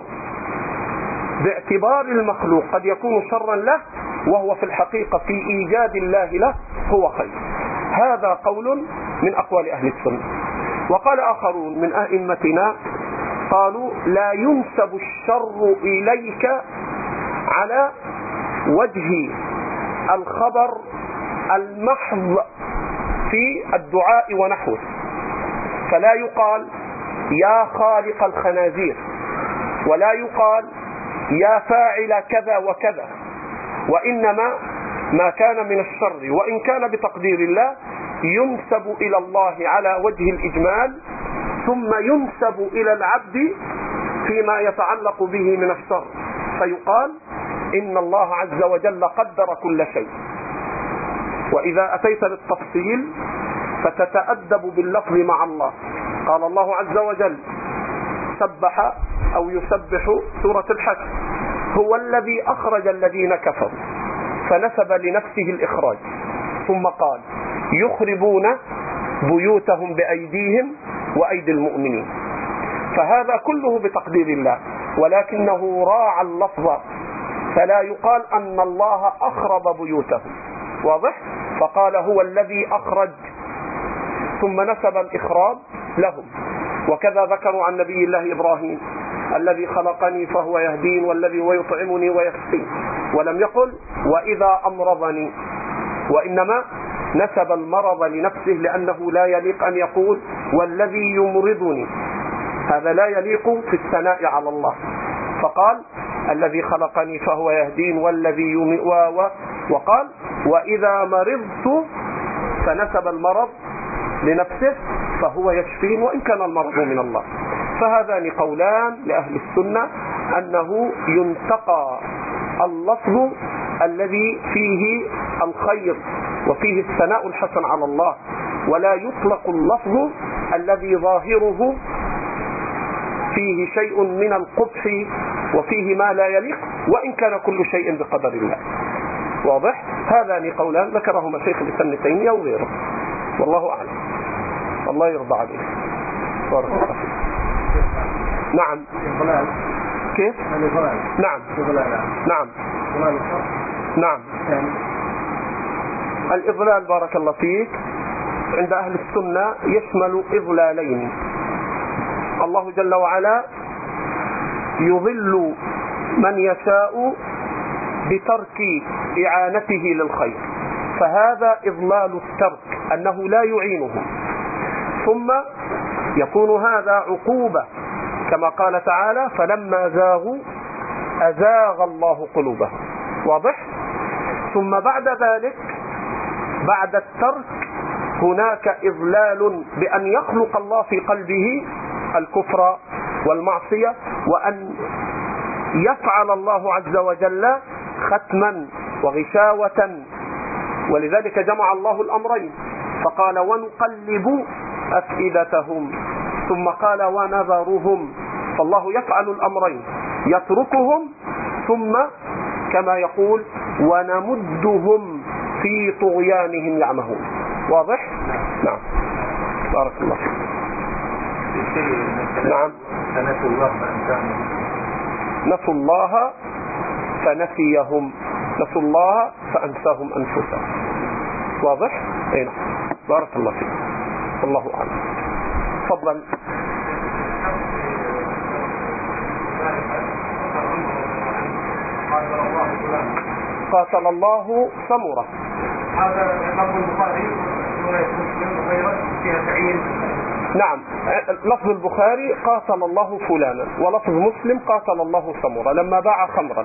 باعتبار المخلوق قد يكون شرا له، وهو في الحقيقة في إيجاد الله له هو خير. هذا قول من أقوال أهل السنة. وقال آخرون من أئمتنا قالوا: لا ينسب الشر إليك على وجه الخبر المحض في الدعاء ونحوه، فلا يقال يا خالق الخنازير، ولا يقال يا فاعل كذا وكذا، وإنما ما كان من الشر وإن كان بتقدير الله ينسب إلى الله على وجه الإجمال، ثم ينسب إلى العبد فيما يتعلق به من الشر، فيقال إن الله عز وجل قدر كل شيء. وإذا أتيت للتفصيل فتتأدب باللفظ مع الله. قال الله عز وجل: سبح أو يسبح سورة الحشر: هو الذي أخرج الذين كفروا، فنسب لنفسه الإخراج، ثم قال: يخربون بيوتهم بأيديهم وأيدي المؤمنين. فهذا كله بتقدير الله، ولكنه راعى اللفظ، فلا يقال أن الله أخرب بيوتهم، واضح؟ فقال: هو الذي أخرج، ثم نسب الإخراب لهم. وكذا ذكروا عن نبي الله إبراهيم: الذي خلقني فهو يهدين، والذي هو يطعمني ويسقين، ولم يقل وإذا أمرضني، وإنما نسب المرض لنفسه، لأنه لا يليق أن يقول والذي يمرضني، هذا لا يليق في الثناء على الله، فقال الذي خلقني فهو يهدين والذي وقال وإذا مرضت، فنسب المرض لنفسه فهو يشفين وإن كان المرض من الله. فهذان قولان لأهل السنة أنه ينتقى اللفظ الذي فيه الخير وفيه الثناء الحسن على الله، ولا يطلق اللفظ الذي ظاهره فيه شيء من القبح وفيه ما لا يليق، وإن كان كل شيء بقدر الله. واضح؟ هذان قولان ذكرهما شيخ الإسلام ابن تيمية وغيره، والله أعلم. الله يرضى عليه. بارك الله فيك. نعم. كيف؟ نعم. نعم. نعم. الإضلال بارك الله فيك عند أهل السنة يشمل إضلالين. الله جل وعلا يضل من يشاء بترك إعانته للخير، فهذا إضلال الترك، أنه لا يعينه، ثم يكون هذا عقوبة كما قال تعالى: فلما زاغوا أزاغ الله قلوبهم. واضح؟ ثم بعد ذلك بعد الترك هناك إضلال بأن يخلق الله في قلبه الكفر والمعصية، وأن يفعل الله عز وجل ختما وغشاوة. ولذلك جمع الله الأمرين فقال ونقلب أفئدتهم، ثم قال ونذرهم. فالله يفعل الأمرين، يتركهم ثم كما يقول ونمدهم في طغيانهم يعمهون. واضح؟ نعم. بارك الله فيك. نعم. فنسوا الله فأنساهم. نسوا الله فنسيهم، نسوا الله فأنساهم أنفسهم. واضح؟ أي نعم. بارك الله فيك. الله أعلم. تفضل. قاتل الله سمرة. هذا لفظ البخاري ورواية مسلم وغيره فيها تعيين. نعم، لفظ البخاري قاتل الله فلانا، ولفظ مسلم قاتل الله سمرة لما باع خمرا.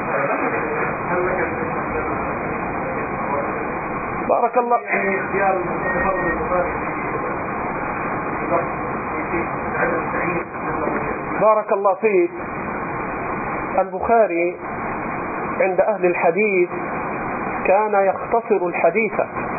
بارك الله. بارك الله فيك. البخاري عند أهل الحديث كان يختصر الحديث،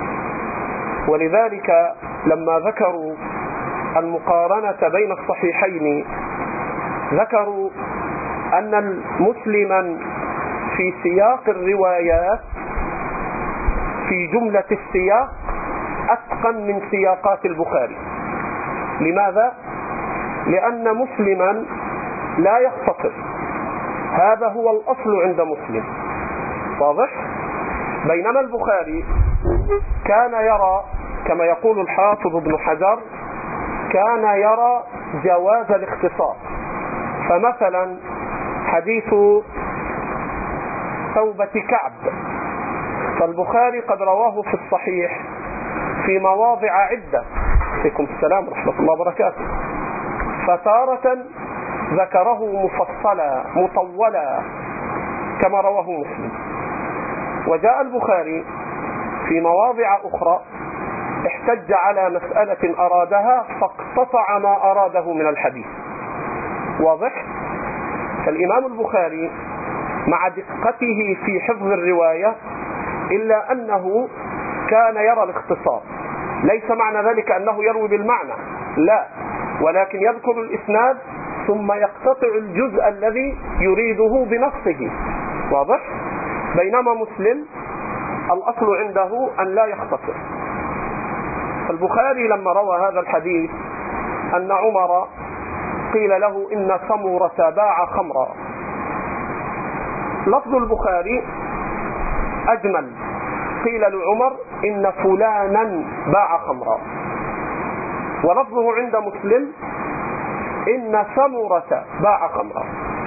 ولذلك لما ذكروا المقارنة بين الصحيحين ذكروا أن مسلما في سياق الروايات في جملة السياق أتقن من سياقات البخاري. لماذا؟ لأن مسلما لا يختصر، هذا هو الأصل عند مسلم. واضح؟ بينما البخاري كان يرى كما يقول الحافظ ابن حجر كان يرى جواز الاختصار. فمثلا حديث توبة كعب، فالبخاري قد رواه في الصحيح في مواضع عدة، عليكم السلام ورحمة الله وبركاته، فتارة ذكره مفصلا مطولا كما رواه مسلم، وجاء البخاري في مواضع أخرى احتج على مسألة أرادها فاقتطع ما أراده من الحديث. واضح؟ فالإمام البخاري مع دقته في حفظ الرواية إلا أنه كان يرى الاختصار. ليس معنى ذلك أنه يروي بالمعنى، لا، ولكن يذكر الإسناد ثم يقتطع الجزء الذي يريده بنفسه. واضح؟ بينما مسلم الأصل عنده أن لا يختصر. البخاري لما روى هذا الحديث أن عمر قيل له إن سمرة باع خمرا، لفظ البخاري أجمل، قيل لعمر إن فلانا باع خمرا، ولفظه عند مسلم إن سمرة باع خمرا.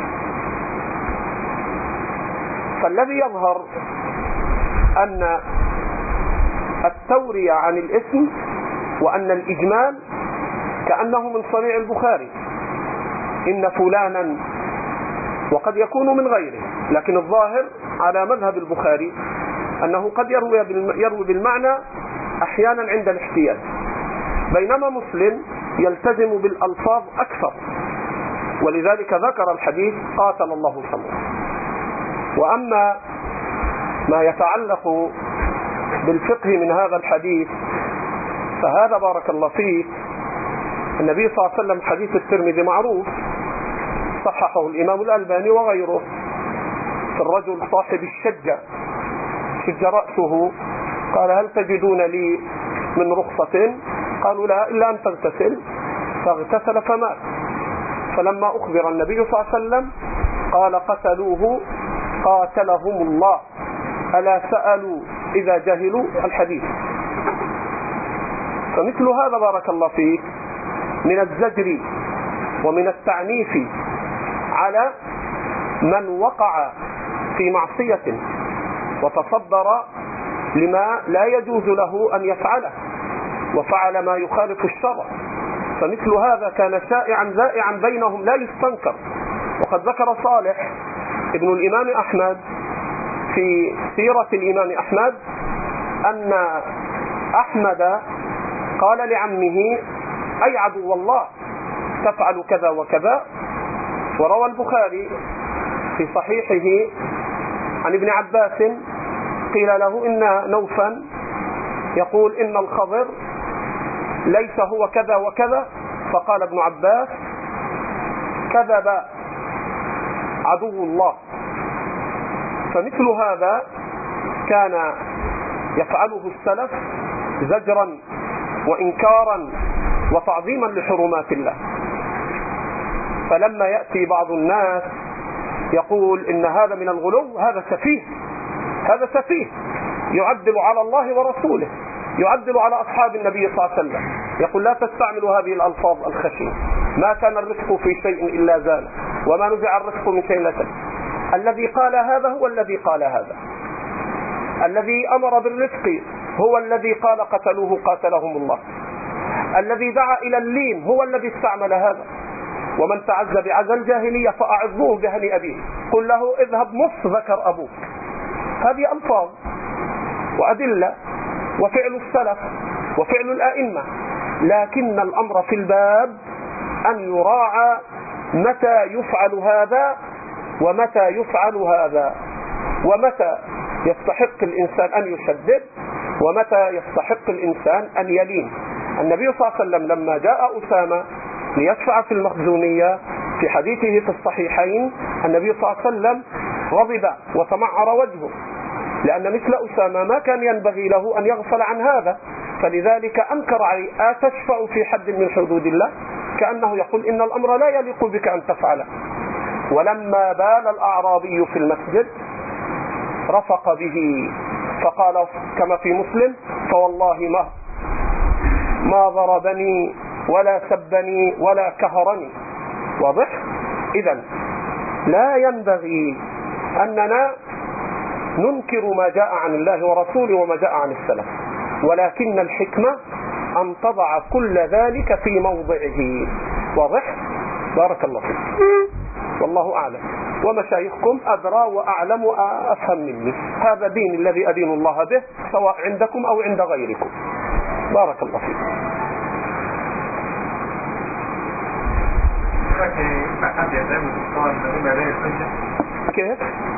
فالذي يظهر أن التورية عن الاسم وأن الإجمال كأنه من صنيع البخاري، إن فلانا، وقد يكون من غيره، لكن الظاهر على مذهب البخاري أنه قد يروي بالمعنى أحيانا عند الاحتياج، بينما مسلم يلتزم بالألفاظ أكثر، ولذلك ذكر الحديث قاتل الله سمرة. وأما ما يتعلق بالفقه من هذا الحديث فهذا بارك الله فيه النبي صلى الله عليه وسلم، حديث الترمذي معروف صححه الإمام الألباني وغيره، في الرجل صاحب الشجة شج رأسه، قال هل تجدون لي من رخصة؟ قالوا لا إلا أن تغتسل، فاغتسل فمات. فلما أخبر النبي صلى الله عليه وسلم قال قتلوه قاتلهم الله، ألا سألوا إذا جهلوا الحديث. فمثل هذا بارك الله فيه من الزجر ومن التعنيف على من وقع في معصية وتصدر لما لا يجوز له أن يفعله وفعل ما يخالف الشرع، فمثل هذا كان شائعا ذائعا بينهم لا يستنكر. وقد ذكر صالح ابن الإمام أحمد في سيرة الإمام أحمد أن أحمد قال لعمه أي عدو الله تفعل كذا وكذا. وروى البخاري في صحيحه عن ابن عباس قيل له إن نوفا يقول إن الخضر ليس هو كذا وكذا، فقال ابن عباس كذب عدو الله. فمثل هذا كان يفعله السلف زجرا وإنكارا وتعظيما لحرمات الله. فلما يأتي بعض الناس يقول إن هذا من الغلو، هذا سفيه، هذا سفيه يعدل على الله ورسوله، يعدل على أصحاب النبي صلى الله عليه وسلم، يقول لا تستعملوا هذه الألفاظ الخشنة، ما كان الرزق في شيء إلا زانه، وما نزع الرزق من شيء لا زانه. الذي قال هذا هو الذي قال هذا، الذي أمر بالرزق هو الذي قال قتلوه قاتلهم الله، الذي دعا إلى اللين هو الذي استعمل هذا. ومن تعز بعزى الجاهلية فأعظوه بهني أبيه، قل له اذهب مص ذكر أبوك. هذه ألفاظ وأدلة وفعل السلف وفعل الأئمة، لكن الأمر في الباب أن يراعى متى يفعل هذا ومتى يفعل هذا، ومتى يستحق الإنسان أن يشدد ومتى يستحق الإنسان أن يلين. النبي صلى الله عليه وسلم لما جاء أسامة ليدفع في المخزومية في حديثه في الصحيحين، النبي صلى الله عليه وسلم غضب وتمعر وجهه، لأن مثل أسامة ما كان ينبغي له أن يغفل عن هذا، فلذلك أنكر عليه أتشفع في حد من حدود الله، كأنه يقول إن الأمر لا يليق بك أن تفعله. ولما بال الأعرابي في المسجد رفق به فقال كما في مسلم فوالله ما ضربني ولا سبني ولا كهرني. واضح؟ إذن لا ينبغي أننا ننكر ما جاء عن الله ورسوله وما جاء عن السلف، ولكن الحكمة أن تضع كل ذلك في موضعه. واضح؟ بارك الله فيك. والله أعلم، ومشايخكم أدرى وأعلم وأفهم مني. هذا دين الذي أدين الله به سواء عندكم أو عند غيركم. بارك الله فيك. كيف؟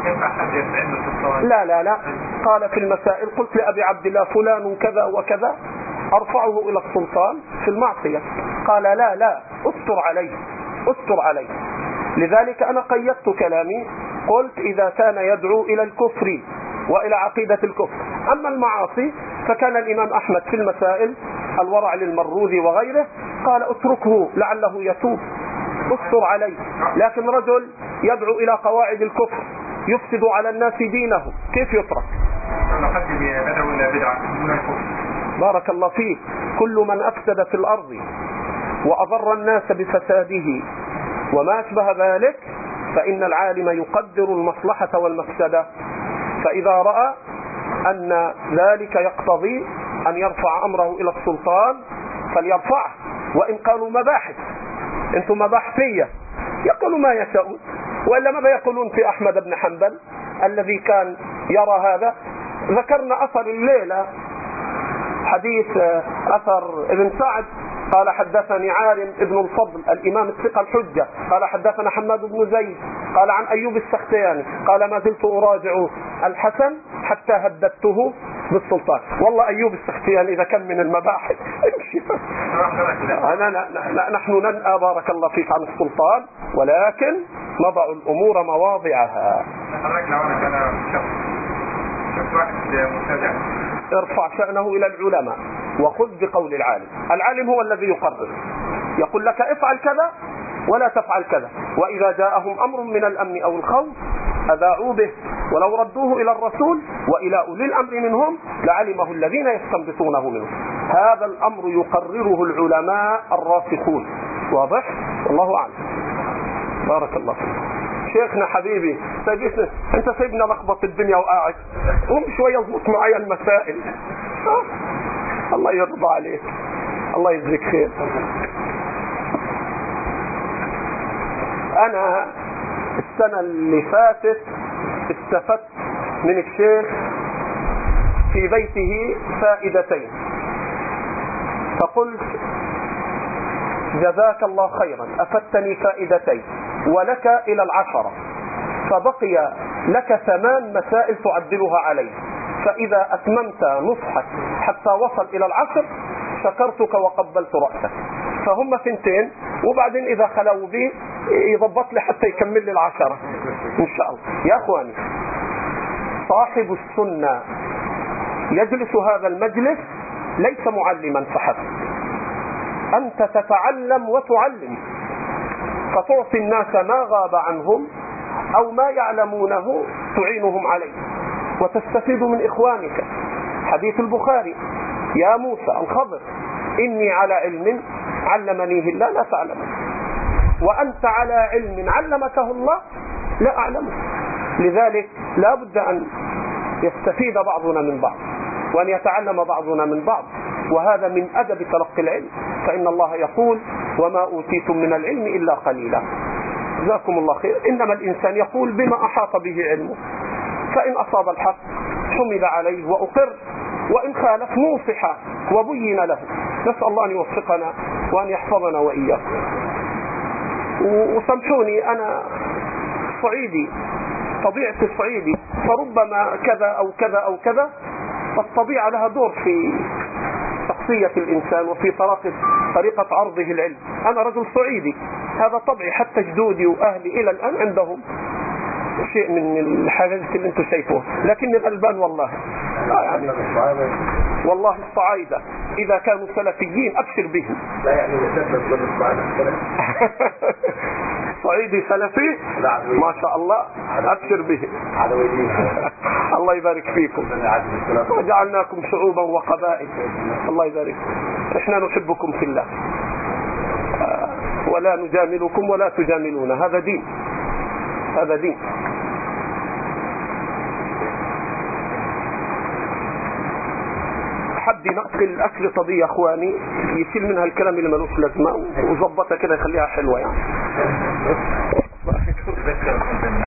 لا قال في المسائل قلت لأبي عبد الله فلان كذا وكذا أرفعه إلى السلطان في المعصية. قال لا أستر عليه. لذلك أنا قيدت كلامي قلت إذا كان يدعو إلى الكفر وإلى عقيدة الكفر. أما المعاصي فكان الإمام أحمد في المسائل الورع للمروذي وغيره قال اتركه لعله يتوب، أستر عليه. لكن رجل يدعو إلى قواعد الكفر يفسد على الناس دينه كيف يترك؟ بارك الله فيك. كل من أفسد في الأرض وأضر الناس بفساده وما أشبه ذلك فإن العالم يقدر المصلحة والمفسدة، فإذا رأى أن ذلك يقتضي أن يرفع أمره إلى السلطان فليرفعه، وإن قالوا مباحث أنتم مباحثية يقولوا ما يشاءون، وإلا ماذا يقولون في أحمد بن حنبل الذي كان يرى هذا؟ ذكرنا أثر الليلة حديث أثر ابن سعد قال حدثني عارم ابن الفضل الإمام الثقة الحجة قال حدثنا حماد بن زيد قال عن أيوب السختياني قال ما زلت أراجع الحسن حتى هددته بالسلطان. والله أيوب السختياني إذا كان من المباحث نحن ننأى بارك الله فيك عن السلطان، ولكن نضع الأمور مواضعها. ارفع شأنه إلى العلماء وخذ بقول العالم. العالم هو الذي يقرر، يقول لك افعل كذا ولا تفعل كذا، وإذا جاءهم أمر من الأمن أو الخوف أذاعوا به ولو ردوه إلى الرسول وإلى أولي الأمر منهم لعلمه الذين يستنبطونه منه. هذا الأمر يقرره العلماء الراسخون. واضح؟ والله أعلم. بارك الله فيك. شيخنا حبيبي انت سيبنا لخبط الدنيا وقاعد قوم شوية اضبط معايا المسائل. الله يرضى عليك، الله يجزيك خير. انا السنة اللي فاتت استفدت من الشيخ في بيته فائدتين. فقلت جزاك الله خيرا، أفدتني فائدتين ولك إلى 10، فبقي لك 8 مسائل تعدلها علي، فإذا أتممت نصحك حتى وصل إلى 10 شكرتك وقبلت رأسك. فهم 2 وبعدين إذا خلوا بي يضبط لي حتى يكمل لي 10 إن شاء الله. يا أخواني، صاحب السنة يجلس هذا المجلس ليس معلما فحسب، أنت تتعلم وتعلم، فتعطي الناس ما غاب عنهم أو ما يعلمونه تعينهم عليه وتستفيد من إخوانك. حديث البخاري: يا موسى الخضر إني على علم علمنيه الله لا تعلم، وأنت على علم علمكه الله لا أعلمه. لذلك لا بد أن يستفيد بعضنا من بعض وأن يتعلم بعضنا من بعض، وهذا من أدب تلقي العلم، فإن الله يقول: وما أوتيتم من العلم إلا قليلا. جزاكم الله خير. إنما الإنسان يقول بما أحاط به علمه، فإن أصاب الحق حمد عليه وأقر، وإن خالف نوصح وبين له. نسأل الله أن يوفقنا وأن يحفظنا وإياكم. وسامحوني، أنا صعيدي، طبيعتي صعيدي، فربما كذا أو كذا أو كذا. الطبيعة لها دور في شخصية الإنسان وفي طريقة عرضه العلم. أنا رجل صعيدي، هذا طبعي، حتى جدودي وأهلي إلى الآن عندهم شيء من الحاجات اللي انتم شايفوها، لكن الألبان والله يعني والله الصعايدة إذا كانوا سلفيين أبشر بهم. لا يعني صعيدي سلفي ما شاء الله، أبشر به. الله يبارك فيكم وجعلناكم شعوبا وقبائل. الله يبارك. إحنا نحبكم في الله ولا نجاملكم ولا تجاملون، هذا دين، هذا دين. حد ينقل الأشرطة دي يا أخواني يشيل منها الكلام اللي ملوش لازمة وظبطها كده يخليها حلوة يعني.